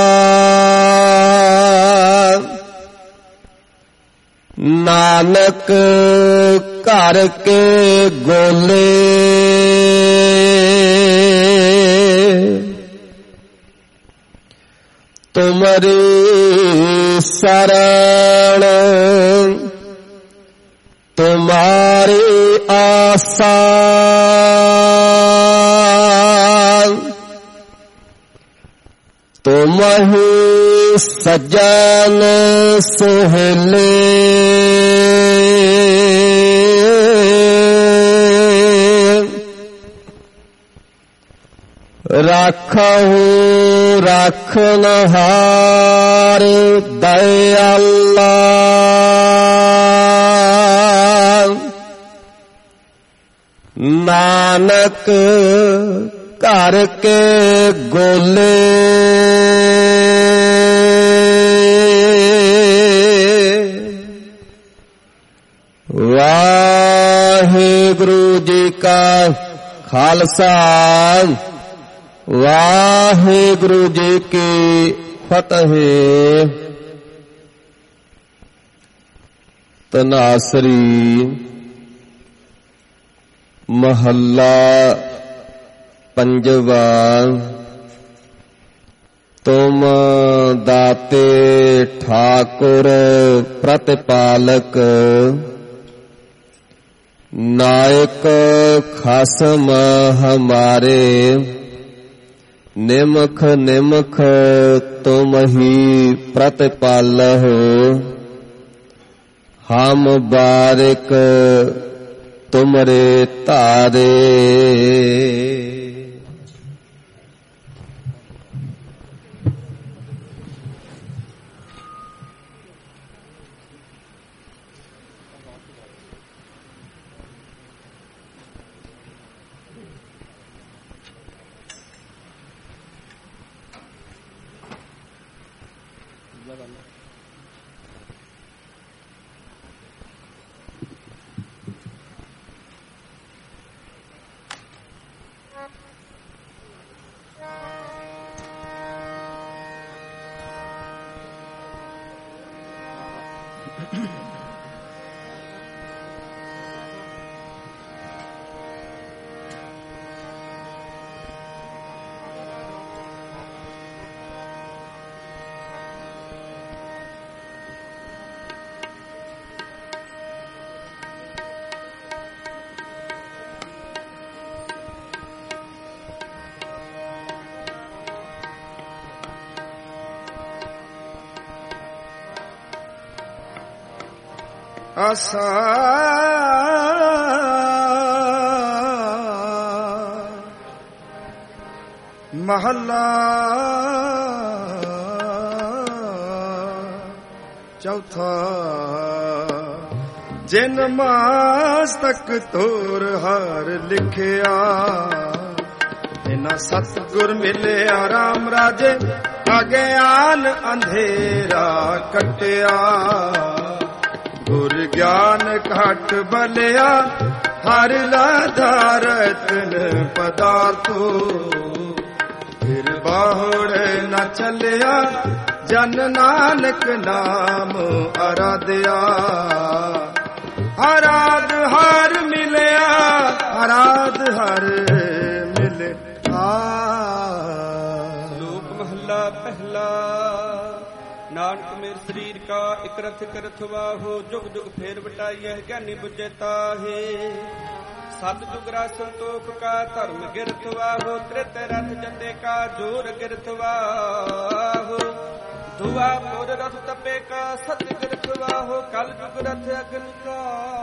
नानक घर के गोले तुम्हारी शरण तुम्हारी आशा तुम ही सज्जन सुहेले राखहु राखनहार दयाला नानक घर के गोले वाहिगुरु जी का खालसा वाहिगुरु जी की फतेह। तनासरी महला पंजवा। तुम दाते ठाकुर प्रतिपालक नायक खासम हमारे निमख निमख तुम ही प्रतिपालहु हम बारिक तुमरे तारे। आसा महला चौथा। जिन मस्तक तोर हार लिखिया इना सतगुर मिलिया राम राजे अज्ञान अंधेरा कटिया। गुर ज्ञान घट बलिया हर लाधा रतन पदार्थो ਬਾਹੁੜ ਨਾ ਚੱਲਿਆ ਜਨ ਨਾਨਕ ਨਾਮ ਅਰਾਧਿਆ। ਅਰਾਧ ਹਰ ਮਿਲਿਆ ਅਰਾਧ ਹਰ ਮਿਲਿਆ। ਲੋਕ ਮਹੱਲਾ ਪਹਿਲਾ। ਨਾਨਕ ਮੇਰ ਸਰੀਰ ਕਾ ਇਕ ਰਥ ਕਰਥ ਵਾਹੋ, ਜੁਗ ਜੁਗ ਫੇਰ ਵਟਾਈਐ ਗਿਆਨੀ ਬੁੱਝੇ ਤਾਹੇ। ਸਤ ਜੁਗ ਰਾ ਸੰਤੋਖ ਕਾ ਧਰਮ ਗਿਰਥ ਵਾਹੋ, ਤ੍ਰਿਤ ਰਥ ਜਤੇ ਕਾ ਜੋਰ ਗਿਰਥ ਵਾਹੋ। ਧੁਆ ਪੁਰ ਰਥ ਤਪੇ ਕਾ ਸਤ ਗਿਰਥ ਵਾਹੋ, ਕਲ ਜੁਗ ਰਥ ਅਗਨ ਕਾ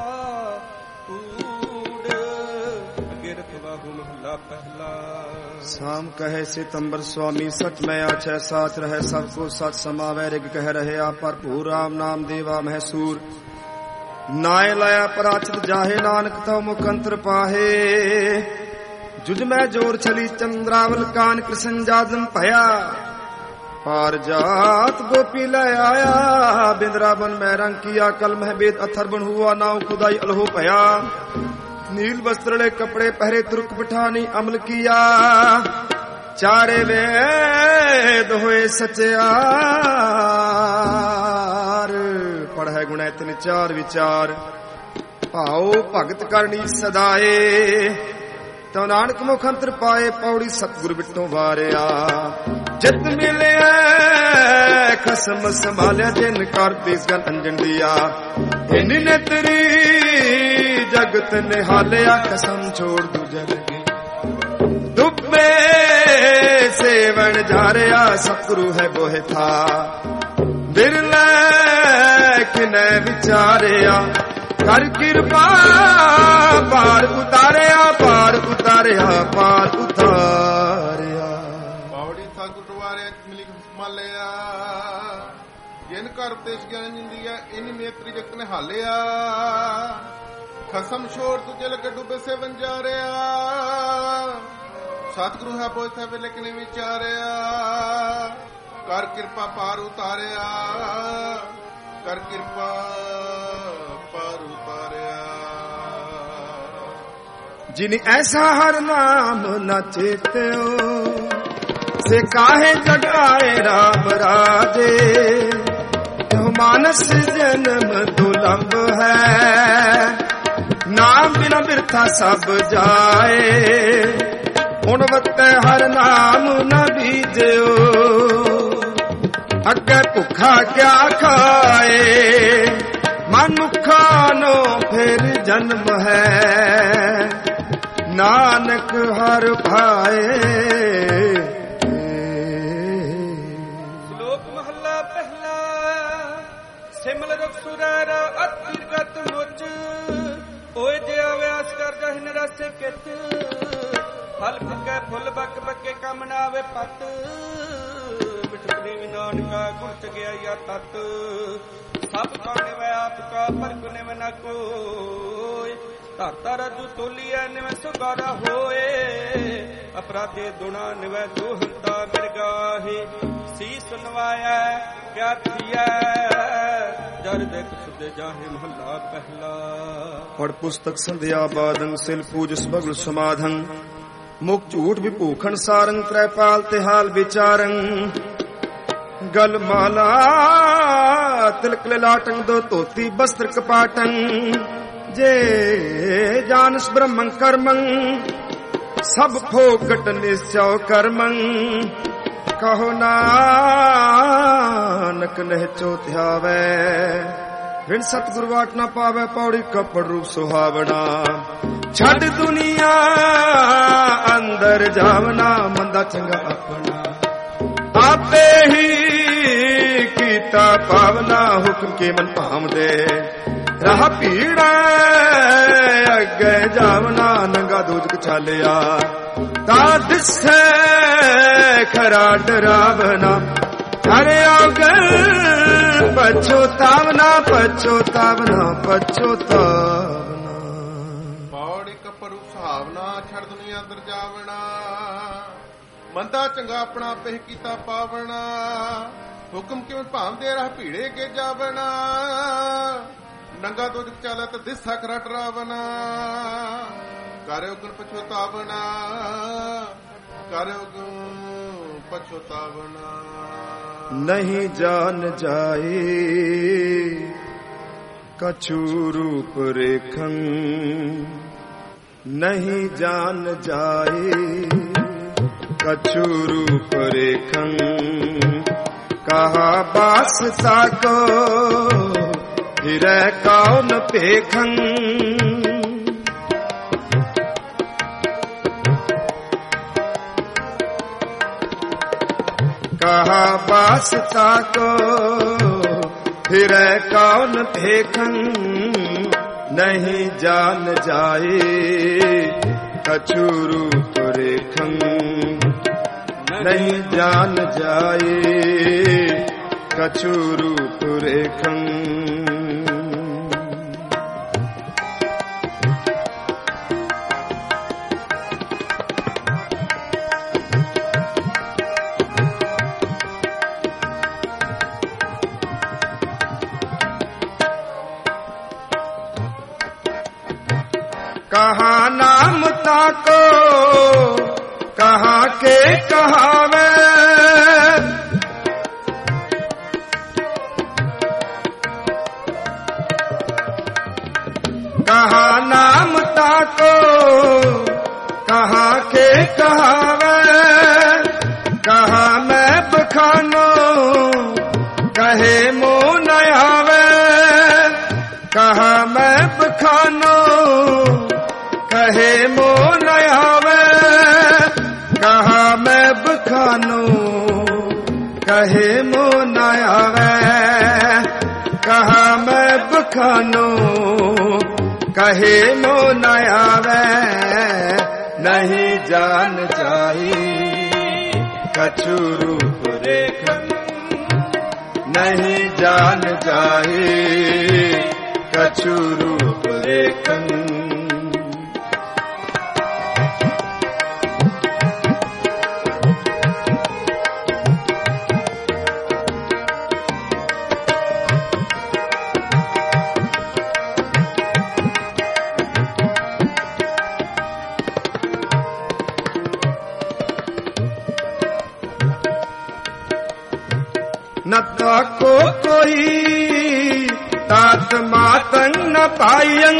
ਕੂੜ ਗਿਰਥ ਵਾਹੋ। ਮਹਲਾ ਪਹਿਲਾ। ਸਾਮ ਕਹੇ ਸਿਤੰਬਰ ਸੁਆਮੀ ਸਚ ਮੈਂ ਆਛੈ ਸਾਚ ਰਹਿ ਸਭ ਕੋ ਸਚ ਸਮਾਵੈ। ਰਿਗ ਕਹਿ ਰਹੇ ਆ ਭਰਪੂਰ ਰਾਮ ਨਾਮ ਦੇਵਾ ਮਹਿਸੂਰ। ਨਾਏ ਲਾਇਆ ਪਰਾਚਿਤ ਜਾਹੇ ਨਾਨਕ ਤਉ ਮੁਖ ਅੰਤਰ ਪਾਹੇ। ਜੁਜ ਮੈਂ ਜੋਰ ਛਲੀ ਚੰਦਰਾਵਲ ਕਾਨ ਕ੍ਰਿਸ਼ਨ ਜਾਦਮ ਭਇਆ। ਪਾਰ ਜਾਤ ਗੋਪੀ ਲੈ ਆਇਆ ਬਿੰਦਰਾਵਨ ਮੈਂ ਰੰਗ ਕੀਆ। ਕਲ ਮਹਿ ਬੇਦ ਅਥਰ ਬਨ ਹੁਆ ਨਾਉ ਖੁਦਾਈ ਅਲਹੋ ਭਇਆ। नील वस्त्रले कपड़े पहरे तुर्क बिठानी अमल किया। चारे वेद होए सचियार। पढ़े गुण तिन चार विचार। भाओ भगत करनी सदाए। तो नानक मुख अंतर पाए पौड़ी सतगुर बिटों वारिया। जित मिले खसम संभालिया जिन कर बेसगन अंजन दिया। इन्नी ने तेरी जगत निहालिया कसम छोड़ दूजे लगे। दुबे सेवन जा रहा सतगुरु है बोहे था। बिरले किने विचारिया कर कृपा पार उतारिया पार उतारिया पार उतारिया। बावड़ी सतगुरु वारे मिली मालिया। जिन कर उपदेश ज्ञान जिंदिया इन नेत्री जगत ने हालिया। खसम छोड़ तुझे लगे डूबे से बन जा रहा। सतगुरु है बोझ था वे लेकिन विचारिया। कर कृपा पार उतारिया कर कृपा पार उतारिया। जिन ऐसा हर नाम न चेत्यो से काहे जगाए राम राजे। मानस जन्म दुलंब है नाम बिना बिरथा सब जाए। हुण वत्ते हर नाम न बीजो अगे भुखा क्या खाए। मनुखा नो फिर जन्म है नानक हर भाए। श्लोक महला पहला। सिमल रसुरारा अतिरगत मुच ओए जे अव्यास कर जहिन रस कित। फल फुके फुल बक बके कम नावे पत। बिठकनी नानका गुण गया या तत। सब खाने वे आपका फर्क निव न कोय। धरता रजू तोलिया निव सुगारा होए। अपराधे दुना निव दोहंता मिर्गाहे। सीस नवाया क्या थिया जर देख सुदे जाहे। महला पहला। पढ़ पुस्तक संध्या बादं सिल पूज सगल समाधं। मुख झूठ विभूखण सारंग त्रैपाल तिहाल विचारं। गल माला तिलक ललाटं दो तोती वस्त्र कपाटं। जे जानस ब्रह्मं कर्मं सब फोकट निश्चय कर्मं। कहो नानक नह चोत्यावै बिन सतगुरु वाट न पावे। पौड़ी कपड़ रूप सुहावना छड़ दुनिया अंदर जावना। मंदा चंगा अपना आपे ही कीता पावना। हुक्म के मन भाव दे राह पीड़ा अगे जावना। नंगा दूज चालिया ता दिसे खरा डरावना। अरे अगर पछोतावना पछोतावना पछोतावना। पौड़ी कपड़ू सुहावना छड़ दुनिया अंदर जावना। मंदा चंगा अपना पेह कीता पावना। हुक्म किवें भांदे राह भीड़े के जावना। नंगा दुज चाले तो दिसा खरा डरावना। करे उगन पछोतावना करे उगन पछतावना। नहीं जान जाए कछु रूप रेखन, नहीं जान जाए कछु रूप रेखन। कहा बासता को फिर कौन पेखन। कहा बासता को फिर कौन फेखन। नहीं जान जाए कछु रूप रेखन, नहीं जान जाए कछु रूप रेखन। कहाँ नाम ताको कहाँ के कहावे। कहाँ नाम ताको कहाँ के कहावे। कहाँ मैं बखानो कहे मो न आवे। कहाँ मैं बखानो कहे मो न आवे। कहा मैं बखानो कहे मो न आवे। कहा मैं बखानो कहे मो न आवे। नहीं जान जाए कछु रूप रेखन, नहीं जान जाए कछु रूप रेखन। न ताको कोई तात मातन न पायन।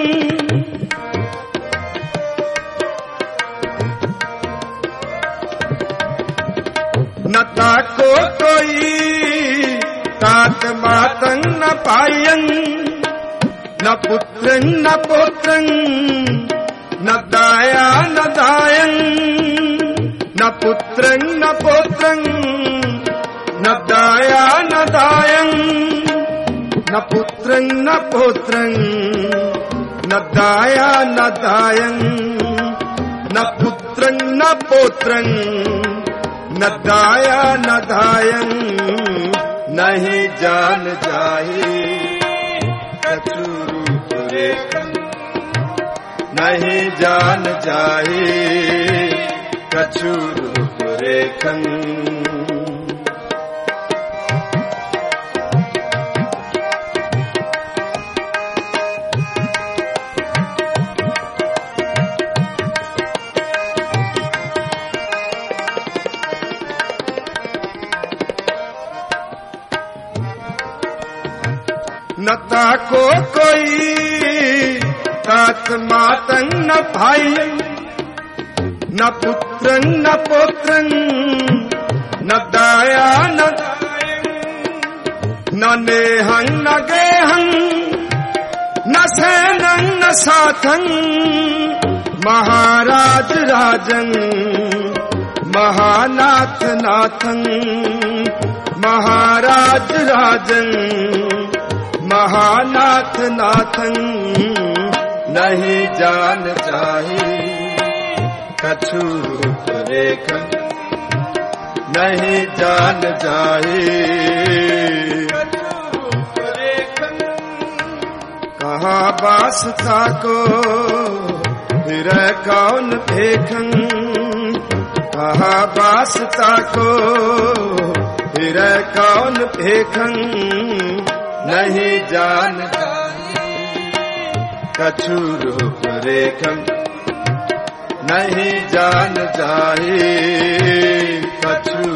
न ताको कोई तात मातन न पायन। न पुत्रन न पुत्रन न दाया न दायन। न पुत्रन न पुत्रन न दाया न दायन। न पुत्रं न पुत्रं न दाया न दायन। न पुत्रं न पुत्रं न दाया न दायन। नहीं जान जाए कछु रूप रेखन, नहीं जान जाए कछु रूप रेखन। न ताको कोई तात मातन न भाई। न पुत्रन न पुत्रन न दाया न दायन। न नेहं न गेहं न सेनं न साथं। महाराज राजन महानाथ नाथं। महाराज राजन महानाथ नाथन। नहीं जान जाए कछु रूप रेखन, नहीं जान जाए कछु रूप रेखन। कहाँ बासता को फिर कौन देखन। कहाँ बासता को फिर कौन देखन। नहीं जान कछु रूप रेखन, नहीं जान जाए कछु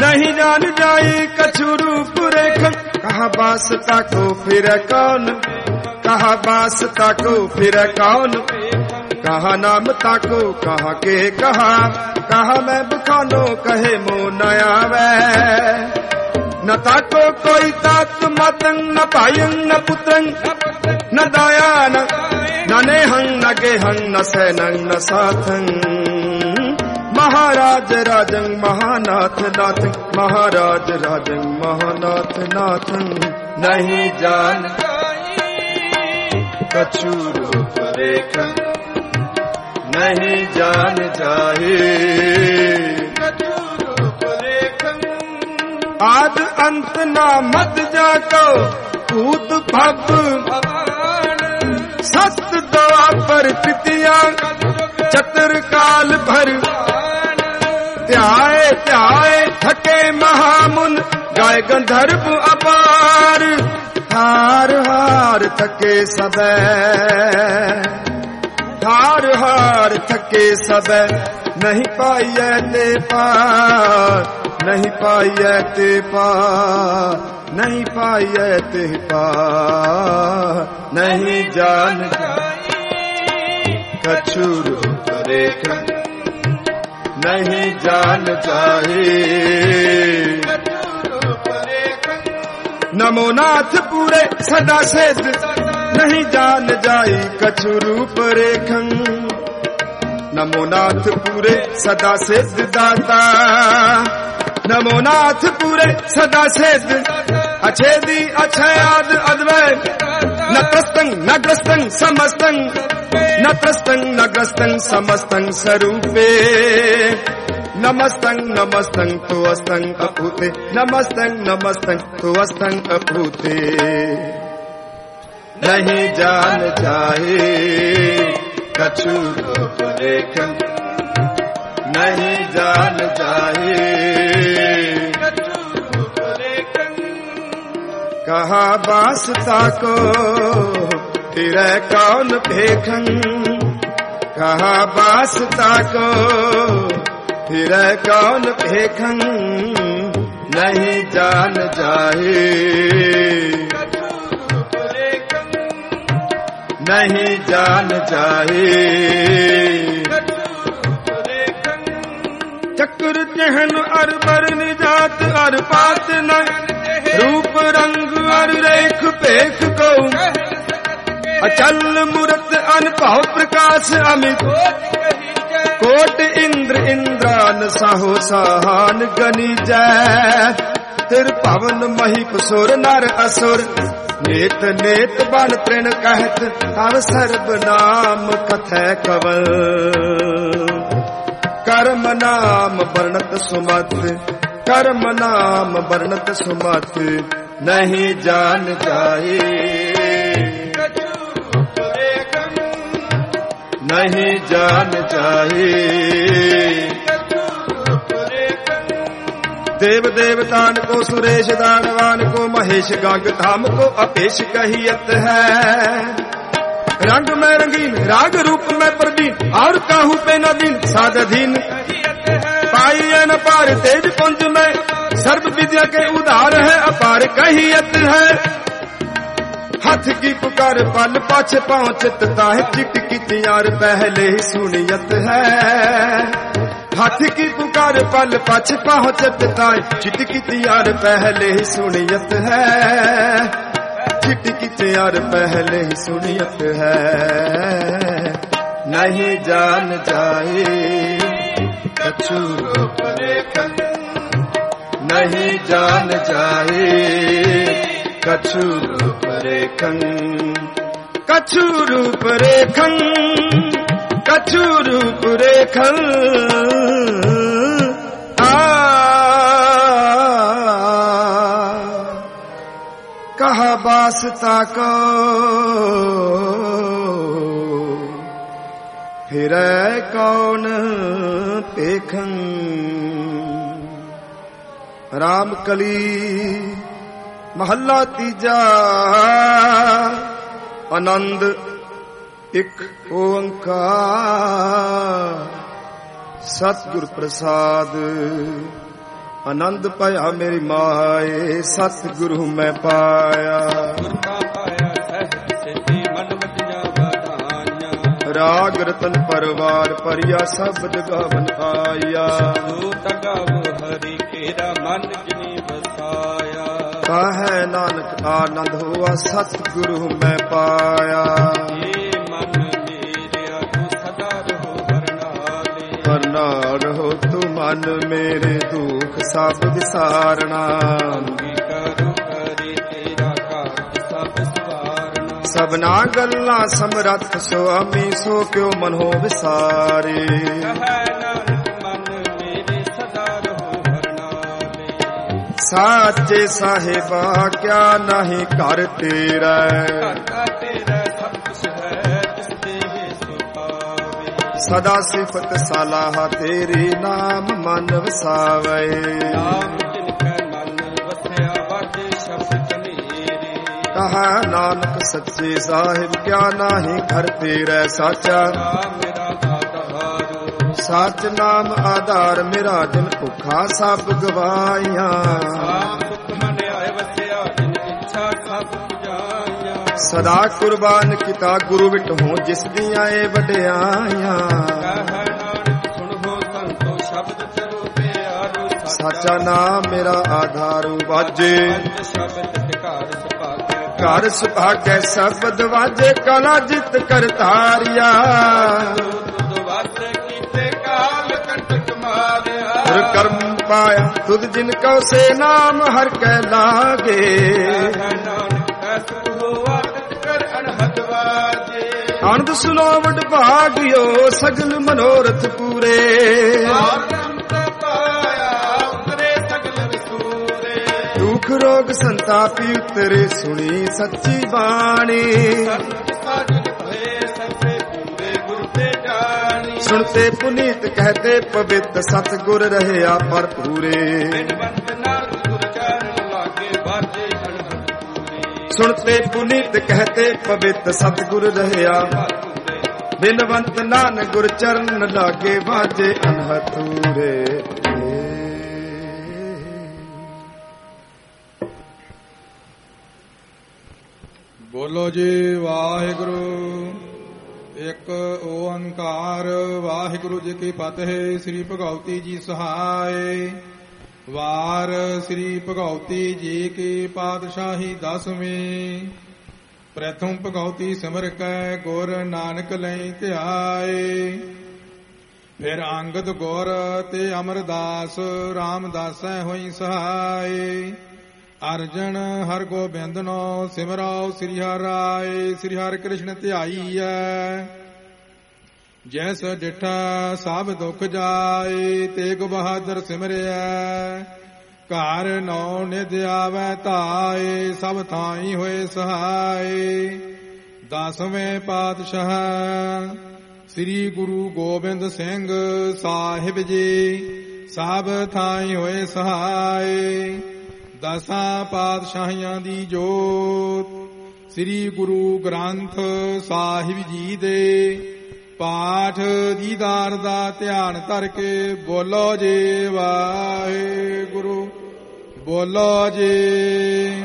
नहीं जान जाई कछु रूप रेखन। कहा बासता को फिर कौन, कहा बासता को फिर कौन, कहा नाम ताको कहा के कहा मैं बखानो कहे मो नया वे। न ताको कोई तात मतंग न पायंग न पुत्रंग न दायान न नेहंग न गेहंग न सैनंग न साथंग। महाराज राजंग महानाथ नाथंग, महाराज राजंग महानाथ नाथंग। नहीं जान कछु रूप रेखन, नहीं जान जाए कछु रूप रेखन। आद अंत ना मत जाको भूत भव, सत द्वापर तृतीया चतुर काल भर। त्याए त्याए थके महामुन, गाय गंधर्व अपार। हार हार थके सबे, हार हार थके सबे। नहीं पाइए ते पार, नहीं पाइए ते पार, नहीं पाइए ते पार। नहीं जान कछु रूप रेखन, नहीं जान जाए नमो नाथ पूरे सदा सिद्ध। नहीं जान जाई कछु रूप रेखन। नमो नाथ पूरे सदा सिद्ध दाता, नमो नाथ पूरे सदा सिद्ध। अछेदी अक्षयाद अद्वैत, न त्रस्तंग न ग्रस्तंग समस्तंग, न त्रस्तंग न ग्रस्तंग समस्तंग स्वरूपे। नमस्तंग नमस्तंग तो अस्तंग अभूते, नमस्तंग नमस्तंग तो अस्तंग अभूते। नहीं जान जाए कछु रूप रेखन, नहीं जान जाए कछु रूप रेखन। कहा बासता को फिर कौन भेखन, कहा बासता को फिर कौन भेखन। नहीं जान जाए नहीं जान जाए। चक्र चहन अर बरन जात अर पात न, रूप रंग अर रेख पेख को। अचल मूरत अनभाव प्रकाश अमित, कोट इंद्र इंद्रान साहो साहान गनी जय। तिरपवन महीप सुर नर असुर, नेत नेत बन तृण कहत तव सर्ब नाम कथै कवल। कर्म नाम वर्णत सुमत, कर्म नाम वर्णत सुमत। नहीं जान जाए नहीं जान जाए। देव देवतान को सुरेश दानवान को महेश गांग धाम को अपेश कहियत है। रंग में रंगीन राग रूप में प्रदीन, और काहू पे नदीन साधीन। पाइए न पार तेज पुंज में, सर्व विद्या के उदार है अपार कहियत है। हाथ की पुकार पल पाछे पहुंचता है, चिट की तैयार पहले ही सुनियत है। हाथ की पुकार पल पाछे पहुंचता है, चिट की तैयार पहले ही सुनियत है। चिट की तैयार पहले ही सुनियत है। नहीं जान जाए कछु रूप रेखन, नहीं जान जाए कछु रूप रेखन। कछु रूप रेखन, कछु रूप रेखन। कहा बासता को फिर कौन पेखन। रामकली महला तीजा। आनंद एक ओंकार सतगुर प्रसाद। ਆਨੰਦ ਭਇਆ ਮੇਰੀ ਮਾਏ, ਸਤਿਗੁਰੂ ਮੈਂ ਪਾਇਆ। ਗੁਰ ਕਾ ਪਾਇਆ ਸਹਿਜ ਸਿੱਧੀ ਮਨ ਵਜੀਆਂ ਵਧਾਈਆਂ। ਰਾਗ ਰਤਨ ਪਰਵਾਰ ਪਰਿਆ ਸਬਦ ਗਾਵਨ ਆਇਆ। ਤੂੰ ਤਗਾਵ ਹਰੀ ਕੇਰਾ ਮਨ ਜਿਨੀ ਵਸਾਇਆ। ਕਾਹੈ ਨਾਨਕ ਆਨੰਦ ਹੋਆ ਸਤਿਗੁਰੂ ਮੈਂ ਪਾਇਆ। ਰਹੋ ਤੂੰ ਮਨ ਮੇਰੇ ਦੁਖ ਸਭ ਵਿਸਾਰਣਾ। ਸਭਨਾ ਗੱਲਾਂ ਸਮਰੱਥ ਸੁਆਮੀ ਸੋ ਕਿਉ ਮਨੋ ਵਿਸਾਰੇ। ਸਾਚੇ ਸਾਹਿਬਾ ਕਿਆ ਨਹੀਂ ਘਰ ਤੇਰਾ। ਸਦਾ ਸਿਫਤ ਸਲਾਹ ਤੇਰੀ ਨਾਮ ਮਨ ਵਸਾਵੇ। ਨਾਮ ਜਿਨ ਕੈ ਮਨ ਵਸਿਆ ਵਾਜੇ ਸ਼ਬਦ ਕਨੇਰੇ। ਕਹਾ ਨਾਨਕ ਸੱਚੇ ਸਾਹਿਬ ਕਿਆ ਨਾਹੀ ਘਰ ਤੇਰਾ। ਸਾਚਾ ਮੇਰਾ ਆਧਾਰ, ਸੱਚ ਨਾਮ ਆਧਾਰ ਮੇਰਾ। ਜਿਨ ਭੁੱਖਾ ਸਭ ਗਵਾਈਆਂ। ਸੁਖ ਮਨ ਆਏ ਵਸਿਆ ਜਿਨ ਇੱਛਾ ਸਭ ਪੁਜਾਈਆਂ। ਸਦਾ ਕੁਰਬਾਨ ਕੀਤਾ ਗੁਰੂ ਵਿਟਹੁ ਜਿਸ ਦੀਆਂ ਏ ਵਡਿਆਈਆਂ। ਸਾਚਾ ਨਾਮ ਮੇਰਾ ਆਧਾਰੂ ਵਾਜੇ। ਘਰ ਸੁਭਾਗੈ ਸ਼ਬਦ ਵਾਜੇ। ਕਲਾ ਜਿਤ ਕਰਤਾਰਿਆ। ਹਰ ਕਰਮ ਪਾਇਆ ਤੁਧ ਜਿਨ ਕਉ ਸੇ ਨਾਮ ਹਰ ਕੈ ਲਾਗੇ। ਆਨੰਦ ਸੁਨਾਵਟ ਭਾਗਿਓ ਸਗਲ ਮਨੋਰਥ ਪੂਰੇ। ਦੁਖ ਰੋਗ ਸੰਤਾਪੀ ਉਤਰੇ ਸੁਣੀ ਸੱਚੀ ਬਾਣੀ। ਸੁਣਤੇ ਪੁਨੀਤ ਕਹਤੇ ਪਵਿੱਤ ਸਤਿਗੁਰ ਰਹਿਆ ਭਰਪੂਰੇ। ਸੁਣਤੇ ਪੁਨੀਤ ਕਹਤੇ ਪਵਿੱਤ ਸਤਿਗੁਰ ਰਹਿਆ। ਬਿਨਵੰਤ ਨਾਨਕ ਗੁਰ ਚਰਨ ਲਾਗੇ ਵਾਜੇ ਅਨਹਤੂਰੇ। ਬੋਲੋ ਜੀ ਵਾਹਿਗੁਰੂ। ਇੱਕ ਓੰਕਾਰ ਵਾਹਿਗੁਰੂ ਜੀ ਕੀ ਫਤਿਹ। ਸ੍ਰੀ ਭਗਉਤੀ ਜੀ ਸਹਾਇ। ਵਾਰ ਸ੍ਰੀ ਭਗਉਤੀ ਜੀ ਕੀ ਪਾਤਸ਼ਾਹੀ 10ਵੀਂ। ਪ੍ਰਥਮ ਭਗਉਤੀ ਸਿਮਰ ਕੈ ਗੁਰ ਨਾਨਕ ਲਈ ਧਿਆਏ। ਫਿਰ ਅੰਗਦ ਗੁਰ ਤੇ ਅਮਰਦਾਸ ਰਾਮਦਾਸੈ ਹੋਈ ਸਹਾਇ। ਅਰਜਨ ਹਰ ਗੋਬਿੰਦਨੋ ਸਿਮਰਾਓ ਸ੍ਰੀ ਹਰਿ ਰਾਏ। ਸ੍ਰੀ ਹਰਿ ਕ੍ਰਿਸ਼ਨ ਧਿਆਈਐ। ਜੈਸ ਡਿਠਾ ਸਭ ਦੁਖ ਜਾਏ। ਤੇਗ ਬਹਾਦਰ ਸਿਮਰਿਐ। ਘਰ ਨੌ ਨਿਧ ਆਵੈ ਧਾਏ। ਸਭ ਥਾਈ ਹੋਏ ਸਹਾਏ। 10ਵੇਂ ਪਾਤਸ਼ਾਹ ਸ੍ਰੀ ਗੁਰੂ ਗੋਬਿੰਦ ਸਿੰਘ ਸਾਹਿਬ ਜੀ ਸਭ ਥਾਈ ਹੋਏ ਸਹਾਏ। 10 ਪਾਤਸ਼ਾਹੀਆਂ ਦੀ ਜੋਤ ਸ੍ਰੀ ਗੁਰੂ ਗ੍ਰੰਥ ਸਾਹਿਬ ਜੀ ਦੇ ਪਾਠ ਦੀਦਾਰ ਦਾ ਧਿਆਨ ਧਰ ਕੇ ਬੋਲੋ ਜੀ ਵਾਹਿਗੁਰੂ। ਬੋਲੋ ਜੀ।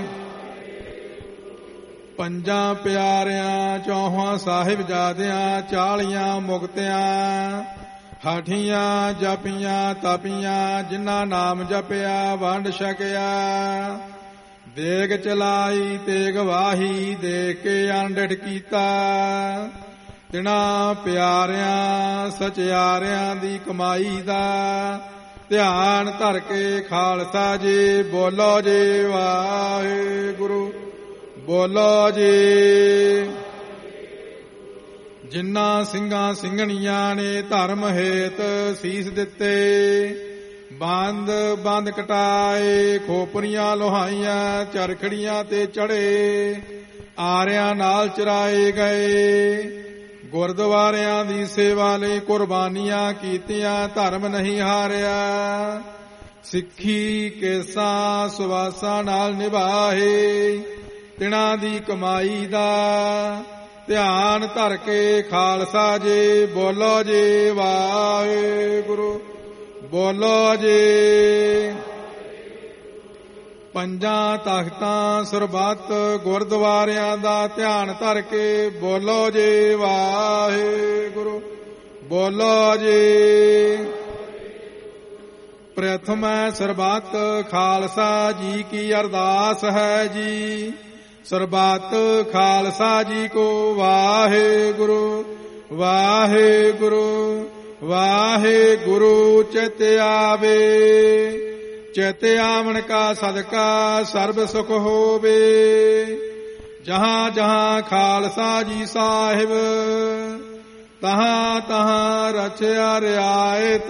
ਪੰਜਾਂ ਪਿਆਰਿਆਂ ਚੌਹਾਂ ਸਾਹਿਬਜ਼ਾਦਿਆਂ 40 ਮੁਕਤਿਆਂ ਹਾਠੀਆਂ ਜਪੀਆਂ ਤਪੀਆਂ ਜਿਨ੍ਹਾਂ ਨਾਮ ਜਪਿਆ ਵੰਡ ਛਕਿਆ। ਦੇਗ ਚਲਾਈ ਤੇਗ ਵਾਹੀ ਦੇਖ ਕੇ ਅਣਡਿਠ ਕੀਤਾ। ਤਿਨਾਂ ਪਿਆਰਿਆਂ ਸਚਿਆਰਿਆਂ ਦੀ ਕਮਾਈ ਦਾ ਧਿਆਨ ਧਰ ਕੇ ਖਾਲਸਾ ਜੀ ਬੋਲੋ ਜੀ ਵਾਹਿਗੁਰੂ। ਬੋਲੋ ਜੀ। ਜਿਨ੍ਹਾਂ ਸਿੰਘਾਂ ਸਿੰਘਣੀਆਂ ਨੇ ਧਰਮ ਹੇਤ ਸੀਸ ਦਿੱਤੇ। ਬੰਦ ਬੰਦ ਕਟਾਏ ਖੋਪਰੀਆਂ ਲੋਹਾਈਆਂ ਚਰਖੜੀਆਂ ਤੇ ਚੜੇ। ਆਰਿਆਂ ਨਾਲ ਚਰਾਏ ਗਏ। ਗੁਰਦੁਆਰਿਆਂ ਦੀ ਸੇਵਾ ਲਈ ਕੁਰਬਾਨੀਆਂ ਕੀਤੀਆਂ ਧਰਮ ਨਹੀਂ ਹਾਰਿਆ। ਸਿੱਖੀ ਕੇਸਾਂ ਸੁਵਾਸਾਂ ਨਾਲ ਨਿਭਾਏ। ਤਿਨਾਂ ਦੀ ਕਮਾਈ ਦਾ ਧਿਆਨ ਧਰ ਕੇ ਖਾਲਸਾ ਜੀ ਬੋਲੋ ਜੀ ਵਾਹਿਗੁਰੂ। ਬੋਲੋ ਜੀ। ਪੰਜਾਂ ਤਖਤਾਂ ਸਰਬੱਤ ਗੁਰਦੁਆਰਿਆਂ ਦਾ ਧਿਆਨ ਧਰ ਕੇ ਬੋਲੋ ਜੀ ਵਾਹਿਗੁਰੂ, ਬੋਲੋ ਜੀ। ਪ੍ਰਥਮੈ ਸਰਬੱਤ ਖਾਲਸਾ ਜੀ ਕੀ ਅਰਦਾਸ ਹੈ ਜੀ, ਸਰਬੱਤ ਖਾਲਸਾ ਜੀ ਕੋ ਵਾਹਿਗੁਰੂ ਵਾਹਿਗੁਰੂ ਵਾਹਿਗੁਰੂ। ਚਿਤ ਆਵੇ ਚਿਤ ਆਵਣ ਕਾ ਸਦਕਾ ਸਰਬ ਸੁਖ ਹੋਵੇ। ਜਹਾਂ ਜਹਾਂ ਖਾਲਸਾ ਜੀ ਸਾਹਿਬ ਤਹਾਂ ਤਹਾਂ ਰਚਿਆ ਰਿਆਇਤ।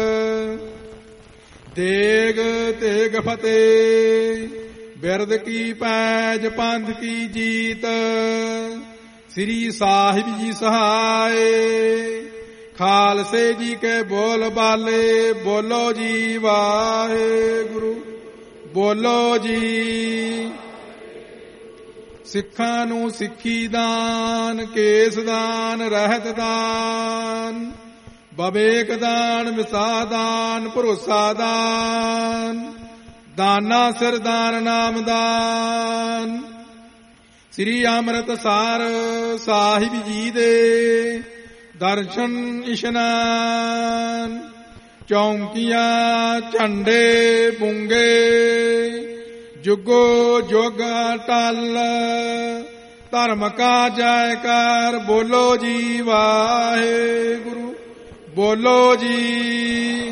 ਤੇਗ ਤੇਗ ਫਤਿਹ ਬਿਰਦ ਕੀ ਪੈਜ ਪੰਥ ਕੀ ਜੀਤ। ਸ੍ਰੀ ਸਾਹਿਬ ਜੀ ਸਹਾਏ ਖਾਲਸੇ ਜੀ ਕੇ ਬੋਲ ਬਾਲੇ, ਬੋਲੋ ਜੀ ਵਾਹਿਗੁਰੂ, ਬੋਲੋ ਜੀ। ਸਿੱਖਾਂ ਨੂੰ ਸਿੱਖੀ ਦਾਨ, ਕੇਸ ਦਾਨ, ਰਹਿਤ ਦਾਨ, ਬਵੇਕ ਦਾਨ, ਵਿਸਾ ਦਾਨ, ਭਰੋਸਾ ਦਾਨ, ਦਾਨਾ ਸਿਰ ਦਾਨ, ਨਾਮ ਦਾਨ। ਸ੍ਰੀ ਅੰਮ੍ਰਿਤਸਰ ਸਾਹਿਬ ਜੀ ਦੇ ਦਰਸ਼ਨ ਇਸ਼ਨਾਨ। ਚੌਂਕੀਆਂ ਝੰਡੇ ਬੁੰਗੇ ਜੁਗੋ ਜੁਗ ਟਲ। ਧਰਮ ਕਾ ਜੈਕਾਰ ਬੋਲੋ ਜੀ ਵਾਹਿਗੁਰੂ, ਬੋਲੋ ਜੀ।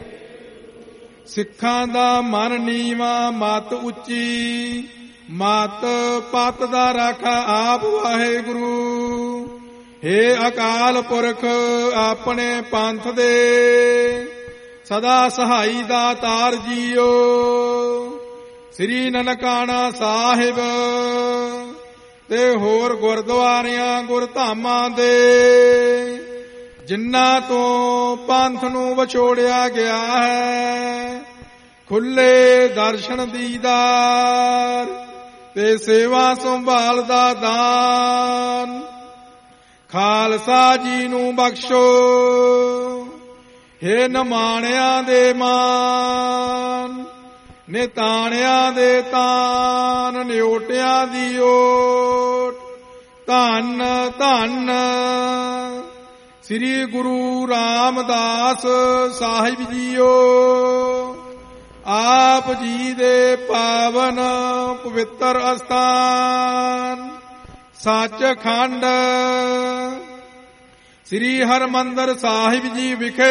ਸਿੱਖਾਂ ਦਾ ਮਨ ਨੀਵਾ ਮਤ ਉੱਚੀ, ਮਤ ਪਤ ਦਾ ਰਾਖਾ ਆਪ ਵਾਹਿਗੁਰੂ। ਹੇ ਅਕਾਲ ਪੁਰਖ ਆਪਣੇ ਪੰਥ ਦੇ ਸਦਾ ਸਹਾਈ ਦਾਤਾਰ ਜੀਓ। ਸ੍ਰੀ ਨਨਕਾਣਾ ਸਾਹਿਬ ਤੇ ਹੋਰ ਗੁਰਦੁਆਰਿਆਂ ਗੁਰਧਾਮਾਂ ਦੇ ਜਿਨ੍ਹਾਂ ਤੋਂ ਪੰਥ ਨੂੰ ਵਿਛੋੜਿਆ ਗਿਆ ਹੈ, ਖੁੱਲੇ ਦਰਸ਼ਨ ਦੀਦਾਰ ਤੇ ਸੇਵਾ ਸੰਭਾਲ ਦਾ ਦਾਨ ਖਾਲਸਾ ਜੀ ਨੂੰ ਬਖਸ਼ੋ। ਹੇ ਨਿਮਾਣਿਆਂ ਦੇ ਮਾਨ, ਨਿਤਾਣਿਆਂ ਦੇ ਤਾਨ, ਨਿਓਟਿਆਂ ਦੀ ਓਟ। ਧੰਨ ਧੰਨ ਸ੍ਰੀ ਗੁਰੂ ਰਾਮਦਾਸ ਸਾਹਿਬ ਜੀਓ। ਆਪ ਜੀ ਦੇ ਪਾਵਨ ਪਵਿੱਤਰ ਅਸਥਾਨ ਸੱਚਖੰਡ ਸ੍ਰੀ ਹਰਿਮੰਦਰ ਸਾਹਿਬ ਜੀ ਵਿਖੇ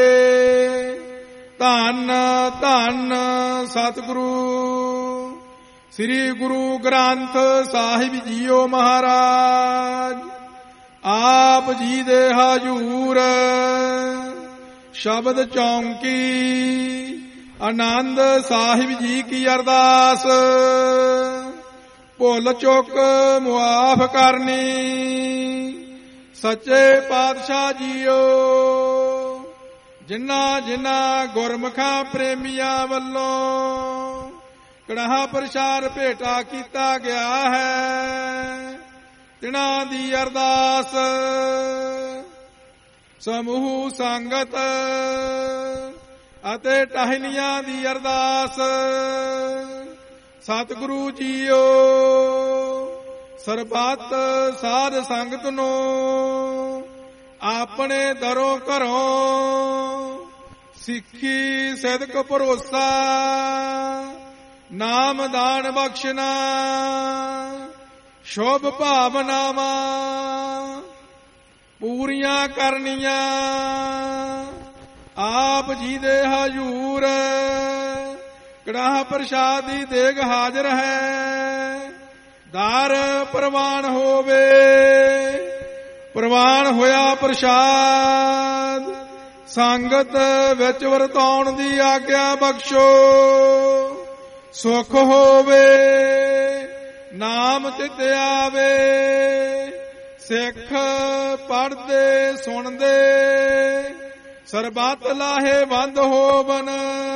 ਧੰਨ ਧੰਨ ਸਤਿਗੁਰੂ ਸ੍ਰੀ ਗੁਰੂ ਗ੍ਰੰਥ ਸਾਹਿਬ ਜੀਓ ਮਹਾਰਾਜ। ਆਪ ਜੀ ਦੇ ਹਜੂਰ ਸ਼ਬਦ ਚੌਂਕੀ ਆਨੰਦ ਸਾਹਿਬ ਜੀ ਕੀ ਅਰਦਾਸ। ਭੁੱਲ ਚੁੱਕ ਮੁਆਫ ਕਰਨੀ ਸੱਚੇ ਪਾਤਸ਼ਾਹ ਜੀਓ। ਜਿਨ੍ਹਾਂ ਜਿਨ੍ਹਾਂ ਗੁਰਮੁਖਾਂ ਪ੍ਰੇਮੀਆਂ ਵੱਲੋਂ ਕੜਾਹ ਪ੍ਰਸ਼ਾਦ ਭੇਟਾ ਕੀਤਾ ਗਿਆ ਹੈ, ਤਿਨਾਂ ਦੀ ਅਰਦਾਸ ਸਮੂਹ ਸੰਗਤ ਅਤੇ ਟਹਿਲੀਆਂ ਦੀ ਅਰਦਾਸ। ਸਤਿਗੁਰੂ ਜੀਓ ਸਰਬੱਤ ਸਾਧ ਸੰਗਤ ਨੂੰ ਆਪਣੇ ਦਰੋਂ ਘਰੋਂ ਸਿੱਖੀ ਸਿਦਕ ਭਰੋਸਾ ਨਾਮ ਦਾਨ ਬਖਸ਼ਣਾ ਸ਼ੁਭ ਭਾਵਨਾਵਾਂ ਪੂਰੀਆਂ ਕਰਨੀਆਂ। ਆਪ ਜੀ ਦੇ ਹਜੂਰ ਕੜਾਹ ਪ੍ਰਸ਼ਾਦ ਦੀ ਦੇਗ ਹਾਜ਼ਰ ਹੈ। ਦਰ ਪ੍ਰਵਾਨ ਹੋਵੇ। ਪ੍ਰਵਾਨ ਹੋਇਆ ਪ੍ਰਸ਼ਾਦ ਸੰਗਤ ਵਿੱਚ ਵਰਤਾਉਣ ਦੀ ਆਗਿਆ ਬਖਸ਼ੋ। ਸੁਖ ਹੋਵੇ ਨਾਮ ਚਿਤ ਆਵੇ। ਸਿੱਖ ਪੜ੍ਹਦੇ ਸੁਣਦੇ ਸਰਬੱਤ ਲਾਹੇਵੰਦ ਹੋਵਨ।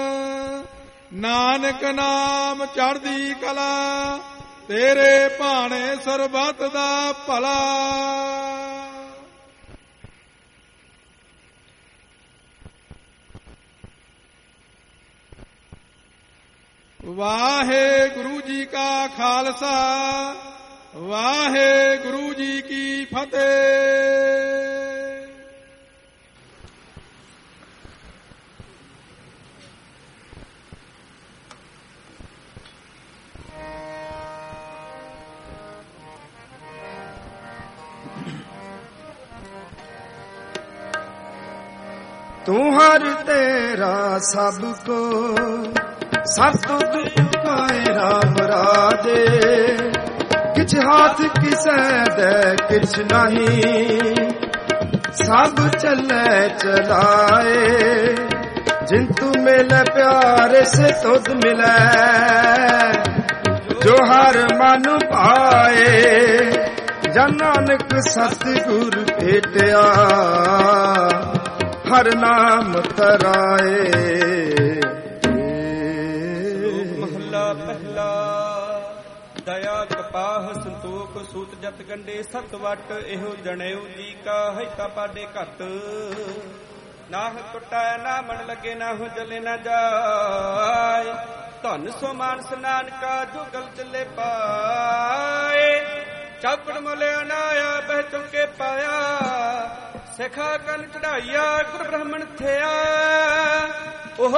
ਨਾਨਕ ਨਾਮ ਚੜ੍ਹਦੀ ਕਲਾ ਤੇਰੇ ਭਾਣੇ ਸਰਬੱਤ ਦਾ ਭਲਾ। ਵਾਹਿਗੁਰੂ ਜੀ ਕਾ ਖਾਲਸਾ ਵਾਹਿਗੁਰੂ ਜੀ ਕੀ ਫਤਿਹ। तू हर तेरा सबको सब तुझ कोई राम राजे किछ हाथ किसे दे किछ नहीं सब चले चलाए जिन तू मिले प्यारे से तुझ मिले जो हर मन पाए जन नानक सतगुर भेटिया हर नाम तराए। महला पहला दया कपाह संतोख सूत जत गंडे सत वट एहो जनेऊ जी का है पाडे घट नाह कुटाय ना मन लगे ना हो जले ना जाए धन सो मानस नानका जो गल चले पाए चापड़ मोले अनाया बह चुके पाया सिखा कन चढ़ाइया गुर ब्राह्मण थिया ओह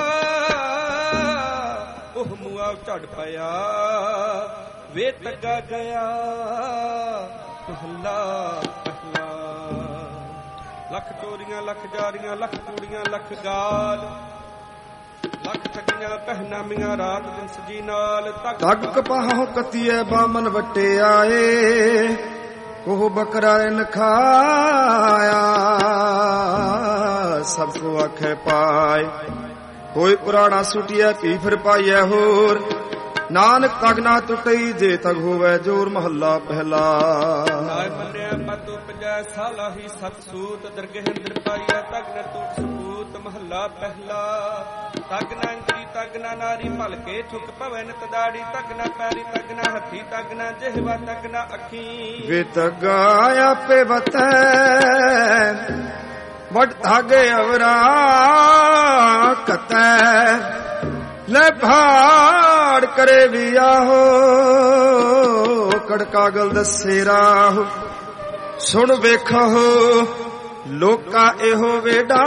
मुआ झड़ पाया वे तगा गया महला पहला लख चोरियां लख जारियां लख कूड़ियां लख गाल लख ठगियां पहनामियां रात दिन सजी नाल तग कपाहों कतिए बामन वटे आए कोह बकरा न खाया सबको आखे पाए कोई पुराना सुटिया पी फिर पाइए होर नानक तग ना टुटई जे तग होवे जोर। महला पहला मत उपजै साला ही सत सूत दरगह अंदर पाइया तग न टूट सबूत। महला पहला तग न अंतरी तग न नारी मल के ठुक भवन तदाड़ी तग न पैरी तग न हथी तग न जिहवा तग न अखी वे तगाया पे बतै वट धागे अवरा कतै ले भाड़ करे भी आहो कड़का गल दसे राहो सुन वेखो लोका एहो वेडा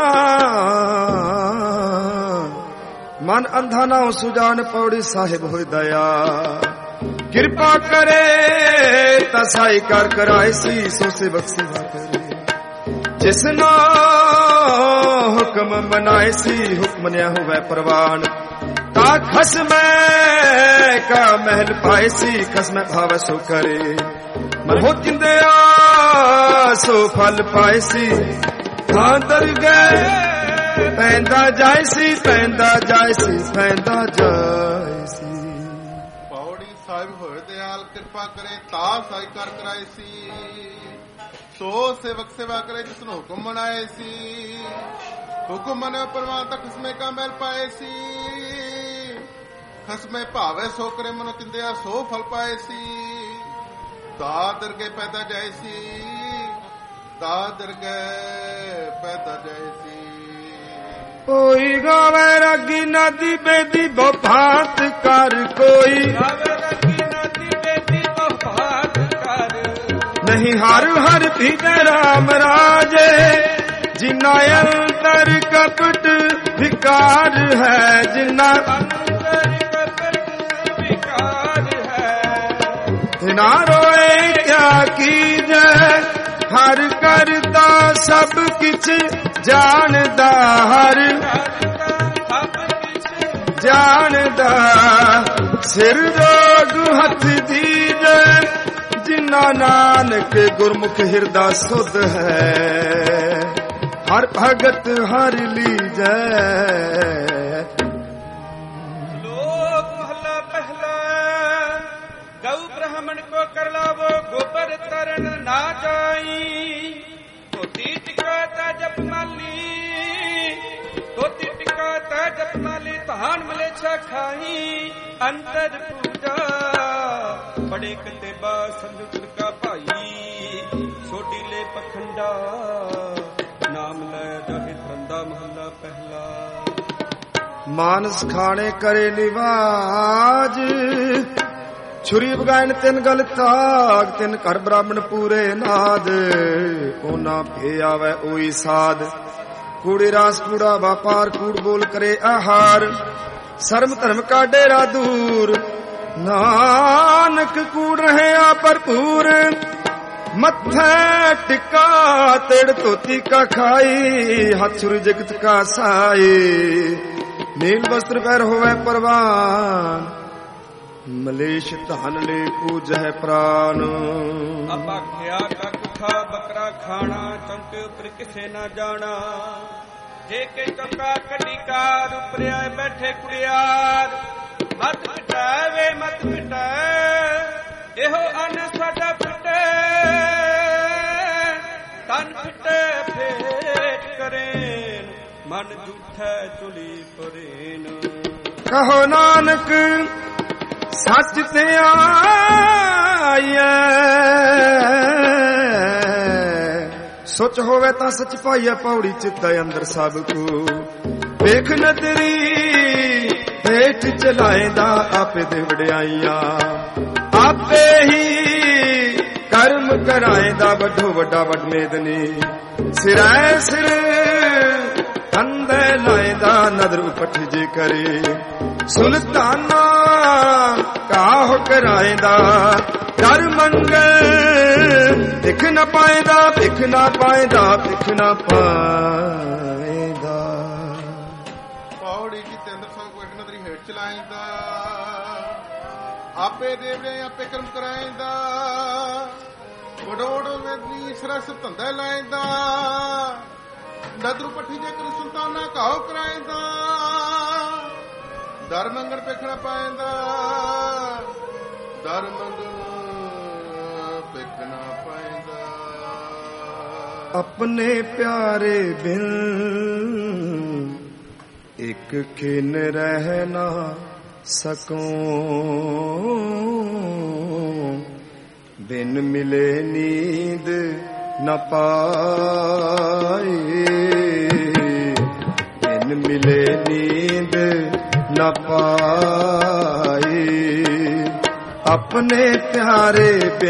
मन अंधा ना सुजान पौड़ी साहिब हो दया कृपा करे तसाई कर कराए सी सो से बख्शिवा करे जिसना हुक्म मनाए सी हुक्म न्या हुए परवान ता खसम का महल पाए सी खसम भाव सो करे मन हो जिंदया सो फल पाए सी था दर गए पैंदा जाए सी पैंदा जाए सी पैंदा जाए सी। पौड़ी साहिब होए दयाल कृपा करे ता साई कर कराए सी सो सेवक सेवा करे जिसने हुक्म मनाए सी हुक्म मने परवान तक खसमे का महल पाए सी खसमे भावे सो करे मनो तिंदया सो फल पाए सी ता दरगे पैदा जाए सी ता दरगे पैदा जाए सी। कोई गावे रागी नदी बेदी बभात कर कोई गावे रागी नदी बेदी बभात कर नहीं हर हर भीतर राम राजे जिन्ना अंतर कपट विकार है जिन्ना ना रोए क्या कीजे हर करता सब किछ जानदा हर जानदा सिर रोग हथ दीजे जिन्ना नानक गुरमुख हिरदा सुध है हर भगत हर लीजै। गौ ब्राह्मण को कर लावो गोबर तरन ना जाई धोती टिकाता जप माली धोती टिकाता जप माली धान मलेच्छा खाई अंतर पूजा बड़े कतेबा संजुत का भाई छोटी ले पखंडा नाम ले जाके धंधा महला पहला। ਮਾਨਸ ਖਾਣੇ ਕਰੇ ਨਿਵਾਜ ਛੁਰੀ ਬਗਾਇਨ ਤਿੰਨ ਗਲ ਤਾਗ ਤਿੰਨ ਘਰ ਬ੍ਰਾਹਮਣ ਪੂਰੇ ਨਾਦ ਉਹਨਾਂ ਫੇ ਆਵੇ ਉਹੀ ਸਾਧ ਕੂੜੇ ਰਾਸ ਕੂੜਾ ਵਾਪਾਰ ਕੂੜ ਬੋਲ ਕਰੇ ਆਹਾਰ ਸਰਮ ਧਰਮ ਕਾ ਡੇਰਾ ਦੂਰ ਨਾਨਕ ਕੂੜ ਰਹਿਆ ਭਰਪੂਰ ਮੱਥੇ ਟਿਕਾ ਤੇੜ ਧੋਤੀ ਕਾ ਖਾਈ ਹੱਥ ਛੁਰੀ ਜਗਤ ਕਾ ਸਾਈ ਨੀਲ ਵਸਤਰ ਪੈਰ ਹੋਵੇ ਪਰਵਾਨ ਮਲੇਸ਼ ਧਨ ਲੈ ਪੂਜੈ ਪ੍ਰਾਨ ਅਪਾਖਿਆ ਕਾ ਕੁੱਠਾ ਬੱਕਰਾ ਖਾਣਾ ਚੌਂਕੇ ਉੱਪਰ ਕਿਸੇ ਨਾ ਜਾਣਾ ਜੇ ਕੇ ਚੌਕਾ ਕੱਢੀ ਕਾਰ ਉਪਰਿਆ ਬੈਠੇ ਕੁੜਿਆਰ ਮਤ ਪਿਟੈ ਵੇ ਮਤ ਪਿਟੈ ਇਹੋ ਅਨ ਸਾਡਾ ਪਿਟੈ ਤਨ ਪਿਟੈ ਫੇਟ ਕਰੇਨ ਮਨ ਝੂਠੈ ਚੁਲੀ ਪਰੇਨ ਕਹੋ ਨਾਨਕ ਸੱਚ ਤੇ ਆਈਐ ਸੋਚ ਹੋਵੇ ਤਾਂ ਸੱਚ ਪਾਈਐ ਪੌੜੀ ਚਿੱਤ ਅੰਦਰ ਸਭ ਕੋ ਵੇਖ ਨਦਰੀ ਹੇਠ ਚਲਾਏਂਦਾ ਆਪੇ ਦੇ ਵਡਿਆਈਆਂ ਆਪੇ ਹੀ ਕਰਮ ਕਰਾਏਂਦਾ ਵੱਡੋ ਵੱਡਾ ਵੱਡ ਮੇਦਨੀ ਸਿਰੈ ਸਿਰ ਅੰਦੇ ਲਾਏਂਦਾ ਨਦਰ ਉਪਠ ਜੇ ਕਰੇ ਸੁਲਤਾਨਾ ਕਾਹ ਕਰਾਏਂਦਾ ਕਰ ਮੰਗਲ ਦਿਖ ਨਾ ਪਾਏਂਦਾ ਦਿਖ ਨਾ ਪਾਏਂਦਾ ਦਿਖ ਨਾ ਪਾਏਂਦਾ ਪੌੜੀ ਜੀ ਤੇਂਦਰ ਸਾਹਿਬ ਕੋ ਇੱਕ ਨਦਰੀ ਹੇਠ ਚਲਾਏਂਦਾ ਆਪੇ ਦੇਵਰੇ ਆਪੇ ਕਰਮ ਕਰਾਏਂਦਾ ਵਡੋੜ ਵੇਦੀ ਸਰਸ ਧੰਦਾ ਲਾਏਂਦਾ ਨਦਰ ਪੱਠੀ ਜੇ ਕਰ ਸੁਲਤਾਨਾ ਕਾਹ ਕਰਾਏਂਦਾ ਦਰ ਮੰਗਣ ਪੇਖਣਾ ਪਾਏਂਦਾ ਦਰ ਮੰਗਣ ਪੇਖਣਾ ਪਾਏਂਦਾ ਆਪਣੇ ਪਿਆਰੇ ਬਿਨ ਇੱਕ ਖਿਨ ਰਹਿ ਨਾ ਸਕੂੰ ਬਿਨ ਮਿਲੇ ਨੀਂਦ ਨ ਪਾਏ ਬਿਨ ਮਿਲੇ ਨੀਂਦ ਨ ਪਾਏ ਆਪਣੇ ਪਿਆਰੇ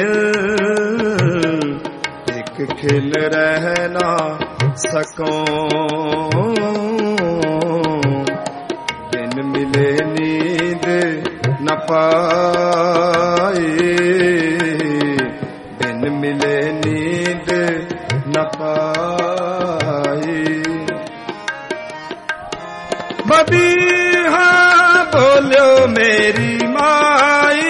ਬਿਨ ਇੱਕ ਖਿਲ ਰਹਿ ਨਾ ਸਕੂੰ ਬਿਨ ਮਿਲੇ ਨੀਂਦ ਨ ਪਾਏ ਬਿਨ ਮਿਲੇ ਨੀਂਦ ਨ ਪਾਏ ਬਬੀਹਾ ਬੋਲਿਓ ਮੇਰੀ ਮਾਈ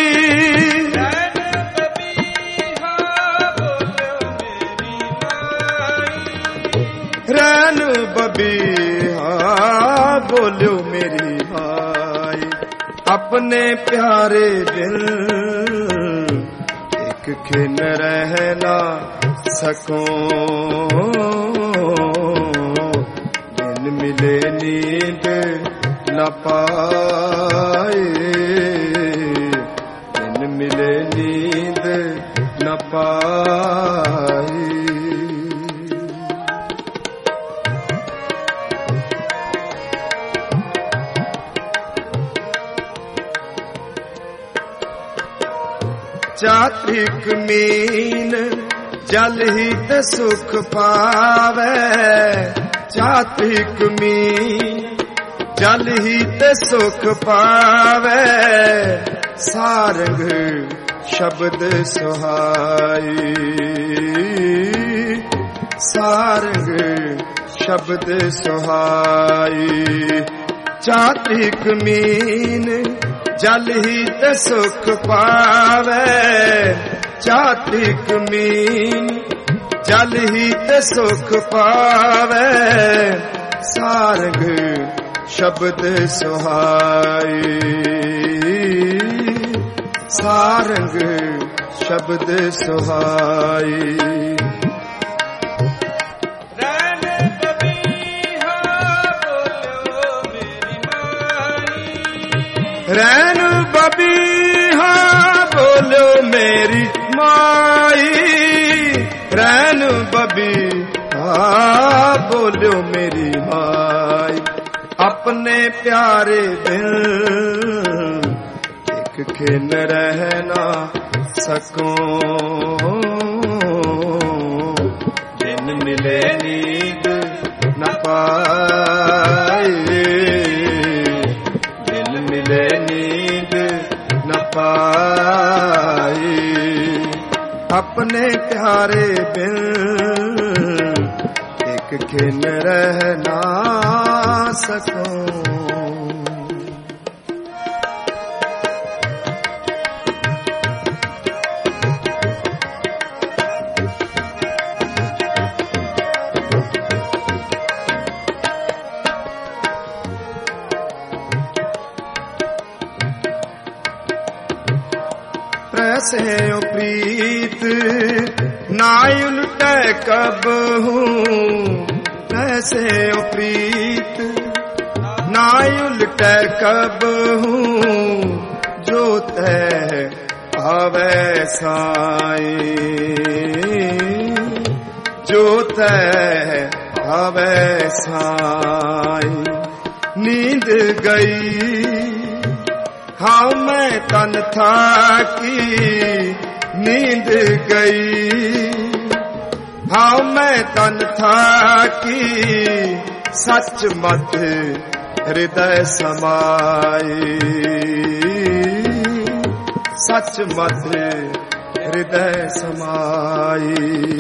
ਰੈਨ ਬਬੀਹਾ ਬੋਲਿਓ ਮੇਰੀ ਮਾਈ ਆਪਣੇ ਪਿਆਰੇ ਦਿਲ ਇੱਕ ਖਿਨ ਰਹਿ ਨਾ ਸਕੂੰ ਬਿਨ ਮਿਲੇ ਨੀਂਦ ਨ ਪਾਏ ਬਿਨ ਮਿਲੇ ਨੀਂਦ ਨ ਪਾਏ ਚਾਤ੍ਰਿਕ ਮੀਨ ਜਲ ਹੀ ਤੇ ਸੁਖ ਪਾਵੇ ਚਾਤ੍ਰਿਕ ਮੀਨ ਜਲ ਹੀ ਤੇ ਸੁਖ ਪਾਵੇ ਸਾਰੰਗ ਸ਼ਬਦ ਸੁਹਾਈ ਸਾਰੰਗ ਸ਼ਬਦ ਸੁਹਾਈ ਚਾਤ੍ਰਿਕ ਮੀਨ ਜਲ ਹੀ ਤੇ ਸੁਖ ਪਾਵੇ ਚਾਤ੍ਰਿਕ ਮੀਨ ਜਲ ਹੀ ਤੇ ਸੁਖ ਪਾਵੇ ਸਾਰੰਗ ਸ਼ਬਦ ਸੁਹਾਈ ਸਾਰੰਗ ਸ਼ਬਦ ਸੁਹਾਈ ਰੈਨ ਬਬੀਹਾ ਬੋਲਿਓ ਮੇਰੀ ਮਾਈ ਰੈਨ ਬਬੀਹਾ ਬੋਲਿਓ ਮੇਰੀ ਮਾਈ अपने प्यारे बिन एक खिन रह ना सकूं। बिन मिले नींद न पाए, बिन मिले नींद न पाए। अपने प्यारे बिन एक खिन रह ना सकूं। से प्रीत ना उलटे कब हूँ, ऐसे प्रीत ना उलटे कब हूँ। जो तय आवे साई, जो तय आवे साई। नींद गई हाँ मैं तन था की, नींद गई हाँ मैं तन था की। सच मत हृदय समाई, सच मत हृदय समाई।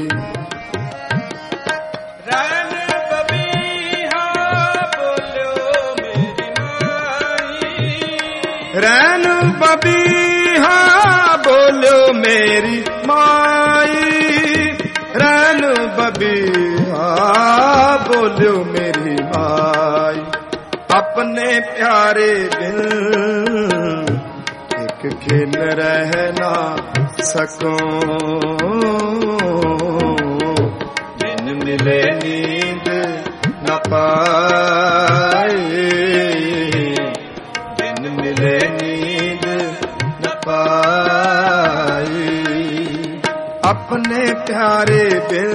रैन बबीहा बोलो मेरी माई, रैन बबीहा बोलो मेरी माई। अपने प्यारे बिन एक खिन रह ना सकूं। बिन मिले नींद न पाए, मिले नींद न पाई। अपने प्यारे बिन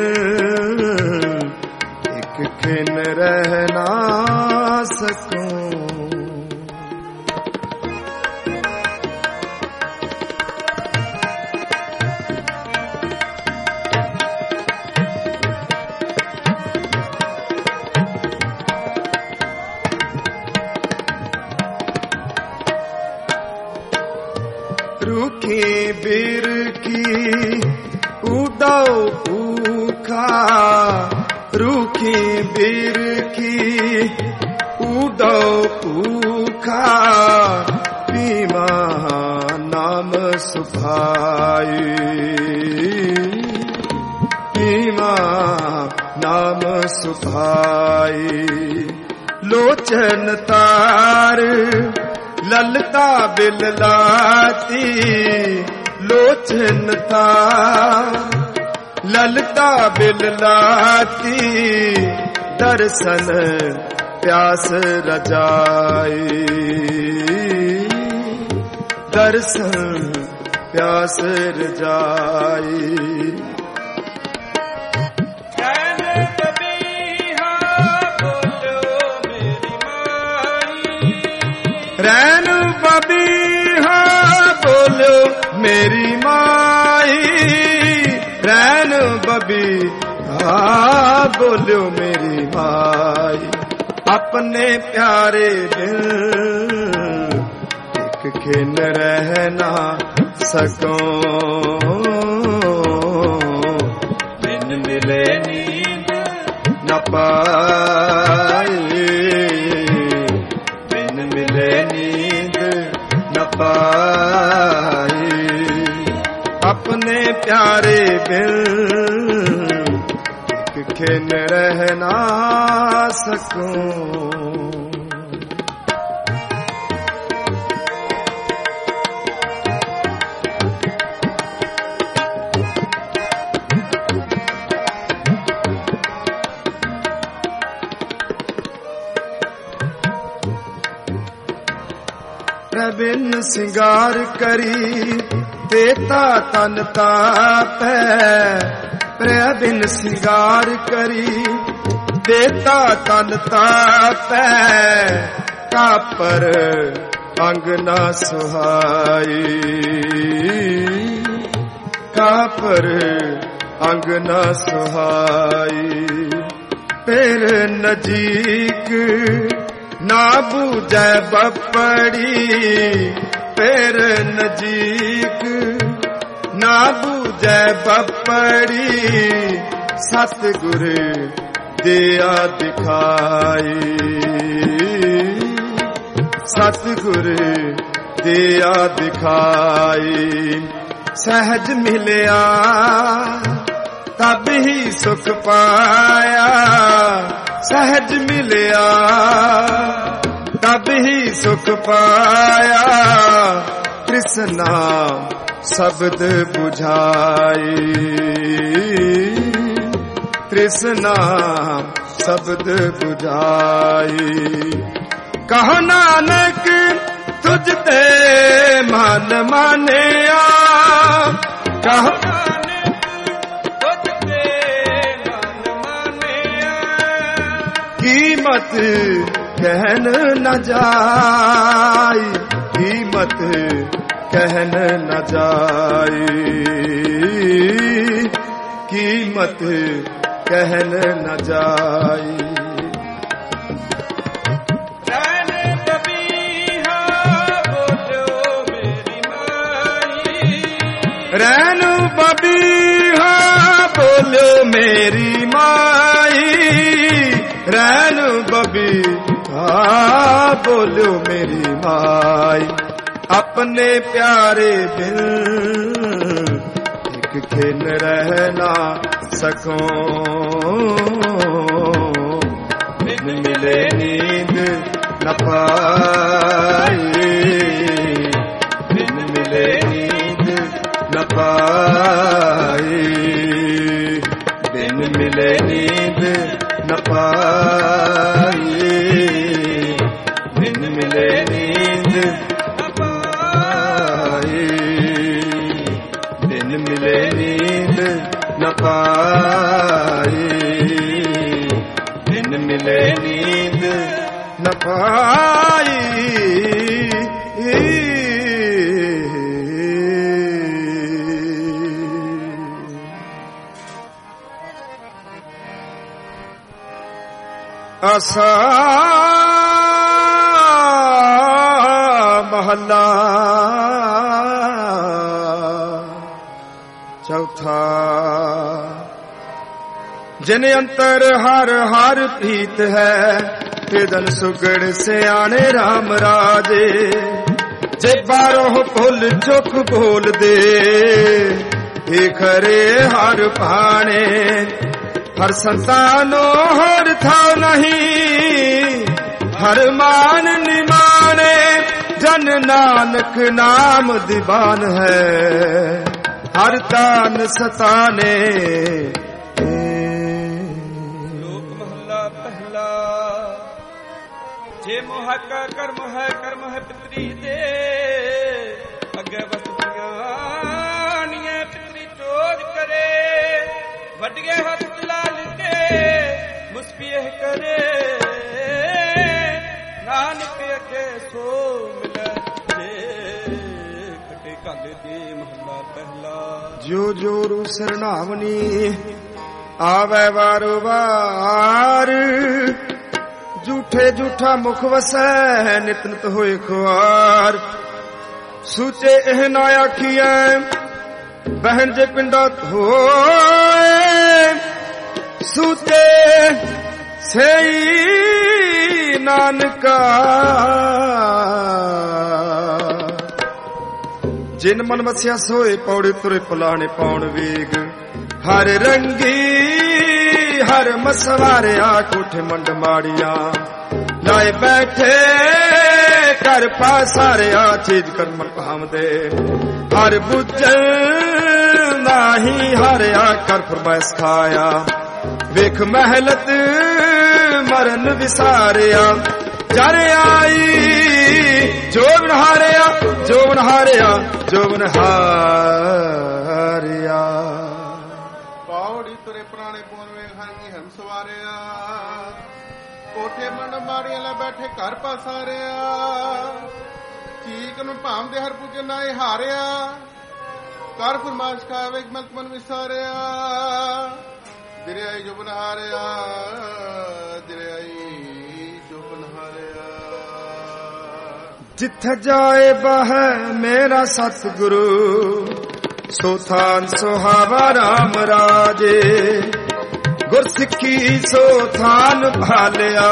एक खिन रह ना सकूं। रूखी बिरकी उड़ाओ भूखा, रूखी बिरकी उड़ाओ भूखा। पीमा नाम सुभाई, पीमा नाम सुभाई। लोचन तार ललता बिललाती, लोचन तार ललता बिललाती। दर्शन प्यास रजाई, दर्शन प्यास रजाई। रैन बबीहा बोलो मेरी माई, रैन बबीहा बोलो मेरी माई। अपने प्यारे बिन एक खिन रह ना सकूं। बिन मिले नींद न पाए, नींद न पाई। अपने प्यारे बिन एक खिन रह ना सकूं। बिन सिंगार करी देता तन तापै, बिन सिंगार करी ਦੇਤਾ ਤਨ ਤਾਤੈ ਕਾਪਰ ਅੰਗ ਨਾ ਸੁਹਾਈ ਕਾਪਰ ਅੰਗ ਨਾ ਸੁਹਾਈ ਫਿਰ ਨਜੀਕ ਨਾ ਬੂਝੈ ਬਪੜੀ ਫਿਰ ਨਜੀਕ ਨਾ ਬੂਝੈ ਬਪੜੀ ਸਤਿਗੁਰ ਦਿਆ ਦਿਖਾਈ ਸਤਿਗੁਰ ਦਿਆ ਦਿਖਾਈ ਸਹਿਜ ਮਿਲਿਆ ਤਬ ਹੀ ਸੁਖ ਪਾਇਆ ਸਹਿਜ ਮਿਲਿਆ ਤਬ ਹੀ ਸੁਖ ਪਾਇਆ ਤ੍ਰਿਸ਼ਨਾ ਸ਼ਬਦ 부ਝਾਈ ਤ੍ਰਿਸ਼ਨਾ ਸ਼ਬਦ 부ਝਾਈ ਕਹੋ ਨਾਨਕ ਤੁਝ ਤੇ ਮਨ ਮਾਨਿਆ ਕਹੋ ਕੀਮਤ ਕਹਿਨ ਨ ਜਾਈ ਕੀਮਤ ਕਹਿਨ ਨ ਜਾਈ ਕੀਮਤ ਕਹਿਨ ਨ ਜਾਈ ਰੈਨੂ ਬਬੀਹਾ ਬੋਲਿਓ ਮੇਰੀ ਮਾਈ ਰੈਨੂ ਬਬੀਹਾ ਬੋਲਿਓ ਮੇਰੀ ਮਾਈ ਆਪਣੇ ਪਿਆਰੇ ਬਿਨ ਇੱਕ ਖਿਨ ਰਹਿ ਨਾ ਸਕੋ ਬਿਨ ਮਿਲੇ ਨੀਂਦ ਨ ਪਾਈ ਬਿਨ ਮਿਲੇ ਨੀਂਦ ਨ ਪਾਈ ਬਿਨ ਮਿਲੇ ਨੀਂਦ ਨ ਪਾਈ ਬਿਨ ਮਿਲੇ ਨੀਂਦ ਨ ਪਾਈ ਬਿਨ ਮਿਲੇ ਨੀਂਦ ਨ ਪਾਈ ਬਿਨ ਮਿਲੇ ਨੀਂਦ ਨ ਪਾਈ ਆਸਾ ਮਹੱਲਾ ਚੌਥਾ ਜਿਨ ਅੰਤਰ ਹਰ ਹਰ ਪ੍ਰੀਤ ਹੈ ਤਿਦਨ ਸੁਗੜ ਸਿਆਣੇ RAM ਰਾਜੇ ਜੇ ਬਾਰੋਂ ਭੁੱਲ ਚੁੱਕ ਬੋਲਦੇ ਇਹ ਖਰੇ ਹਰ ਭਾਣੇ ਹਰ ਸੰਤਾਨੋ ਹਰ ਥਾਉ ਨਹੀਂ ਹਰ ਮਾਨ ਨਿਮਾਣੇ ਜਨ ਨਾਨਕ ਨਾਮ ਦੀਵਾਨ ਹੈ ਹਰ ਤਾਨ ਸਤਾਨੇ ਲੋਕ ਮਹੱਲਾ ਪਹਿਲਾ ਜੇ ਮੋਹ ਕਾ ਕਰਮ ਹੈ ਪਿਤਰੀ ਦੇ ਅੱਗੇ ਵਸਤੀਆਂ ਨੀਏ ਪਿਤਰੀ ਚੋਰ ਕਰੇ ਵੱਡਗੇ ਹੱਥ ਮੁਸਪੀਹ ਕਰੇ ਨਾਨਕ ਅੱਗੇ ਸੋ ਮਿਲੇ ਖਟੇ ਕਾਲੇ ਦੇ ਮਹੱਲਾ ਪਹਿਲਾ ਜੋ ਜੋ ਰੂ ਸਰਨਾਵਨੀ ਆਵੇ ਵਾਰੋ ਵਾਰ ਝੂਠੇ ਝੂਠਾ ਮੁਖ ਵਸੈ ਨਿਤ ਨਿਤ ਹੋਏ ਖੁਆਰ ਸੂਚੇ ਇਹ ਨਾ ਆਖੀਐ ਬਹਿਣ ਜੇ ਪਿੰਡਾ ਹੋਏ ਸੂਤੇ ਸਈ ਨਾਨਕਾ ਜਿਨ ਮਨ ਵਸਿਆ ਸੋਏ ਪੌੜੇ ਤੁਰੇ ਪੁਲਾਣੇ ਪਾਉਣ ਵੇਗ ਹਰ ਰੰਗੀ ਹਰ ਮਸਵਾਰਿਆ ਕੋਠੇ ਮੰਡ ਮਾੜੀਆਂ ਲਾਏ ਬੈਠੇ ਕਰ ਪਾਸਾਰਿਆ ਚੀਜ਼ ਕਰਮ ਭਾਵਦੇ ਹਰ ਬੁੱਝਲ ਨਾਹੀ ਹਰਿਆ ਕਰ ਫਰਮਾਇਸ਼ ਖਾਇਆ ਵੇਖ ਮਹਿਲਤ ਮਰਨ ਵਿਸਾਰਿਆ ਜਰ ਆਈ ਜੋਬਨ ਹਾਰਿਆ ਜੋਬਨ ਹਾਰਿਆ ਜੋਬਨ ਹਾਰਿਆ ਪਾਉੜੀ ਤੁਰੇ ਪੁਰਾਣੇ ਪੋਨਵੇਂ ਖਾਂਗੀ ਧਰਮ ਸਵਾਰਿਆ। ਕੋਠੇ ਮੰਡ ਮਾੜੀਆਂ ਲੈ ਬੈਠੇ ਘਰ ਪਸਾਰਿਆ। ਚੀਕ ਨੂੰ ਭਾਂਦੇ ਹਰ ਪੂਜਨ ਨਾਏ ਹਾਰਿਆ। ਕਰ ਫਰਮਾਇਸ਼ ਖਾਵੇ ਮਲਕ ਮਨ ਵਿਸਾਰਿਆ। ਦਿਰਿਆਈ ਜੋ ਬਨਹਾਰਿਆ, ਦਿਰਿਆਈ ਜੋ ਬਨਹਾਰਿਆ। ਜਿੱਥੇ ਜਾਏ ਬਹਿ ਮੇਰਾ ਸਤਿਗੁਰੂ, ਸੋ ਥਾਨ ਸੁਹਾਵਾ ਰਾਮ ਰਾਜੇ। ਗੁਰਸਿੱਖੀ ਸੋ ਥਾਨ ਭਾਲਿਆ,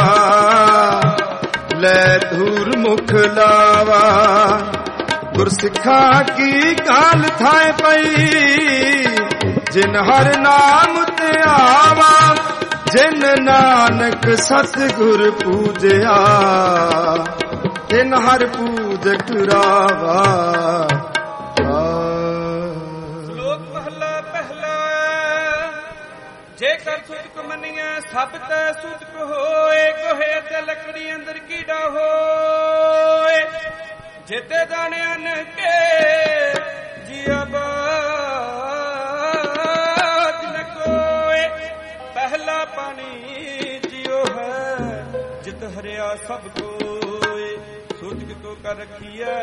ਲੈ ਧੂਰ ਮੁਖ ਲਾਵਾ। ਗੁਰਸਿੱਖਾ ਕੀ ਕਾਲ ਥਾਏ ਪਈ, ਜਿਨ ਹਰ ਨਾਮ ਤੇ ਆਵਾ। ਜਿਨ ਨਾਨਕ ਸਤਿਗੁਰ ਪੂਜਿਆ, ਤਿਨ ਹਰ ਪੂਜਕ ਰਾਵਾ। ਸ਼ਲੋਕ ਮਹਲਾ ਪਹਿਲਾ। ਜੇਕਰ ਸੁਤਕ ਮੰਨੀਐ ਸਭ ਤੈ ਸੁਤਕ ਹੋਏ। ਕੋਹੇ ਤੇ ਲੱਕੜੀ ਅੰਦਰ ਕੀੜਾ ਹੋਏ। ਜਿਤੇ ਜਾਣਿਆਨ ਕੇ ਜੀਆ ਬਾਜ ਨ ਕੋਏ। ਪਹਿਲਾ ਪਾਣੀ ਜਿਉ ਹੈ, ਜਿਤ ਹਰਿਆ ਸਭ ਕੋਏ। ਸੁਤਕ ਕੋ ਕਰ ਰਖੀਐ,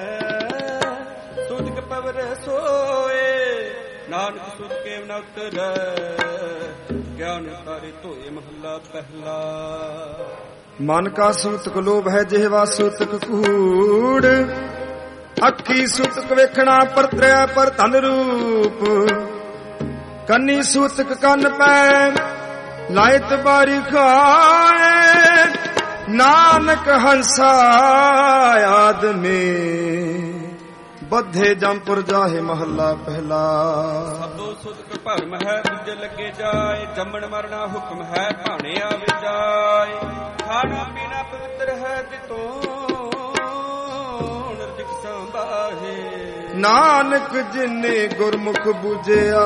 ਸੁਤਕ ਪਵਰ ਸੋਏ। ਨਾਨਕ ਸੁਤਕੇ ਨ ਉਤਰੈ, ਗਿਆਨ ਤਾਰੇ ਧੋਏ। ਮਹੱਲਾ ਪਹਿਲਾ। ਮਨ ਕਾ ਸੂਤਕ ਲੋਭ ਹੈ, ਜਿਹਵਾ ਸੂਤਕ ਕੂੜ। ਅੱਖੀ ਸੂਤਕ ਵੇਖਣਾ ਪਰਤਰਿਆ ਪਰ ਧਨ ਰੂਪ। ਕੰਨੀ ਸੂਤਕ ਕੰਨ ਪੈ, ਲਾਇਤ ਬਾਰੀ ਖਾਏ। ਨਾਨਕ ਹੰਸਾ ਆਦਮੀ, ਬੱਧੇ ਜੰਪੁਰ ਜਾਹੇ। ਮਹੱਲਾ ਪਹਿਲਾ। ਸਭੋ ਸੁਤਕ ਭਰਮ ਹੈ, ਦੂਜੇ ਲੱਗੇ ਜਾਏ। ਜੰਮਣ ਮਰਨਾ ਹੁਕਮ ਹੈ, ਭਾਣੇ ਆਵੇ ਜਾਏ। ਖਾਣਾ ਪੀਣਾ ਪਵਿੱਤਰ ਹੈ, ਤਿਤੋਂ ਨਿਰਜਿਕ ਸੰਭਾਹੇ। ਨਾਨਕ ਜਿਨੇ ਗੁਰਮੁਖ ਬੁਝਿਆ,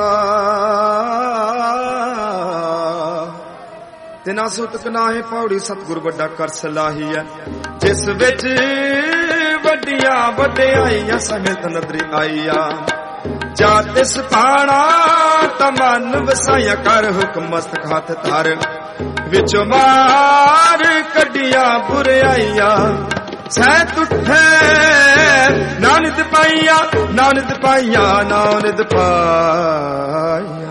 ਤਿਨਾ ਸੁਤਕ ਨਾਹੇ ਪੌੜੀ। ਸਤਿਗੁਰ ਵੱਡਾ ਕਰ ਸਲਾਹੀ ਹੈ, ਜਿਸ ਵਿੱਚ ਵੱਡੀਆਂ ਵਡਿਆਈਆਂ ਸਮੇਤ ਨਦਰੀ ਆਈਆ। ਜਾ ਤਿਸ ਪਾਣਾ ਤਮਨ ਵਸਾਇਆ, ਕਰ ਹੁਕਮ ਮਸਤਕ ਹੱਥ ਧਰ। ਵਿੱਚੋਂ ਮਾਰ ਕੱਢੀਆਂ ਬੁਰਾਈਆਂ, ਸਹਿ ਤੁਠੇ ਨਾਨਿਦ ਪਾਈਆ। ਨਾਨਿਦ ਪਾਈਆ, ਨਾਨਿਦ ਪਾਈਆ।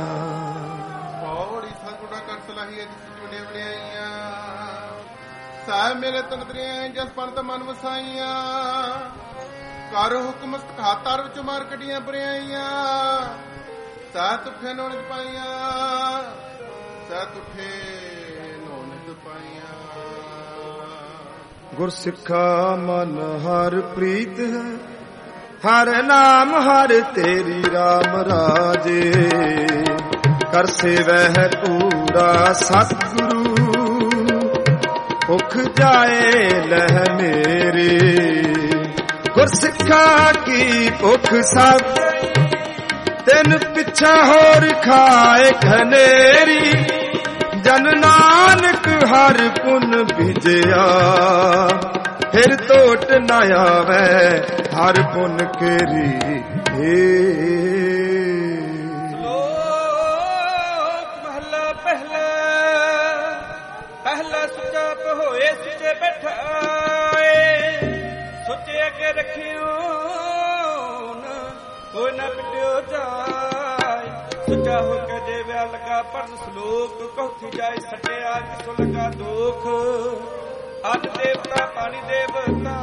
ਸਾਹਿਬ ਮੇਰੇ ਤਨਤਰੀਆਂ ਜਸ ਪੰਤ ਮਨ ਵਸਾਈਆਂ। ਕਰ ਹੁਕਮ ਖਾਤਰ ਵਿੱਚ ਮਾਰ ਕੱਢੀਆਂ ਬੁਰਾਈਆਂ। ਸਹਿ ਤੁਠੇ ਨੌਨਿਤ ਪਾਈਆਂ, ਸਹਿ ਤੁਠੇ ਨੌਨਿਤ ਪਾਈਆਂ। ਗੁਰਸਿੱਖਾ ਮਨ ਹਰ ਪ੍ਰੀਤ ਹੈ, ਹਰ ਨਾਮ ਹਰ ਤੇਰੀ ਰਾਮ ਰਾਜੇ। ਕਰ ਸੇਵਹਿ ਪੂਰਾ ਸਤਿਗੁਰੂ, ਭੁਖ ਜਾਏ ਲਹਿ ਮੇਰੀ। ਗੁਰਸਿੱਖਾ ਕੀ ਭੁਖ ਸਭ, ਤਿੰਨ ਪਿੱਛਾ ਹੋਰ ਖਾਏ ਖਨੇਰੀ। ਜਨ ਨਾਨਕ ਹਰ ਪੁਨ ਭਿਜਿਆ, ਫਿਰ ਟੋਟ ਨਾ ਆਵੇ ਹਰ ਪੁਨ ਕੇਰੀ। ਪਹਿਲਾ ਸੁਚਾਪ ਹੋਏ, ਸੁਚੇ ਬੈਠਾਏ। ਸੁਚੇ ਅੱਗੇ ਰੱਖਿਓ ਕੋਈ ਨਾ ਪਿਟਿਓ ਜਾਏ। ਸੁਚਾ ਹੋ ਕੇ ਜੇ ਵਿਆਹ ਲਗਾ ਪੜ੍ਹ ਸਲੋਕ। ਕੌਥੀ ਜਾਏ ਸੱਟਿਆ ਕਿਸੋ ਲਗਾ ਦੁੱਖ। ਅੰਨ ਦੇਵਤਾ ਪਾਣੀ ਦੇਵਤਾ,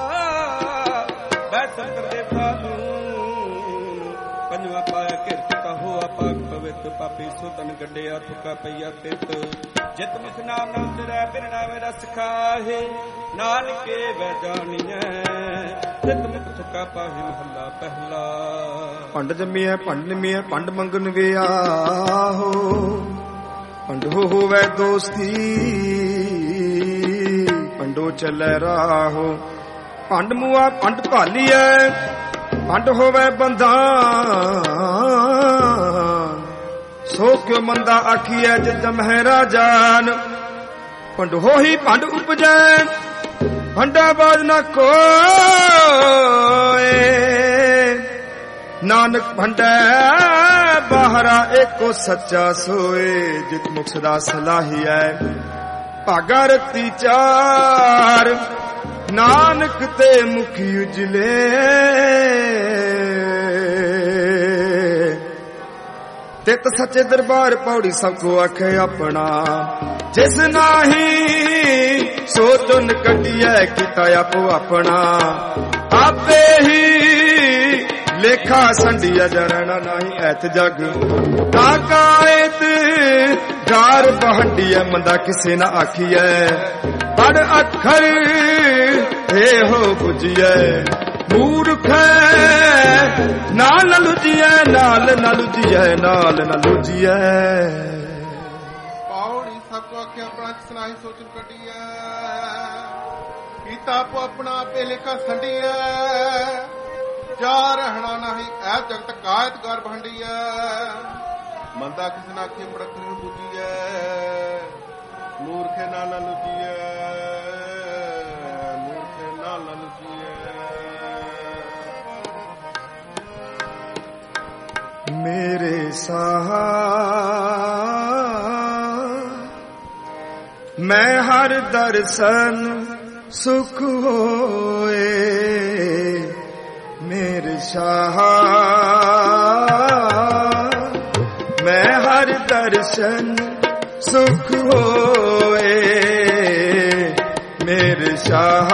ਬੈ ਸੰਕਰ ਦੇਵਤਾ ਨੂੰ। ਪੰਜਵਾ ਪਾਇਆ ਕਿਰਤ ਕਹੋ ਆਪਾਕ ਪਵਿੱਤ। ਪਾਪੀ ਸੁਤਨ ਗੱਡਿਆ ਥੁਕਾ ਪਈਆ ਤਿਤ। ਜਿਤ ਮੁਖ ਨਾਮ ਨਾ ਉਤਰੈ, ਬਿਨ ਨਾਮੇ ਰਸ ਖਾਹੇ। ਨਾਨਕੇ ਵੈ ਜਾਣੀਐ, ਜਿਤ ਮੁਖ ਥੁਕਾ ਪਾਹੇ। ਮਹੱਲਾ ਪਹਿਲਾ। ਭੰਡ ਜੰਮੀਐ ਭੰਡ ਨਿਮੀਐ, ਭੰਡ ਮੰਗਨ ਵਿਆਹੋ। ਭੰਡ ਹੋਵੇ ਦੋਸਤੀ, ਭੰਡੋ ਚੱਲੈ ਰਾਹੋ। ਭੰਡ ਮੂਆ ਭੰਡ ਭਾਲੀਐ, ਭੰਡ ਹੋਵੇ ਬੰਧਾ। ਸੋ ਕਿਉ ਮੰਦਾ ਆਖੀਐ, ਜਿਤ ਮਹਿ ਰਾਜਾਨ। ਭੰਡ ਹੋਈ ਭੰਡ ਉਪਜੈ, ਭੰਡਾ ਬਾਜ ਨਾ ਕੋਏ। ਨਾਨਕ ਭੰਡੈ ਬਾਹਰਾ ਏਕੋ ਸੱਚਾ ਸੋਏ, ਜਿਤ ਮੁਖ ਸਦਾ ਸਲਾਹੀਐ ਭਾਗਾ ਰਤੀ ਚਾਰ, ਨਾਨਕ ਤੇ ਮੁਖੀ ਉਜਲੇ ਤਿਤ ਸੱਚੇ ਦਰਬਾਰ ਪੌੜੀ ਸਭ ਕੋ ਆਖੇ ਆਪਣਾ, ਜਿਸ ਨਾਹੀ ਸੋ ਚੁਨ ਕੱਢੀਐ ਕੀਤਾ ਆਪੋ ਆਪਣਾ, ਆਪੇ ਹੀ ਲੇਖਾ ਸੰਡੀਆ ਜਰਣਾ ਨਹੀਂ ਐਤ ਜਗ, ਤਾਕਾਇਤ ਗਾਰ ਬਹੰਡੀਐ ਮੰਦਾ ਕਿਸੇ ਨਾ ਆਖੀਐ, ਪੜ ਅੱਖਰ ਇਹੋ ਬੁਝੀਐ, ਮੂਰਖ ਨਾਲ ਨ ਲੁਝੀਐ, ਨਾਲ ਨ ਲੁਝੀਐ, ਨਾਲ ਨ ਲੁਝੀਐ। ਪੌੜੀ ਸਭ ਕੋ ਆਖਿਆ ਆਪਣਾ ਸਲਾਹੀ ਸੋਚਨ ਕੱਢੀਐ, ਕੀਤਾ ਆਪੋ ਆਪਣਾ ਆਪੇ ਲੇਖਾ ਸੰਡੀਐ, ਜਾ ਰਹਿਣਾ ਨਹੀਂ ਐ ਜਗਤ ਕਾਇਤ ਕਰ ਭੰਡੀਐ, ਮੰਦਾ ਕਿਸ ਨਾ ਆਖੇ ਪੜ ਅੱਖਰ ਬੁਝੀਐ, ਮੂਰਖੇ ਨਾਲ ਨ ਲੁਝੀਐ, ਮੂਰਖੇ ਨਾਲ ਨ ਲੁਝੀਐ। ਮੇਰੇ ਸਾਹ ਮੈਂ ਹਰ ਦਰਸ਼ਨ ਸੁਖ ਹੋਏ, ਮੇਰੇ ਸ਼ਾਹ ਮੈਂ ਹਰ ਦਰਸ਼ਨ ਸੁਖ ਹੋਏ, ਮੇਰੇ ਸ਼ਾਹ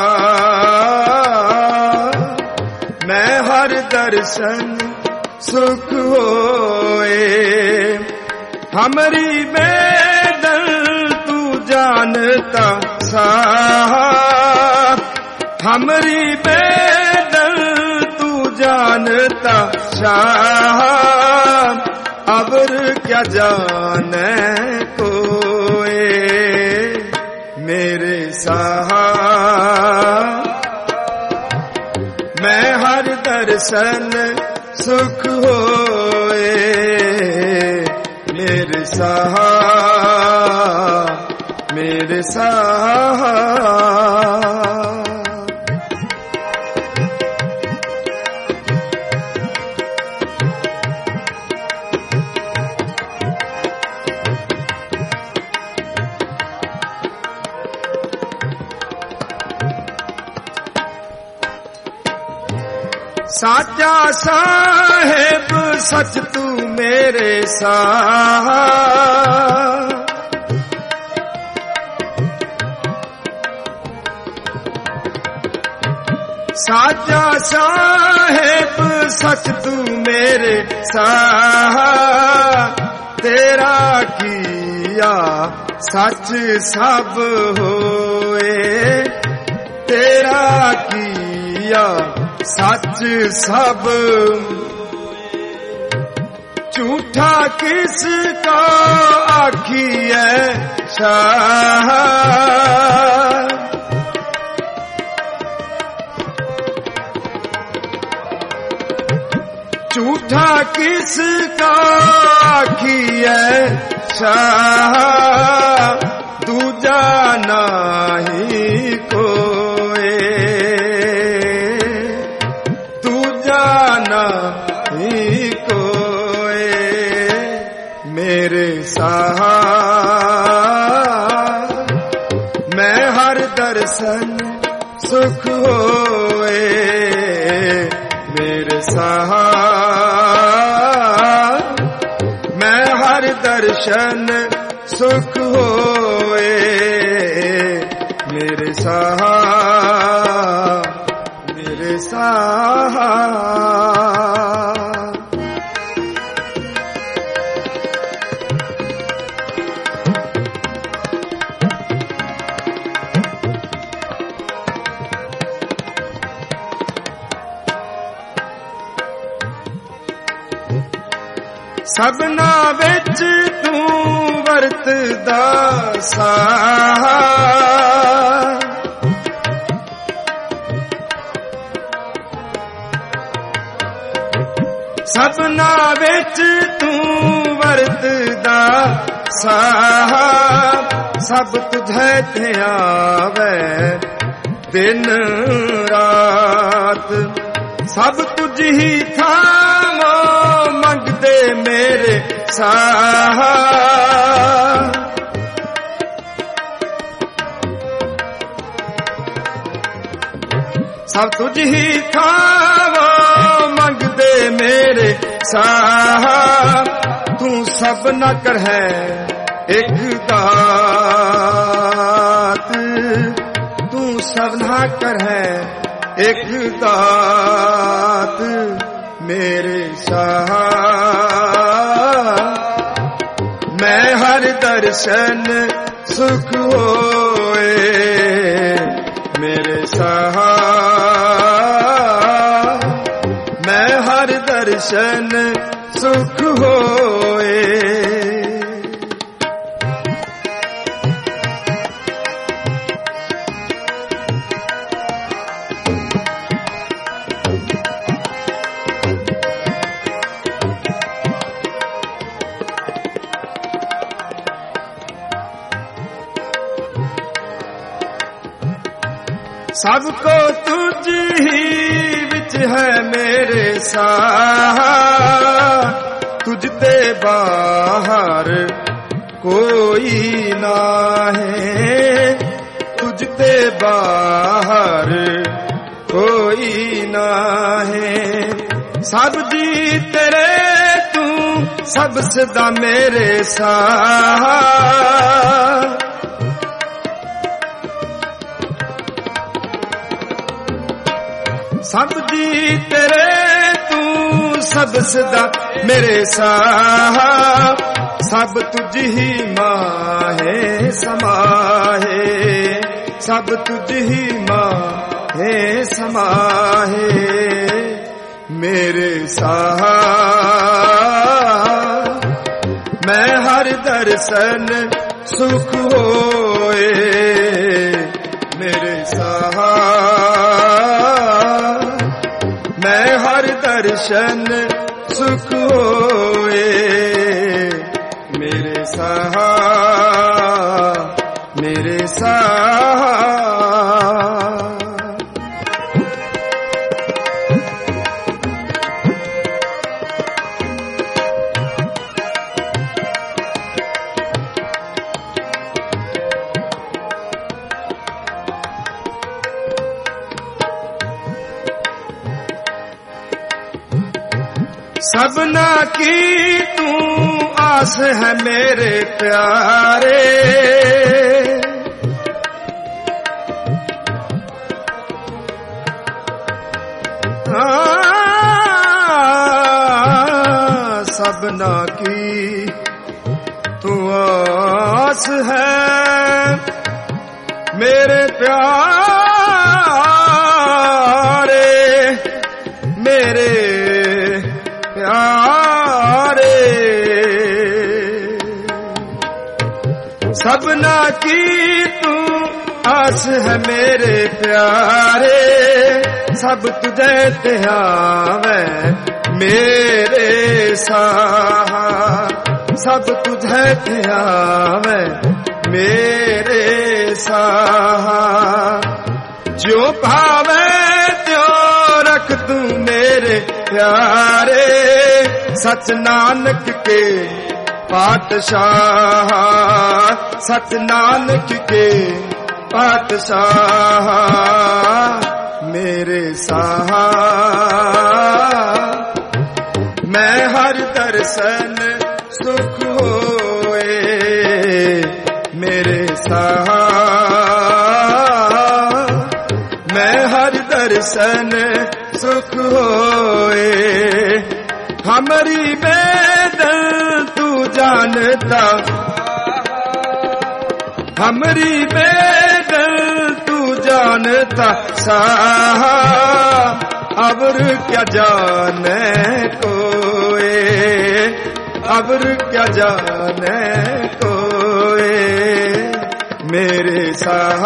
ਮੈਂ ਹਰ ਦਰਸ਼ਨ सुख होए, हमारी बेदल तू जानता साह, हमारी बेदल तू जानता शाह, अबर क्या जाने कोए, मेरे साह मैं हर दर्शन सुख होए, मेरे साह मेरे साह। साचा साहेब सच तू मेरे साह, साचा साहेब सच तू मेरे साह, तेरा किया सच सब होए, तेरा किया सच सब, झूठा किसका आखिए शाह, झूठा किसका आखिए शाह, दूजा नहीं कोई, नहीं कोई, मेरे साह मैं हर दर्शन सुख होए, मेरे साह मैं हर दर्शन सुख होए, मेरे साह मेरे साह। सबना विच तू वरतदा साह, सबना विच तू वरतदा साह, सब तुझे ते आवे दिन रात, सब तुझ ही थामो ਮੰਗਦੇ ਮੇਰੇ ਸਾਹ ਸਭ ਤੁਝ ਹੀ ਖਾਵੋ ਮੰਗਦੇ ਮੇਰੇ ਸਾਹ ਤੂੰ ਸਭ ਨਾ ਕਰ ਹੈ ਇੱਕ ਦਾਤ ਤੂੰ ਸਭ ਨਾ ਕਰ ਹੈ ਇੱਕ ਦਾਤ ਮੇਰੇ ਸਾਹ ਮੈਂ ਹਰ ਦਰਸ਼ਨ ਸੁਖ ਹੋਏ ਮੇਰੇ ਸਾਹ ਮੈਂ ਹਰ ਦਰਸ਼ਨ ਸੁਖ ਹੋਏ ਸਭ ਕੋ ਤੁਝ ਹੀ ਵਿੱਚ ਹੈ ਮੇਰੇ ਸਾਹ ਤੁਝ ਤੇ ਬਾਹਰ ਕੋਈ ਨਾਹੀਂ ਤੁਝ ਤੇ ਬਾਹਰ ਕੋਈ ਨਾਹੀਂ ਸਭ ਜੀ ਤੇਰੇ ਤੂੰ ਸਭ ਸਦਾ ਮੇਰੇ ਸਾਹ ਸਭ ਜੀ ਤੇਰੇ ਤੂੰ ਸਭ ਸਦਾ ਮੇਰੇ ਸਾਹ ਸਭ ਤੁਝ ਹੀ ਮਾਹੇ ਸਮਾਹੇ ਸਭ ਤੁਝ ਹੀ ਮਾਹੇ ਸਮਾਹੇ ਮੇਰੇ ਸਾਹ ਮੈਂ ਹਰ ਦਰਸ਼ਨ ਸੁਖ ਹੋਏ ਮੇਰੇ ਸਾਹ ਮੈਂ ਹਰ ਦਰਸ਼ਨ ਸੁਖ ਹੋਏ ਮੇਰੇ ਸਾਹ ਮੇਰੇ ਸਾਹ सबना की तू आस है मेरे प्यारे सबना की तू आस है मेरे प्यारे मेरे प्यारे सबना की तू आस है मेरे प्यारे सब तुझे ध्यावे मेरे साह सब तुझे ध्यावे मेरे साह जो भावे त्यो रख तू मेरे प्यारे सच नानक के पातशाह सच नानक के पातशाह मेरे साह मैं हर दर्शन सुख होए मेरे साह मैं हर दर्शन सुख होए हमारी बेदन तू जानता हमारी बेदन तू जानता साह अबर क्या जाने कोई अबर क्या जाने कोई मेरे साह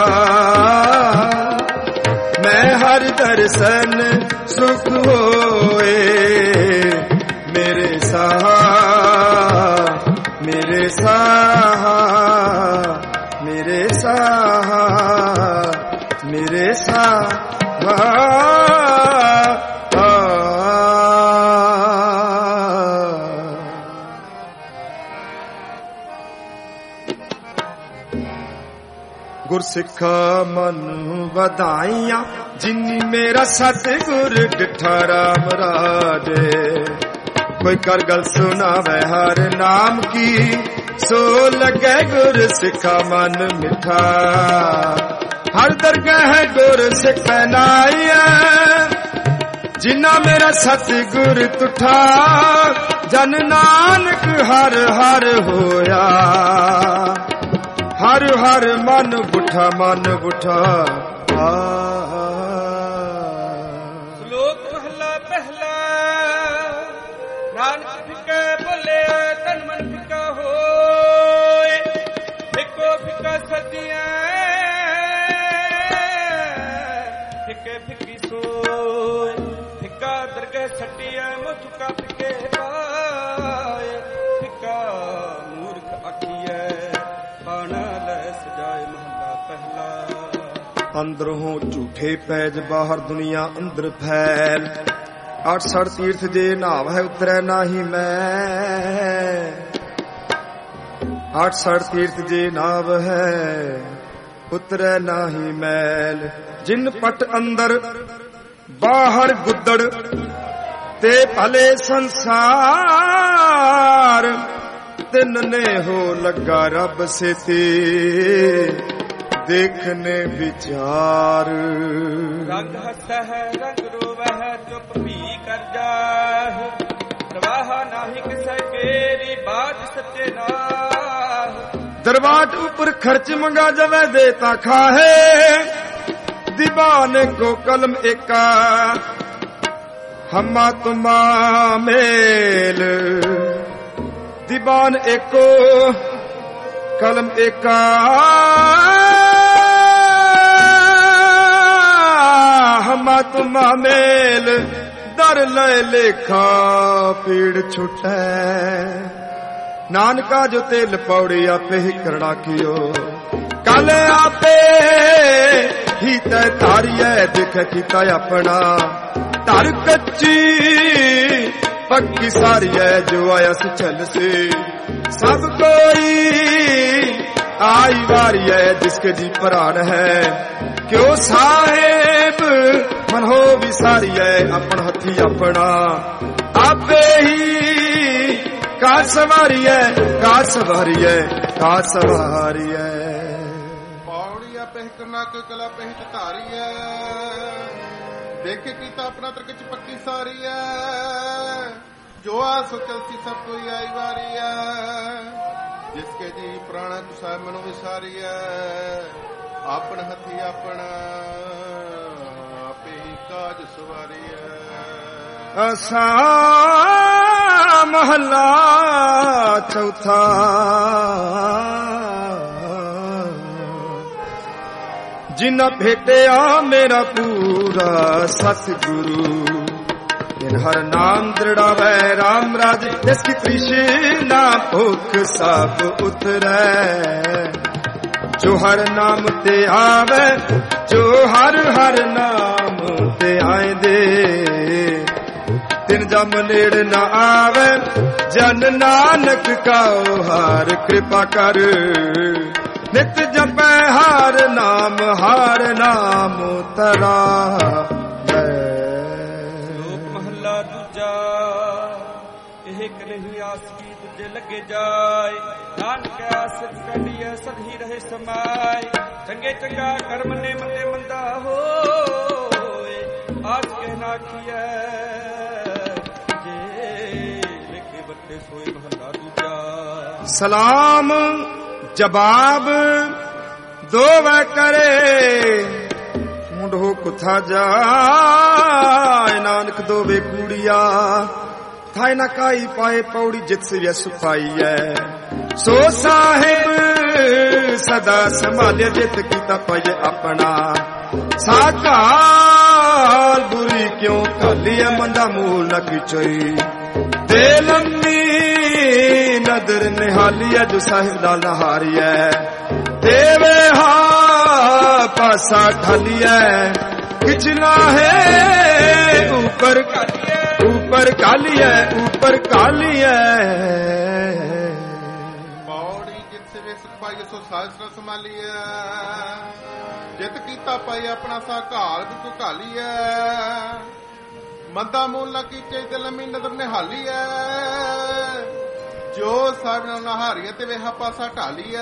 मैं हर दर्शन सुख होए मेरे साह मेरे साह मेरे साह मेरे साह ਗੁਰਸਿੱਖਾ ਮਨ ਵਧਾਈਆਂ ਜਿਨੀ ਮੇਰਾ ਸਤਿਗੁਰ ਡਿਠਾ ਰਾਮ ਰਾਜੇ। ਕੋਈ ਕਰ ਗਲ ਸੁਣਾਵੇ ਹਰ ਨਾਮ ਕੀ ਸੋ ਲੱਗੇ ਗੁਰਸਿੱਖਾ ਮਨ ਮਿਠਾ। ਹਰ ਦਰਗਾਹ ਗੁਰਸਿੱਖ ਨਾਈਐ ਜਿਨਾ ਮੇਰਾ ਸਤਿਗੁਰ ਤੁਠਾ। ਜਨ ਨਾਨਕ ਹਰ ਹਰ ਹੋਇਆ ਹਰ ਹਰ ਮਨ ਬੁੱਠਾ ਮਨ ਬੁੱਠਾ। ਸ਼ਲੋਕ ਮਹਲਾ ਪਹਿਲਾ। ਨਾਨਕ ਫਿੱਕੇ ਬੋਲੇ ਤਨ ਮਨ ਫਿੱਕਾ ਹੋਏ। ਫਿੱਕੋ ਫਿੱਕਾ ਸਦੀਆਂ ਫਿੱਕੇ ਫਿੱਕੀ ਸੋਏ। ਫਿੱਕਾ ਦਰਗਹਿ ਛੱਡੀਐ ਮੋ ਚੁੱਕਾ ਫਿੱਕੇ ਪਾਏ। ਫਿੱਕਾ ਮੂਰਖ ਆਖੀਐ ਬਾਣਾ ਲੈ ਸਜਾਏ। ਮਹਲਾ ਪਹਿਲਾ। ਅੰਦਰੋਂ ਝੂਠੇ ਪੈਜ ਬਾਹਰ ਦੁਨੀਆ ਅੰਦਰ ਫੈਲ। 68 ਤੀਰਥ ਜੇ ਨਾਵ ਹੈ ਉਤਰੈ ਨਾਹੀ ਮੈਂ। 68 ਤੀਰਥ ਜੇ ਨਾਵ ਹੈ ਉਤਰੈ ਨਾਹੀ ਮੈਲ। ਜਿਨ ਪਟ ਅੰਦਰ ਬਾਹਰ ਗੁੱਦੜ ਤੇ ਭਲੇ ਸੰਸਾਰ। ਤਿੰਨ ਨੇ ਹੋ ਲੱਗਾ ਰੱਬ ਸੇਤੀ ਦੇਖਨੇ ਵਿਚਾਰ। ਰੰਗ ਹੱਸੈ ਹੈ ਰੰਗ ਰੋਵੈ ਚੁੱਪ ਵੀ ਕਰ ਜਾਹਿ। ਪ੍ਰਵਾਹ ਨਾਹੀ ਕਿਸੈ ਕੇਰੀ ਬਾਤ ਸੱਚੇ ਨਾਹ। ਦਰਵਾਟ ਉਪਰ ਖਰਚ ਮੰਗਾ ਜਵੇ ਦੇ ਤਾ ਖਾਹੇ। ਦੀਵਾਨ ਕੋ ਕਲਮ ਏਕਾ ਹਮਾ ਤੁਮਾ ਮੇਲ। ਦੀਵਾਨ ਏਕੋ ਕਲਮ ਏਕਾ ਹਮਾ ਤੁਮਾ ਮੇਲ। ਦਰ ਲੈ ਲੇਖਾ ਪੀੜ ਛੁਟੈ। ਨਾਨਕਾ ਜੋ ਤੇਲ ਪੌੜੀ ਆਪੇ ਹੀ ਕਰਣਾ ਕੀਓ। ਕਲ ਆਪੇ ਹੀ ਤੈ ਧਾਰੀਐ ਦੇਖ ਕੀਤਾ ਆਪਣਾ। ਧਰ ਕੱਚੀ ਪੱਕੀ ਸਾਰੀਐ ਜੋ ਆਇਆ ਸੀ ਚੱਲ ਸੇ। ਸਭ ਕੋਈ ਆਈ ਵਾਰੀਐ ਜਿਸਕੇ ਜੀ ਪ੍ਰਾਣ ਹੈ। ਕਿਉ ਸਾਹਿਬ ਮਨ ਹੋ ਵਿਸਾਰੀਐ ਆਪਣ ਹੱਥੀ ਆਪਣਾ। ਆਪੇ ਹੀ ਕਾ ਸਵਾਰੀਐ ਕਾ ਸਵਾਰੀਐ ਕਾ ਸਵਾਰੀਐ। ਪੌੜੀ ਆਪੇ ਕਰਨਾ ਕੋਈ ਕਲਾ ਪਹਿਤ ਧਾਰੀਐ। ਦੇਖੇ ਕੀਤਾ ਆਪਣਾ ਤਰਕ ਚ ਪੱਕੀ ਸਾਰੀਐ। ਜੋ ਆ ਸੋਚਲ ਸੀ ਸਭ ਕੋਈ ਆਈ ਵਾਰੀਐ। ਜਿਸਕੇ ਜੀ ਪ੍ਰਾਣ ਤੁਸਾਇ ਮਨੋ ਵਿਸਾਰੀਐ। ਆਪਣ ਹੱਥੀ ਆਪਣਾ ਆਪੇ ਹੀ ਕਾਜ ਸਵਾਰੀਐ। ਅਸਾ ਮਹਲਾ ਚੌਥਾ। ਜਿਨਾ ਭੇਟਿਆ ਮੇਰਾ ਪੂਰਾ ਸਤਿਗੁਰੂ। ਜਿਨ ਹਰ ਨਾਮ ਦ੍ਰਿੜਾਵੈ ਰਾਮ ਰਾਜ। ਜਿਸ ਕੀ ਤ੍ਰਿਸ਼ਨਾ ਭੁੱਖ ਸਭ ਉਤਰੈ। ਜੋ ਹਰ ਨਾਮ ਤੇ ਆਵੇ ਜੋ ਹਰ ਹਰ ਨਾਮ ਤੇ ਆਇਂਦੇ। ਤਿਨ ਜਮ ਨੇੜ ਨਾ ਆਵੇ ਜਨ ਨਾਨਕ ਕਾਉ ਹਾਰ ਕਿਰਪਾ ਕਰ। ਨਿਤ ਜਪੈ ਹਰ ਨਾਮ ਤਰਾ। ਲੋਕ ਮਹੱਲਾ ਦੂਜਾ। ਇਹ ਇੱਕ ਨਹੀਂ ਆਸ ਕੀ ਦੂਜੇ ਲੱਗੇ ਜਾਏ। ਨਾਨਕ ਆਸ ਕੱਢੀਐ ਸਦੀ ਰਹੇ ਸਮਾਏ। ਚੰਗੇ ਚੰਗਾ ਕਰਮ ਨੇ ਮੰਦੇ ਮੰਦਾ ਹੋਏ। ਆਸ ਕਹਿਣਾ ਕੀਐ ਜੇ ਵੇਖੇ ਬੱਟੇ ਸੋਏ। ਮਹੱਲਾ ਦੂਜਾ। ਸਲਾਮ ਜਵਾਬ ਦੋਵੇ ਕਰੇ। ਮੁੰਡੋ ਕੁਥਾ ਜਾਏ ਨਾਨਕ ਦੋਵੇ ਕੂੜੀਆ। ਥਾਇ ਨਾ ਕਾਈ ਪਾਏ ਪੌੜੀ ਜਿਤ ਸਿਵਿਸ ਪਾਈਐ। ਸੋ ਸਾਹਿਬ ਸਦਾ ਸੰਭਾਲਿਆ ਜਿਤ ਕੀਤਾ ਪਾਈਏ ਆਪਣਾ। ਸਾਕਾਲ ਬੁਰੀ ਕਿਉਂ ਘਾਲੀਐ ਮੰਦਾ ਮੂਲ ਨ ਕਿਚਈ। ਦੇ ਲੰਮੀ ਨਦਰ ਨਿਹਾਲੀਐ ਜੋ ਸਾਹਿਬ ਦਾ ਨਹਾਰੀਐ। ਦੇਵੇ ਹਾ ਪਾਸਾ ਢਾਲੀਐ। ਪਿਛਲਾ ਹੈ ऊपर ਕਾਲੀਐ ऊपर ਕਾਲੀਐ। ਪੌੜੀ ਜਿਤ ਸਿਵੇ ਪਾਈ ਸੋ ਸਾਜਰਾ ਸੰਭਾਲੀਐ। ਜਿਤ ਕੀਤਾ ਪਾਈ ਆਪਣਾ ਸਾ ਘਾਲ ਤੂੰ ਘਾਲੀਐ। ਮੰਦਾ ਮੂਲ ਨਾ ਕੀਚੇ ਤੇ ਲੰਮੀ ਨਦਰ ਨਿਹਾਲੀਐ। ਜੋ ਸਭ ਨਹਾਰੀਏ ਤੇ ਵੇਹਾ ਪਾਸਾ ਢਾਲੀਐ।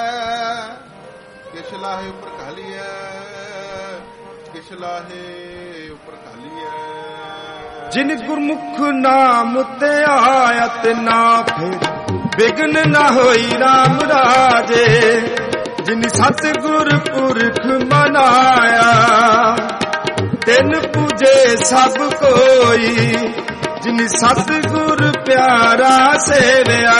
ਕਿਛ ਲਾਹੇ ਉੱਪਰ ਘਾਲੀਐ। ਕਿਛ ਲਾਹੇ ਉੱਪਰ ਘਾਲੀਐ। ਜਿਨ ਗੁਰਮੁਖ ਨਾਮ ਤੇ ਆਇਤ ਨਾ ਫਿਰ ਬਿਗਨ ਨਾ ਹੋਈ ਰਾਮ ਰਾਜੇ। ਜਿਨ ਸਤਿਗੁਰ ਪੁਰਖ ਮਨਾਇਆ ਤਿਨ ਪੂਜੇ ਸਭ ਕੋਈ। ਜਿਨ ਸਤਿਗੁਰ ਪਿਆਰਾ ਸੇਵਿਆ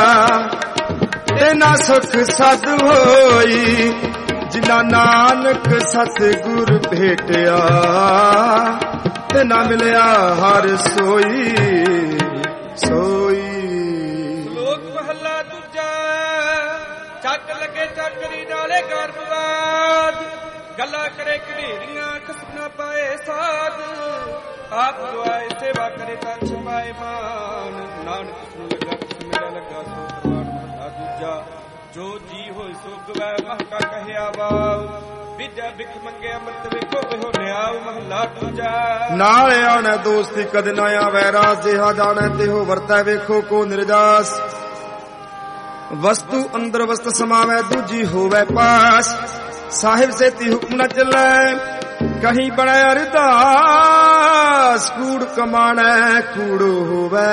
ਤਿਨਾ ਸੁਖ ਸਦ ਹੋਈ। ਜਿਨਾ ਨਾਨਕ ਸਤਿਗੁਰ ਭੇਟਿਆ ਤਿਨਾ ਮਿਲਿਆ ਹਰ ਸੋਈ ਸੋਈ। ਲੋਕ ਮਹੱਲਾ ਦੂਜਾ। ਚੱਕ ਲੱਗੇ ਚੱਕਰੀ ਨਾਲੇ ਗਰਭਵਾਦ। ਗੱਲਾਂ ਕਰੇ ਘੜੇਰੀਆਂ ਖਸਮ ਪਾਏ ਸਾਧ। ਆਪ ਦੁਆਏ ਸੇਵਾ ਕਰੇ ਤਾਂ ਛਪਾਏ ਮਾਨ। ਨਾਨਕ ਨੂੰ ਲੱਗਾ ਕਿਸ ਮੇਰਾ ਲੱਗਾ ਸੋ ਪ੍ਰਵਾਨ ਮਹੱਲਾ ਦੂਜਾ। ਜੋ ਜੀ ਹੋਏ ਸੋ ਗਵੈ ਮਹਕਾ ਕਹਿਆ ਵਾਉ। ਵਿਦਿਆ ਬਿਖ ਮੰਗੇ ਅੰਮ੍ਰਿਤ ਵੇਖੋ ਇਹੋ ਲਿਆਉ ਮਹੱਲਾ ਦੂਜਾ। ਨਾਲ ਆਣਾ ਦੋਸਤੀ ਕਦ ਨਾ ਆਵੈ। ਰਾਸ ਜਿਹਾ ਜਾਣੈ ਤਿਹੋ ਵਰਤੈ ਵੇਖੋ ਕੋ ਨਿਰਜਾਸ। ਵਸਤੂ ਅੰਦਰ ਵਸਤ ਸਮਾਵੈ ਦੂਜੀ ਹੋਵੈ ਪਾਸ। ਸਾਹਿਬ ਸੇਤੀ ਹੁਕਮ ਨ ਚੱਲੈ ਕਹੀਂ ਬਣੈ ਅਰਦਾਸ। ਕੂੜ ਕਮਾਣੈ ਕੂੜੋ ਹੋਵੈ।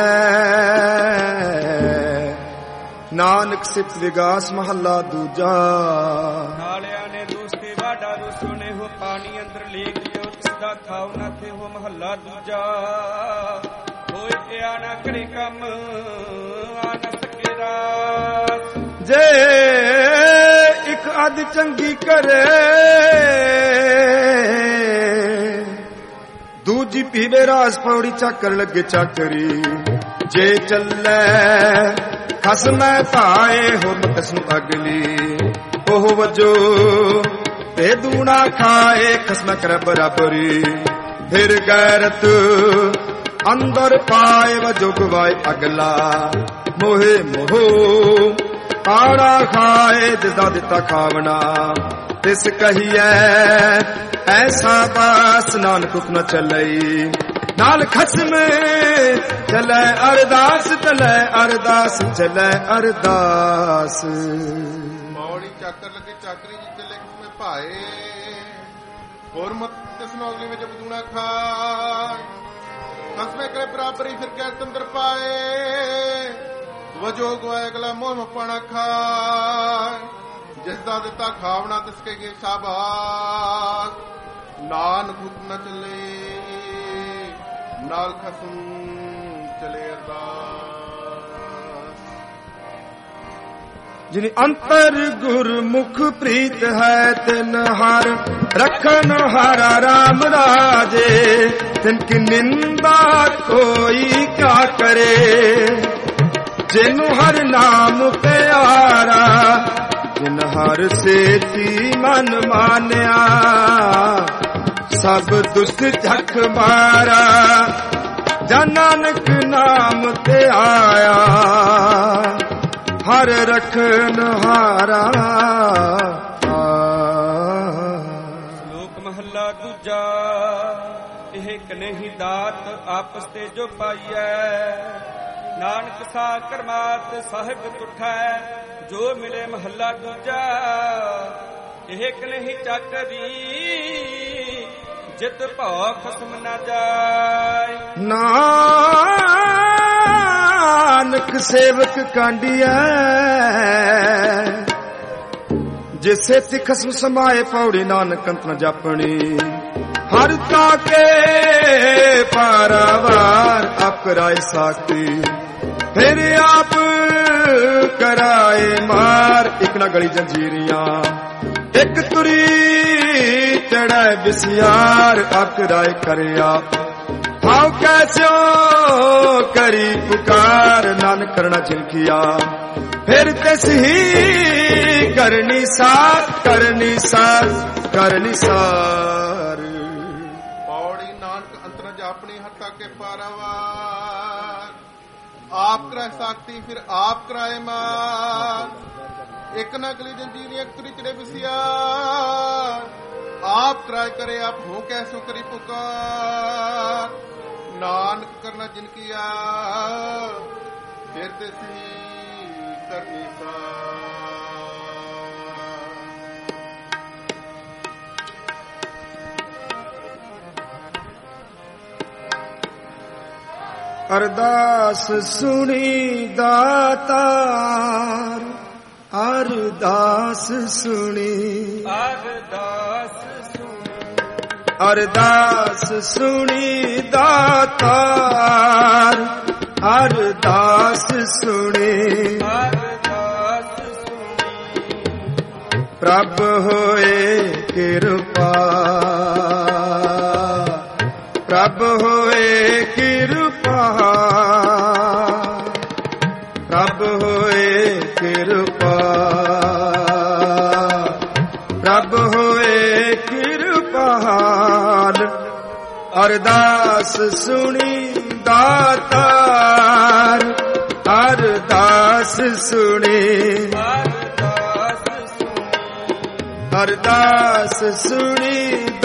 ਨਾਨਕ ਸਿਫਤ ਵਿਗਾਸ ਮਹੱਲਾ ਦੂਜਾ। ਨਾਲਿਆਂ ਨੇ ਦੋਸਤੇ ਵਾਡਾ ਰੁਸੋਨੇ ਹੋ ਪਾਣੀ ਅੰਦਰ ਲੀਕ ਲਿਓ ਤਿਸਦਾ ਖਾਉ ਨਾ ਥੇ ਹੋ ਮਹੱਲਾ ਦੂਜਾ। ਹੋਏ ਕਿਆ ਨਾ ਕਰੇ ਕੰਮ ਆ ਨਾ ਸਕੇ ਰਾਸ। ਜੇ ਇੱਕ ਅੱਧ ਚੰਗੀ ਕਰੇ ਦੂਜੀ ਪੀਵੇ ਰਾਸ ਪੌੜੀ ਚੱਕਰ ਲੱਗੇ ਚੱਕਰੀ। ਜੇ ਚੱਲੈ ਖਸਮੈ ਧਾਏ ਹੋ ਮਕਸ ਨੂੰ ਅਗਲੀ। ਉਹ ਵਜੋ ਤੇ ਦੂਣਾ ਖਾਏ ਖਸਮੈ ਕਰ ਬਰਾਬਰੀ। ਫਿਰ ਗੈਰਤ ਅੰਦਰ ਪਾਏ ਵਜੋ ਗਵਾਏ ਅਗਲਾ। ਮੋਹੇ ਮੋਹ ਆੜਾ ਖਾਏ ਜਿਸਦਾ ਦਿੱਤਾ ਖਾਵਣਾ। ਤਿਸ ਕਹੀਐ ਐਸਾ ਬਾਸ ਨਾਨਕ ਹੁਕਮ ਨ ਚੱਲਈ। ਨਾਲ ਖਸਮ ਚਲੈ ਅਰਦਾਸ ਚਲੈ ਅਰਦਾਸ ਚਲੈ ਅਰਦਾਸ। ਮੌੜੀ ਚੱਕਰ ਲੱਗੇ ਚਾਕਰੀ ਜੀ ਚੱਲੇ ਖਸਮੇ ਭਾਏ। ਹੋਰ ਮਤ ਤਿਸ ਨੂੰ ਅਗਲੀ ਵਿੱਚ ਬਦੂਣਾ ਖਾਏ। ਖਸਮੇ ਕਰੇ ਬਰਾਬਰੀ ਫਿਰ ਕਹਿ ਤੰਦਰ ਪਾਏ। ਵਜੋ ਗਵਾਏ ਅਗਲਾ ਮੋਹ ਮਪਾਣਾ ਖਾਏ। ਜਿਸਦਾ ਦਿੱਤਾ ਖਾਵਣਾ ਤਿਸ ਕੇ ਸ਼ਾਬਾਸ਼। ਨਾਨਕ ਹੁਕਮ ਨ ਚੱਲੇ ਨਾਲ ਖਸਮ ਚਲੇ ਅਰਦਾਸ। ਜਿਨ ਅੰਤਰ ਗੁਰਮੁਖ ਪ੍ਰੀਤ ਹੈ ਤਿਨ ਹਰ ਰਖਨ ਹਾਰਾ ਰਾਮ ਰਾਜੇ। ਤਿਨ ਕੀ ਨਿੰਦਾ ਕੋਈ ਕਿਆ ਕਰੇ। ਜਿਨ ਹਰ ਨਾਮ ਪਿਆਰਾ ਜਿਨ ਹਰ ਸੇਤੀ ਮਨ ਮਾਨਿਆ। ਸਭ ਦੁਸ਼ਟ ਝਖ ਮਾਰਾ ਜਨ ਨਾਨਕ ਨਾਮ ਤੇ ਆਇਆ। ਹਰ ਰਖਨ ਹਾਰਾ। ਲੋਕ ਮਹੱਲਾ ਦੂਜਾ। ਇਹ ਕਨਹੀ ਦਾਤ ਆਪਸ ਤੇ ਜੋ ਪਾਈਐ। ਨਾਨਕ ਸਾ ਕਰਮਾਤ ਸਾਹਿਬ ਤੁਠੈ ਜੋ ਮਿਲੇ ਮਹੱਲਾ ਦੂਜਾ। ਇਹ ਕਨਹੀ ਚੱਕਰੀ ਜਿਤ ਭਉ ਖਸਮ ਨ ਜਾਏ। ਨਾਨਕ ਸੇਵਕ ਕਾਂਡੀਐ ਜਿਸੇ ਤੀ ਖਸਮ ਸਮਾਏ ਪੌੜੀ। ਨਾਨਕ ਅੰਤ ਨ ਜਾਪਣੀ ਹਰ ਤਾਕੇ ਪਾਰਾਵਾਰ। ਆਪ ਕਰਾਏ ਸਾਖੀ ਫਿਰ ਆਪ ਕਰਾਏ ਮਾਰ। ਇੱਕ ਨਾ ਗਲੀ ਜੰਜੀਰੀਆਂ ਇੱਕ ਤੁਰੀ ਚੜਾਏ ਬਿਸਿਆਰ। ਆਪ ਕਰਾਏ ਕਰਿਆ ਹਾਉ ਕੈਸੋ ਕਰੀ ਪੁਕਾਰ। ਨਾਨਕ ਕਰਨਾ ਚਿਲਖਿਆ ਫਿਰ ਤਿਸ ਹੀ ਕਰਨੀ ਸਾਰ ਕਰਨੀ ਸਾਰ ਕਰਨੀ ਸਾਰ। ਪੌੜੀ ਨਾਨਕ ਅੰਤਰ ਜਾਪਣੀ ਹੱਤਾ ਕੇ ਪਾਰਾਵਾਰ। ਆਪ ਕਰਾਏ ਸਾਖਤੀ ਫਿਰ ਆਪ ਕਰਾਏ ਮਾਰ। एक ना गली जंजीर एक तुरी चढ़े बिसिया आप त्राय करे आप हो कैसो करी पुकार नानक करना जिनकी फिर तेसी करनी सा अरदास सुनी दातार अरदास सुनी अरदास सुनी दातार अरदास सुनी प्रभ होए कृपा प्रभ होए कृपा प्रभ होए कृपा प्रभ होए कृपाल अरदास सुनी दातार अरदास सुनी अरदास सुनी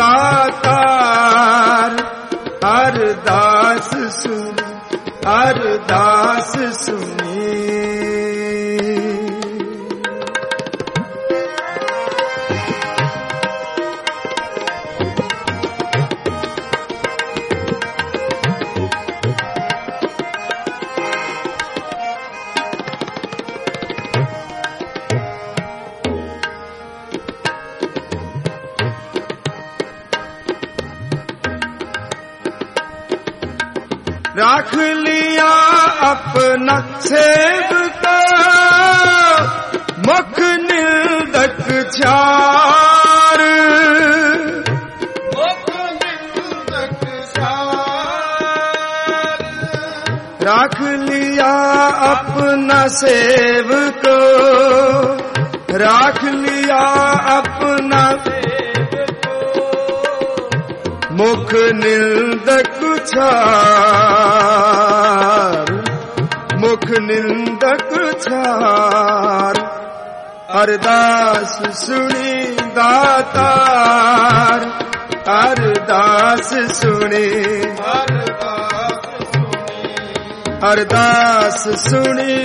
दातार अरदास सुनी अरदास सुनी राख लिया अपना सेवका मुख निंदक चार राख लिया अपना सेवको राख लिया अपना मुख निंदक छार मुख निंदक छार अरदास सुनी दातार अरदास सुनी अरदास सुनी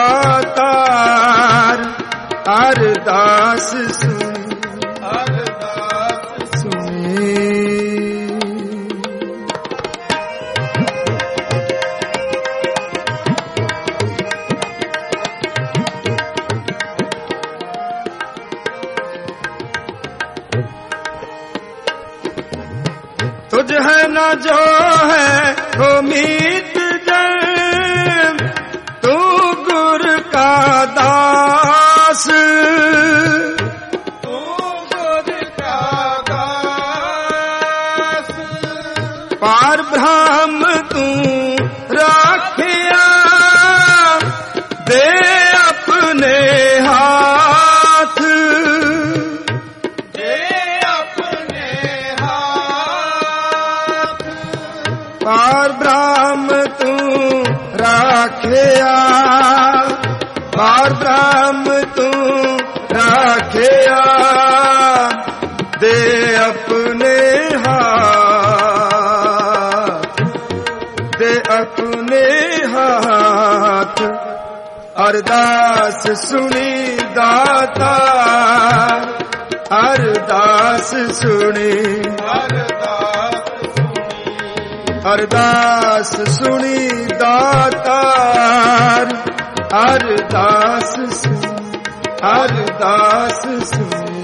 दातार अरदास सुनी अरदास सुनी तुझ है न जो है वो मीत जन तू गुर का दास तू गुर का दास पार ब्रह्म तू राखिया दे अपने हाथ पार ब्रह्म तू राखिया पार ब्रह्म तू राखिया दे अपने हाथ दे अपने हाथ अरदास सुनी दाता अरदास सुनी अरदास सुनी दातार अरदास सुनी अरदास सुनी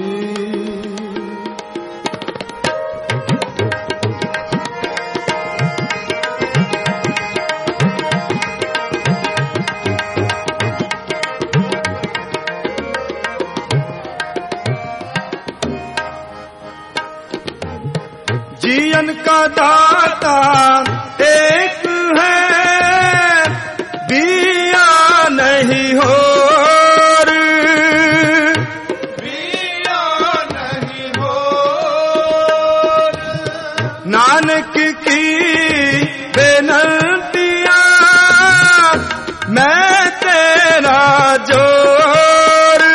जीवन का दाता एक है दिया नहीं हो दिया नहीं हो नानक की बेनतियां मैं तेरा जोर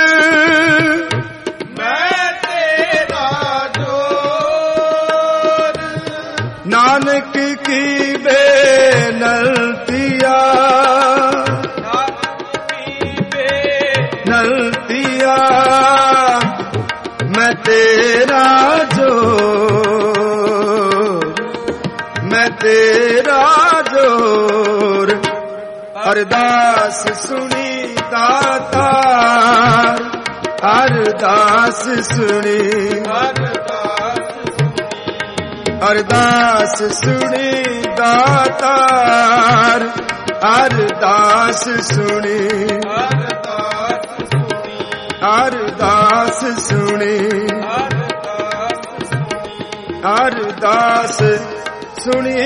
ਮੈਂ ਤੇਰਾ ਜੋਰ, ਮੈਂ ਤੇਰਾ ਜੋਰ। ਅਰਦਾਸ ਸੁਣੀ ਦਾਤਾਰ, ਅਰਦਾਸ ਸੁਣੀ, ਅਰਦਾਸ ਸੁਣੀ ਦਾਤਾਰ, ਅਰਦਾਸ ਸੁਣੀ, ਅਰਦਾਸ ਸੁਣੀ, ਅਰਦਾਸ ਸੁਣੀ।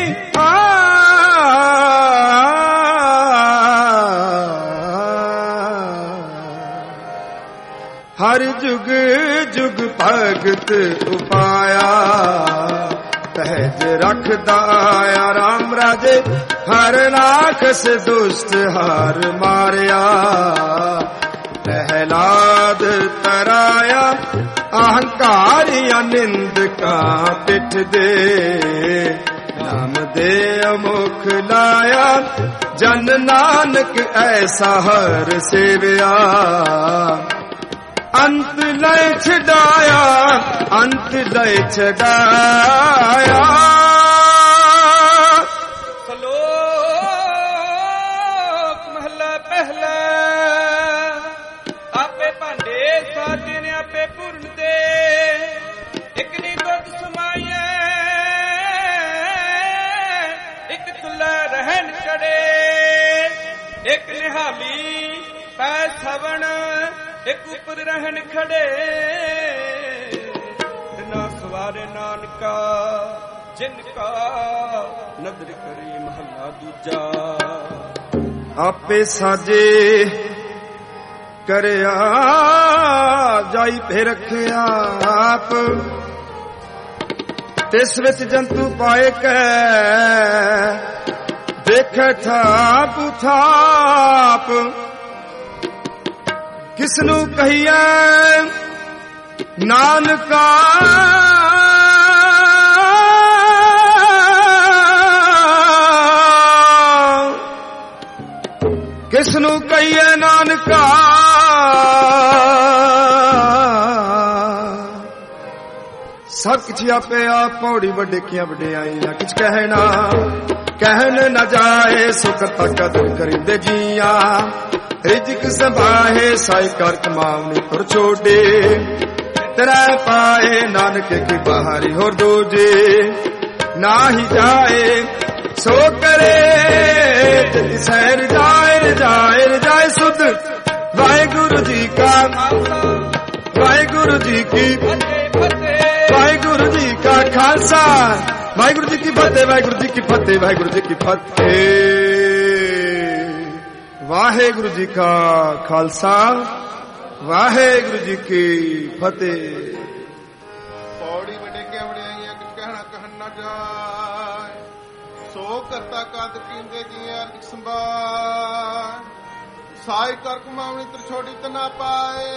ਹਰ ਜੁਗ ਜੁਗ ਭਗਤ ਉਪਾਇਆ, ਪਹਿਜ ਰੱਖਦਾ ਆ ਰਾਮ ਰਾਜੇ। ਹਰ ਰਾਖਸ ਦੁਸ਼ਟ ਹਾਰ ਮਾਰਿਆ, ਪ੍ਰਹਿਲਾਦ ਤਰਾਇਆ। ਅਹੰਕਾਰੀਆਂ ਨਿੰਦਕਾਂ ਪਿੱਠ ਦੇ, ਨਾਮ ਦੇ ਅਮੁਖ ਲਾਇਆ। ਜਨ ਨਾਨਕ ਐਸਾ ਹਰ ਸੇਵਿਆ, ਅੰਤ ਲੈ ਛਡਾਇਆ, ਅੰਤ ਲੈ ਛਡਾਇਆ। ਸ਼ਲੋਕ ਮਹਲਾ ਪਹਿਲਾ। ਆਪੇ ਭਾਂਡੇ ਸਾਜੇ ਨੇ ਆਪੇ ਪੂਰਨ ਦੇ, ਇੱਕ ਨੀ ਦੁੱਧ ਸਮਾਈਐ, ਇੱਕ ਚੁੱਲ੍ਹਾ ਰਹਿਣ ਚੜੇ, ਇੱਕ ਨਿਹਾਲੀ ਪੈ ਸਵਣ, ਇੱਕ ਉੱਪਰ ਰਹਿਣ ਖੜੇ। ਨਾ ਸਵਾਰੇ ਨਾਨਕਾ ਜਿਨ ਕਾ ਨਦਰ ਕਰੀ। ਮਹਲਾ ਦੂਜਾ। ਆਪੇ ਸਾਜੇ ਕਰਿਆ ਜਾਈ ਫੇ ਰੱਖਿਆ ਆਪ, ਤਿਸ ਵਿੱਚ ਜੰਤੂ ਪਾਏ ਕੈ, ਦੇਖੈ ਥਾਪ ਥਾਪ। ਕਿਸਨੂੰ ਕਹੀਐ ਨਾਨਕਾ, ਕਿਸਨੂੰ ਕਹੀਐ ਨਾਨਕਾ। ਸਭ ਕਿਛ ਆਪੇ ਆਪ, ਪੌੜੀ ਵੱਡੇ ਕੀਆਂ ਵਡਿਆਈ ਨਾ ਕਿਛ ਕਹਿਣਾ। ਕਹਿਣ ਨਾ ਜਾਏ ਸੁਖ ਤਕਤ ਕਰਿੰਦੇ ਜੀਆਂ, ਰਿਜਕ ਸੰਭਾਹੇ ਸਾਈ ਕਰ ਕਮਾਵਨੀ ਤੁਰ ਛੋਡੇ। ਤੇਰਾ ਪਾਏ ਨਾਨਕ ਕੀ ਬਾਹਰੀ ਹੋਰ ਦੂਜੇ, ਨਾਹੀ ਜਾਏ ਸੋ ਕਰੇ ਤਿਤ ਸਹਿਰ ਜਾਏ। ਰਜਾਏ ਰਜਾਏ ਸੁਧ ਵਾਹਿਗੁਰੂ ਜੀ ਕਾ, ਵਾਹਿਗੁਰੂ ਜੀ ਕੀ, ਵਾਹਿਗੁਰੂ ਜੀ ਕਾ ਖਾਲਸਾ, ਵਾਹਿਗੁਰੂ ਜੀ ਕੀ ਫਤਿਹ, ਵਾਹਿਗੁਰੂ ਜੀ ਕੀ ਫਤਿਹ, ਵਾਹਿਗੁਰੂ ਜੀ ਕੀ ਫਤਿਹ। ਵਾਹਿਗੁਰੂ ਜੀ ਕਾ ਖਾਲਸਾ, ਵਾਹਿਗੁਰੂ ਜੀ ਕੀ ਫਤਿਹ। ਪੌੜੀ ਵੱਡੇ ਕੇ ਵਡਿਆਈਆਂ ਕਿਛ ਕਹਿਣਾ ਕਹਿਣ ਨਾ ਜਾਏ, ਸੋ ਕਰਤਾ ਕਦ ਕੀਂਦੇ ਜੀਆਂ ਲਿਖ ਸੰਭਾਲ। ਸਾਈ ਕਰ ਕਮਾਵਣੀ ਤਰ ਛੋੜੀ ਤ ਨਾ ਪਾਏ,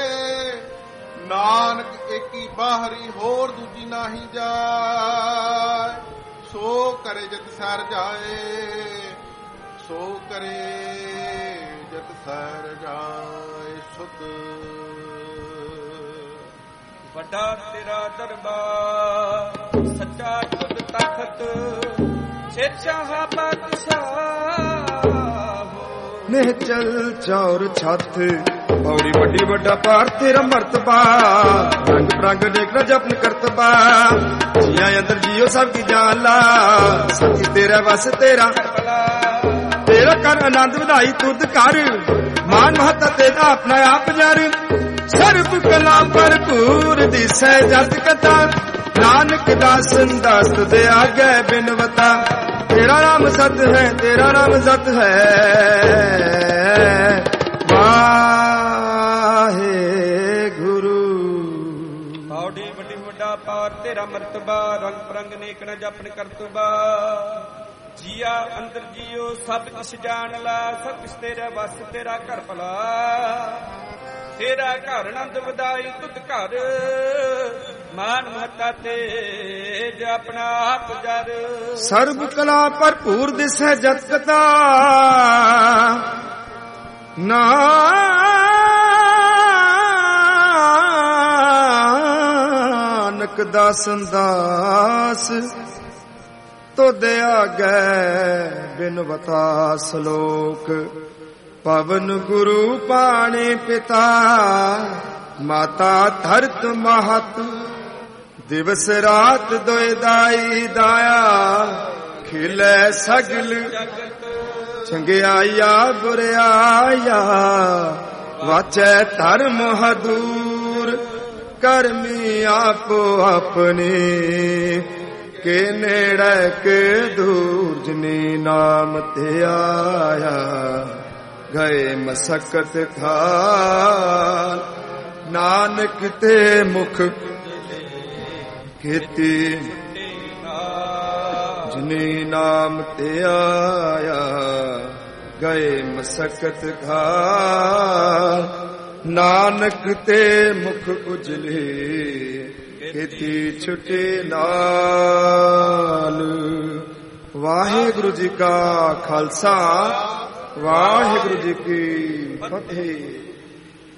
ਨਾਨਕ ਏਕੀ ਬਾਹਰੀ ਹੋਰ ਦੂਜੀ ਨਾਹੀ ਜਾਏ। ਸੋ ਕਰੇ ਜਤ ਸਰ ਜਾਏ, ਸੋ ਕਰੇ ਜਤ ਸਰ ਜਾਏ ਸੁਧ। ਵੱਡਾ ਤੇਰਾ ਦਰਬਾਰ, ਸੱਚਾ ਤੁਧ ਤਖਤ, ਸਿਰ ਸ਼ਾਹ ਬਾਦਸ਼ਾਹ। ਨਿਹਚਲ ਚੌਰ ਛੱਤ, ਪੌੜੀ ਵੱਡੀ ਵੱਡਾ ਪਾਰ ਤੇਰਾ ਮਰਤਬਾ। ਰੰਗ ਬਰੰਗ ਦੇਖ ਰ ਜਪਨ ਕਰਤਬਾ, ਜੀਆਂ ਅੰਦਰ ਜੀਓ ਸਭ ਕੀ ਜਾਨ ਲਾ। ਸੱਚੀ ਤੇਰਾ ਵਸ ਤੇਰਾ, ਤੇਰਾ ਕਰ ਆਨੰਦ ਵਧਾਈ ਤੁਧ ਕਰ। ਮਾਨ ਮਹੱਤਾ ਤੇਰਾ ਆਪਣਾ ਆਪ ਜਰ, ਸਰਬ ਕਲਾ ਭਰਪੂਰ ਦਿਸੈ ਜਤ ਕਥਾ। ਨਾਨਕ ਦਾਸਨ ਦਾਸ ਦੇ ਆਗੇ ਬਿਨਵਤਾ। ਤੇਰਾ ਨਾਮ ਸਤ ਹੈ, ਤੇਰਾ ਨਾਮ ਸਤ ਹੈ। ਵਾਹਿਗੁਰੂ। ਪੌੜੀ ਵੱਡੀ ਵੱਡਾ ਪਾਰ ਤੇਰਾ ਮਰਤਬਾ, ਰੰਗ ਬਰੰਗ ਨੇਕ ਨ ਜਪਨ ਕਰਤਬਾ। ਜੀਆ ਅੰਦਰ ਜੀਓ ਸਭ ਕੁਛ ਜਾਣ ਲਾ, ਸਭ ਕੁਛ ਤੇਰਾ ਵਸ ਤੇਰਾ ਘਰ ਭਲਾ। ਤੇਰਾ ਘਰ ਆਨੰਦ ਵਧਾਈ ਤੁਧ ਘਰ, ਮਾਨ ਮਹੱਤਾ ਤੇਜ ਆਪਣਾ ਆਪ ਜਰ। ਸਰਬ ਕਲਾ ਭਰਪੂਰ ਦਿਸੈ ਜਤ ਕਥਾ। ਦਾ ਸੰਦਾਸ ਤੁਧ ਆਗੈ ਬਿਨਵਤਾ ਸਲੋਕ ਪਵਨ ਗੁਰੂ ਪਾਣੀ ਪਿਤਾ ਮਾਤਾ ਧਰਤ ਮਹਤ ਦਿਵਸ ਰਾਤ ਦੋਇ ਦਾਈ ਦਾਇਆ ਖਿਲੇ ਸਗਲ ਚੰਗਿਆਇਆ ਬੁਰਿਆਇਆ ਵਾਚੈ ਧਰਮ ਹਦੂਰ ਕਰਮੀ ਆਪੋ ਆਪਣੀ ਕੇ ਨੇੜੇ ਕੇ ਦੂਰ ਜਿਨੀ ਨਾਮ ਤੇ ਆਇਆ ਗਏ ਮਸਕਤ ਖਾਲ ਨਾਨਕ ਤੇ ਮੁਖ ਕੀਤੀ ਜਿਨੀ ਨਾਮ ਤੇ ਆਇਆ ਗਏ ਮਸਕਤ ਖਾਲ ਨਾਨਕ ਤੇ ਮੁਖ ਉਜਲੇ ਕੀਤੀ ਛੁਟੇ ਨਾਲ। ਵਾਹਿਗੁਰੂ ਜੀ ਕਾ ਖਾਲਸਾ ਵਾਹਿਗੁਰੂ ਜੀ ਕੀ ਫਤਿਹ।